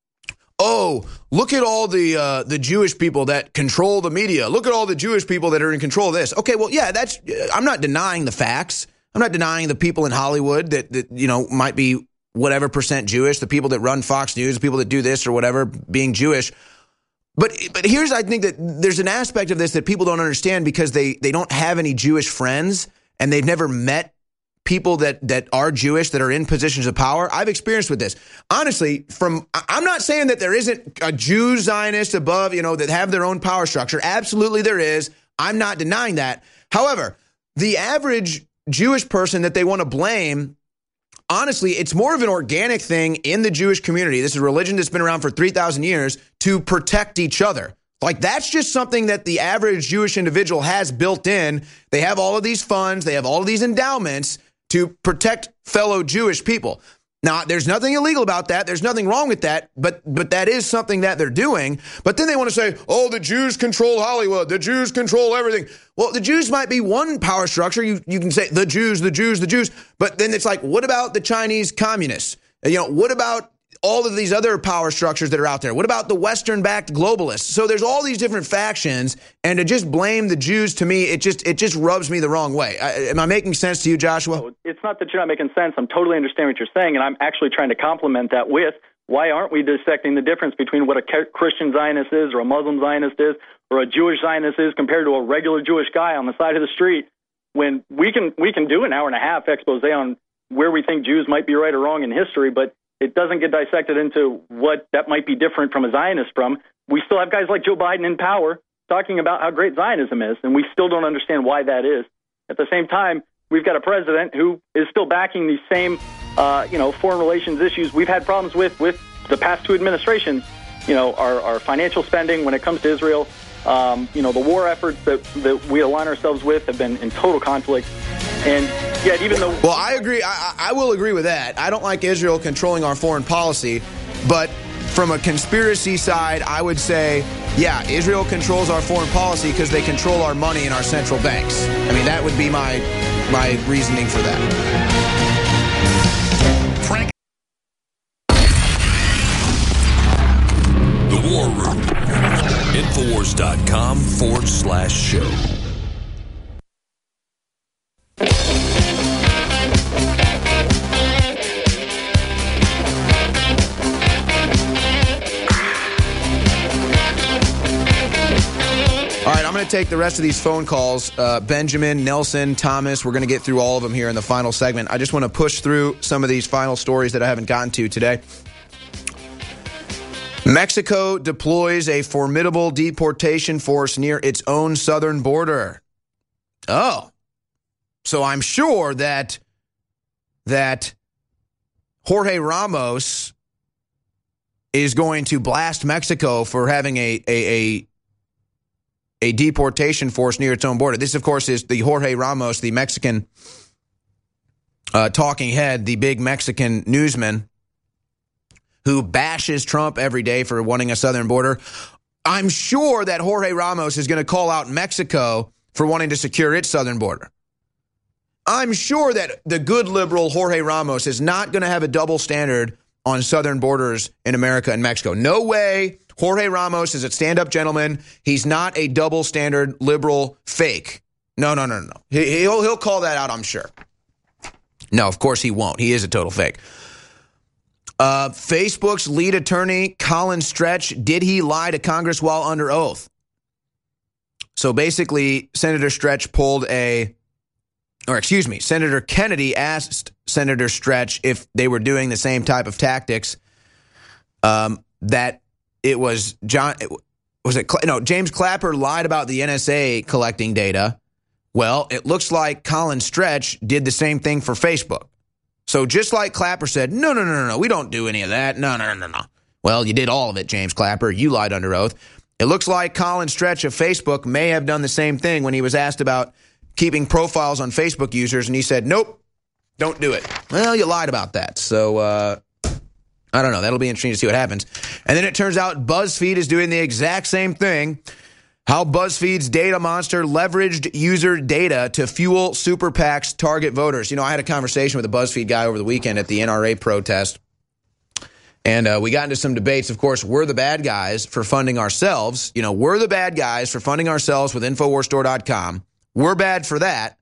oh, look at all the uh, the Jewish people that control the media. Look at all the Jewish people that are in control of this. Okay, well, yeah, that's I'm not denying the facts. I'm not denying the people in Hollywood that, that you know, might be whatever percent Jewish, the people that run Fox News, the people that do this or whatever, being Jewish. But but here's, I think that there's an aspect of this that people don't understand because they, they don't have any Jewish friends and they've never met people that, that are Jewish that are in positions of power. I've experienced with this. Honestly, from I'm not saying that there isn't a Jew Zionist above, you know, that have their own power structure. Absolutely there is. I'm not denying that. However, the average Jewish person that they want to blame, honestly, it's more of an organic thing in the Jewish community. This is a religion that's been around for three thousand years to protect each other. Like, that's just something that the average Jewish individual has built in. They have all of these funds. They have all of these endowments to protect fellow Jewish people. Now, there's nothing illegal about that. There's nothing wrong with that, but but that is something that they're doing. But then they want to say, oh, the Jews control Hollywood. The Jews control everything. Well, the Jews might be one power structure. You, you can say the Jews, the Jews, the Jews. But then it's like, what about the Chinese communists? You know, what about all of these other power structures that are out there? What about the Western-backed globalists? So there's all these different factions, and to just blame the Jews, to me, it just it just rubs me the wrong way. I, am I making sense to you, Joshua? No, it's not that you're not making sense. I'm totally understanding what you're saying, and I'm actually trying to complement that with, why aren't we dissecting the difference between what a Christian Zionist is, or a Muslim Zionist is, or a Jewish Zionist is compared to a regular Jewish guy on the side of the street, when we can we can do an hour and a half expose on where we think Jews might be right or wrong in history, but it doesn't get dissected into what that might be different from a Zionist from. We still have guys like Joe Biden in power talking about how great Zionism is, and we still don't understand why that is. At the same time, we've got a president who is still backing these same, uh, you know, foreign relations issues we've had problems with with the past two administrations. You know, our, our financial spending when it comes to Israel. Um, you know, the war efforts that, that we align ourselves with have been in total conflict. And yet, even though... Well, I agree. I, I will agree with that. I don't like Israel controlling our foreign policy. But from a conspiracy side, I would say, yeah, Israel controls our foreign policy because they control our money in our central banks. I mean, that would be my my reasoning for that. Frank. The War Room. Infowars.com forward slash show. All right, I'm going to take the rest of these phone calls. Uh, Benjamin, Nelson, Thomas, we're going to get through all of them here in the final segment. I just want to push through some of these final stories that I haven't gotten to today. Mexico deploys a formidable deportation force near its own southern border. Oh, so I'm sure that that Jorge Ramos is going to blast Mexico for having a a, a a deportation force near its own border. This, of course, is the Jorge Ramos, the Mexican uh, talking head, the big Mexican newsman who bashes Trump every day for wanting a southern border. I'm sure that Jorge Ramos is going to call out Mexico for wanting to secure its southern border. I'm sure that the good liberal Jorge Ramos is not going to have a double standard on southern borders in America and Mexico. No way. Jorge Ramos is a stand-up gentleman. He's not a double standard liberal fake. No, no, no, no. He, he'll, he'll call that out, I'm sure. No, of course he won't. He is a total fake. Uh, Facebook's lead attorney, Colin Stretch, did he lie to Congress while under oath? So basically, Senator Stretch pulled a, or excuse me, Senator Kennedy asked Senator Stretch if they were doing the same type of tactics um, that it was John, was it, no, James Clapper lied about the N S A collecting data. Well, it looks like Colin Stretch did the same thing for Facebook. So just like Clapper said, no, no, no, no, no, we don't do any of that. No, no, no, no. Well, you did all of it, James Clapper. You lied under oath. It looks like Colin Stretch of Facebook may have done the same thing when he was asked about keeping profiles on Facebook users, and he said, nope, don't do it. Well, you lied about that. So, uh, I don't know. That'll be interesting to see what happens. And then it turns out BuzzFeed is doing the exact same thing. How BuzzFeed's data monster leveraged user data to fuel super PACs target voters. You know, I had a conversation with a BuzzFeed guy over the weekend at the N R A protest, and uh, we got into some debates. Of course, we're the bad guys for funding ourselves. You know, we're the bad guys for funding ourselves with Infowars Store dot com. We're bad for that,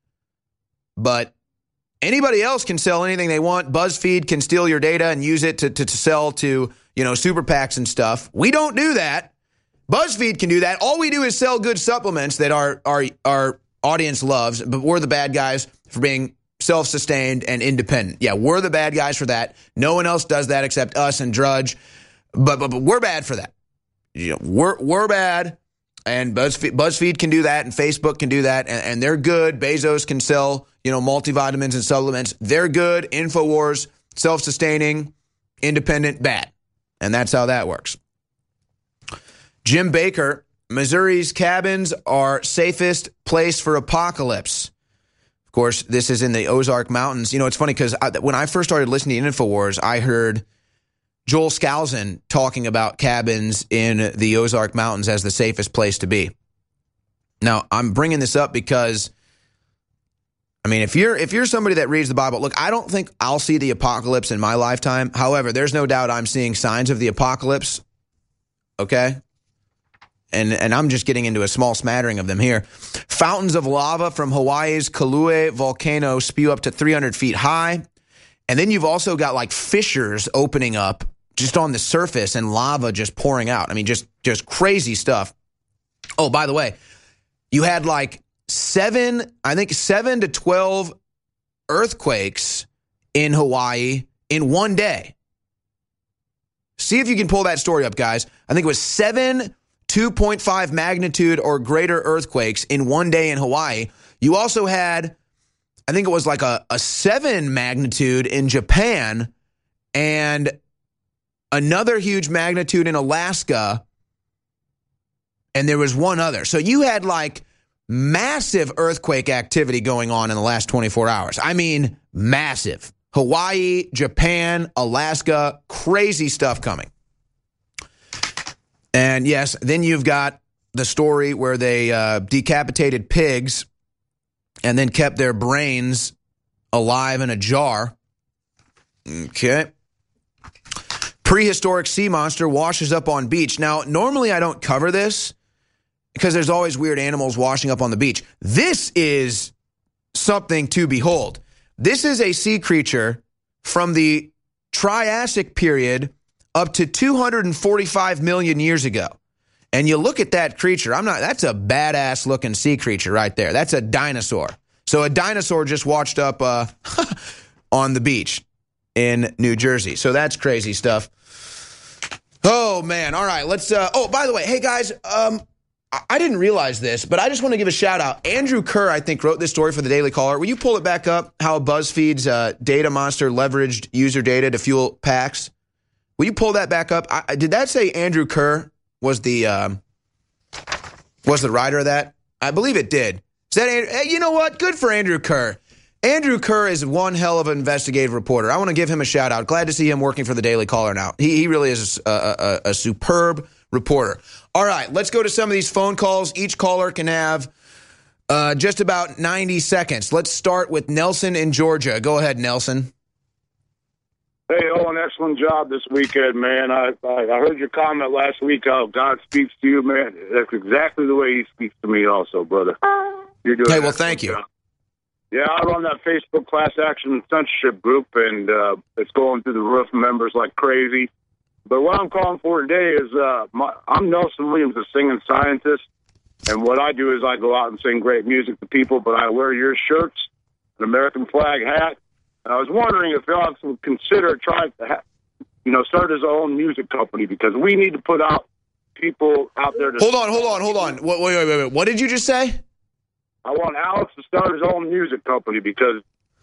but anybody else can sell anything they want. BuzzFeed can steal your data and use it to, to, to sell to, you know, super PACs and stuff. We don't do that. BuzzFeed can do that. All we do is sell good supplements that our, our, our audience loves, but we're the bad guys for being self-sustained and independent. Yeah, we're the bad guys for that. No one else does that except us and Drudge, but but, but we're bad for that. You know, we're we're bad, and BuzzFeed, BuzzFeed can do that, and Facebook can do that, and, and they're good. Bezos can sell, you know, multivitamins and supplements. They're good. InfoWars, self-sustaining, independent, bad. And that's how that works. Jim Baker, Missouri's cabins are safest place for apocalypse. Of course, this is in the Ozark Mountains. You know, it's funny because when I first started listening to InfoWars, I heard Joel Skousen talking about cabins in the Ozark Mountains as the safest place to be. Now, I'm bringing this up because, I mean, if you're if you're somebody that reads the Bible, look, I don't think I'll see the apocalypse in my lifetime. However, there's no doubt I'm seeing signs of the apocalypse, okay? And and I'm just getting into a small smattering of them here. Fountains of lava from Hawaii's Kilauea volcano spew up to three hundred feet high. And then you've also got like fissures opening up just on the surface and lava just pouring out. I mean, just, just crazy stuff. Oh, by the way, you had like seven, I think seven to twelve earthquakes in Hawaii in one day. See if you can pull that story up, guys. I think it was seven two point five magnitude or greater earthquakes in one day in Hawaii. You also had, I think it was like a, a seven magnitude in Japan and another huge magnitude in Alaska. And there was one other. So you had like massive earthquake activity going on in the last twenty-four hours. I mean, massive. Hawaii, Japan, Alaska, crazy stuff coming. And yes, then you've got the story where they uh, decapitated pigs and then kept their brains alive in a jar. Okay. Prehistoric sea monster washes up on beach. Now, normally I don't cover this because there's always weird animals washing up on the beach. This is something to behold. This is a sea creature from the Triassic period up to two hundred forty-five million years ago. And you look at that creature, I'm not, that's a badass looking sea creature right there. That's a dinosaur. So a dinosaur just washed up uh, on the beach in New Jersey. So that's crazy stuff. Oh man. All right. Let's, uh, oh, by the way, hey guys, um, I didn't realize this, but I just want to give a shout out. Andrew Kerr, I think, wrote this story for the Daily Caller. Will you pull it back up? How BuzzFeed's uh, data monster leveraged user data to fuel PACs. Will you pull that back up? I, did that say Andrew Kerr was the um, was the writer of that? I believe it did. Is that Andrew? Hey, you know what? Good for Andrew Kerr. Andrew Kerr is one hell of an investigative reporter. I want to give him a shout out. Glad to see him working for the Daily Caller now. He, he really is a, a, a superb reporter. All right, let's go to some of these phone calls. Each caller can have uh, just about ninety seconds. Let's start with Nelson in Georgia. Go ahead, Nelson. Hey, oh, an excellent job this weekend, man. I, I I heard your comment last week how God speaks to you, man. That's exactly the way he speaks to me also, brother. You're doing Hey, well, thank you. Job. Yeah, I run that Facebook class action censorship group, and uh, it's going through the roof, members like crazy. But what I'm calling for today is uh, my, I'm Nelson Williams, a singing scientist, and what I do is I go out and sing great music to people, but I wear your shirts, an American flag hat, and I was wondering if y'all would consider trying to, ha- you know, start his own music company, because we need to put out people out there to... Hold on, hold on, hold on. Wait, wait, wait, wait. What did you just say? I want Alex to start his own music company because...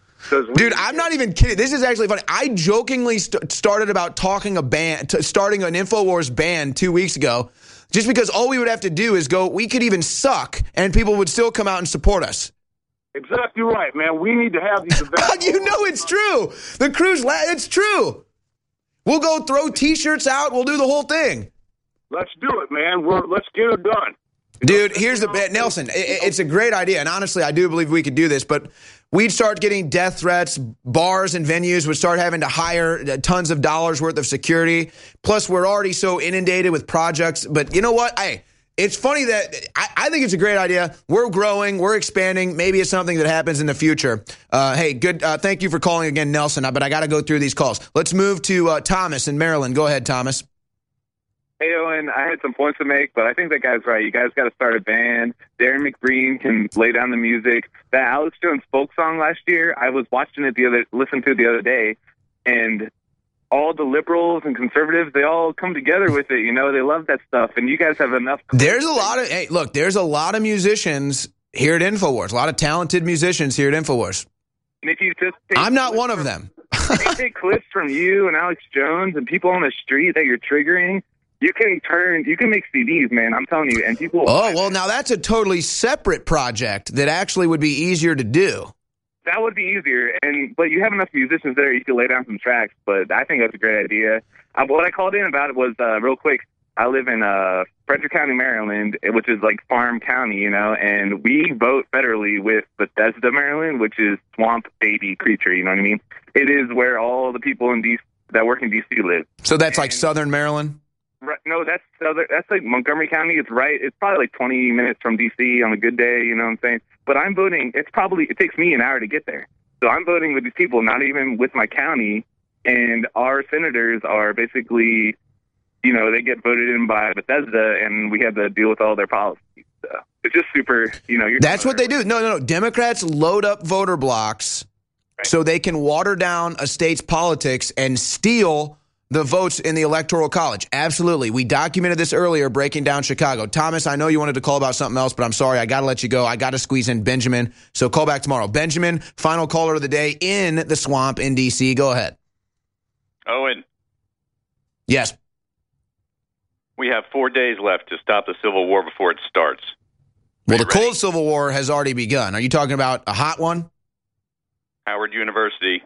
Dude, I'm not even kidding. This is actually funny. I jokingly st- started about talking a band, t- starting an InfoWars band two weeks ago, just because all we would have to do is go, we could even suck, and people would still come out and support us. Exactly right, man. We need to have these events. You know it's true. The crew's, la- it's true. We'll go throw T-shirts out. We'll do the whole thing. Let's do it, man. We're, let's get it done. Dude, here's the bit. Nelson, it, it's a great idea, and honestly, I do believe we could do this, but we'd start getting death threats. Bars and venues would start having to hire tons of dollars worth of security. Plus, we're already so inundated with projects. But you know what? Hey, it's funny that I, I think it's a great idea. We're growing. We're expanding. Maybe it's something that happens in the future. Uh, hey, good. Uh, thank you for calling again, Nelson. But I got to go through these calls. Let's move to uh, Thomas in Maryland. Go ahead, Thomas. Hey, Owen, I had some points to make, but I think that guy's right. You guys got to start a band. Darren McBreen can lay down the music. That Alex Jones folk song last year, I was watching it the other, listened to it the other day, and all the liberals and conservatives, they all come together with it. You know, they love that stuff, and you guys have enough. There's a lot of, hey, look, there's a lot of musicians here at InfoWars, a lot of talented musicians here at InfoWars. And if you just take I'm not one of them. If you take clips from you and Alex Jones and people on the street that you're triggering, you can turn, you can make C Ds, man. I'm telling you, and people. Oh well, now that's a totally separate project that actually would be easier to do. That would be easier, and but you have enough musicians there, you can lay down some tracks. But I think that's a great idea. Uh, what I called in about it was uh, real quick. I live in uh, Frederick County, Maryland, which is like Farm County, you know, and we vote federally with Bethesda, Maryland, which is swamp baby creature. You know what I mean? It is where all the people in D C that work in D C live. So that's and, like Southern Maryland. Right, no, that's other, that's like Montgomery County. It's right. It's probably like twenty minutes from D C on a good day. You know what I'm saying? But I'm voting. It's probably it takes me an hour to get there. So I'm voting with these people, not even with my county. And our senators are basically, you know, they get voted in by Bethesda, and we have to deal with all their policies. So it's just super. You know, you're that's what they do. No, no, no. Democrats load up voter blocks right. so they can water down a state's politics and steal the votes in the Electoral College. Absolutely. We documented this earlier, breaking down Chicago. Thomas, I know you wanted to call about something else, but I'm sorry. I got to let you go. I got to squeeze in Benjamin. So call back tomorrow. Benjamin, final caller of the day in the swamp in D C. Go ahead. Owen. Yes. We have four days left to stop the Civil War before it starts. Well, the cold Civil War has already begun. Are you talking about a hot one? Howard University.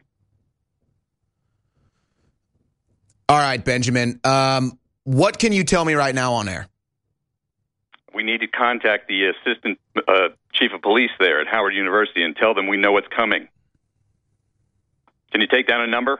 All right, Benjamin. Um, what can you tell me right now on air? We need to contact the assistant uh, chief of police there at Howard University and tell them we know what's coming. Can you take down a number?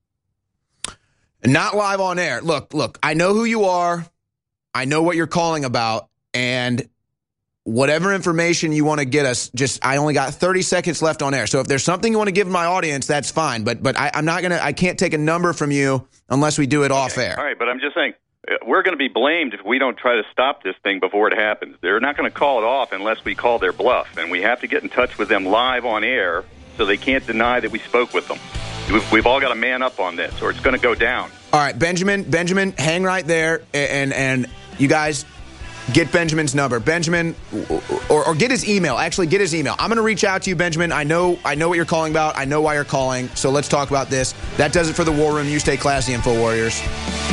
Not live on air. Look, look, I know who you are. I know what you're calling about. And whatever information you want to get us, just I only got thirty seconds left on air. So if there's something you want to give my audience, that's fine. But but I, I'm not going to, I can't take a number from you unless we do it okay. off air. All right, but I'm just saying, we're going to be blamed if we don't try to stop this thing before it happens. They're not going to call it off unless we call their bluff. And we have to get in touch with them live on air so they can't deny that we spoke with them. We've, we've all got to man up on this or it's going to go down. All right, Benjamin, Benjamin, hang right there. And, and you guys get Benjamin's number. Benjamin, or, or get his email. Actually, get his email. I'm going to reach out to you, Benjamin. I know I know what you're calling about. I know why you're calling. So let's talk about this. That does it for the War Room. You stay classy, Info Warriors.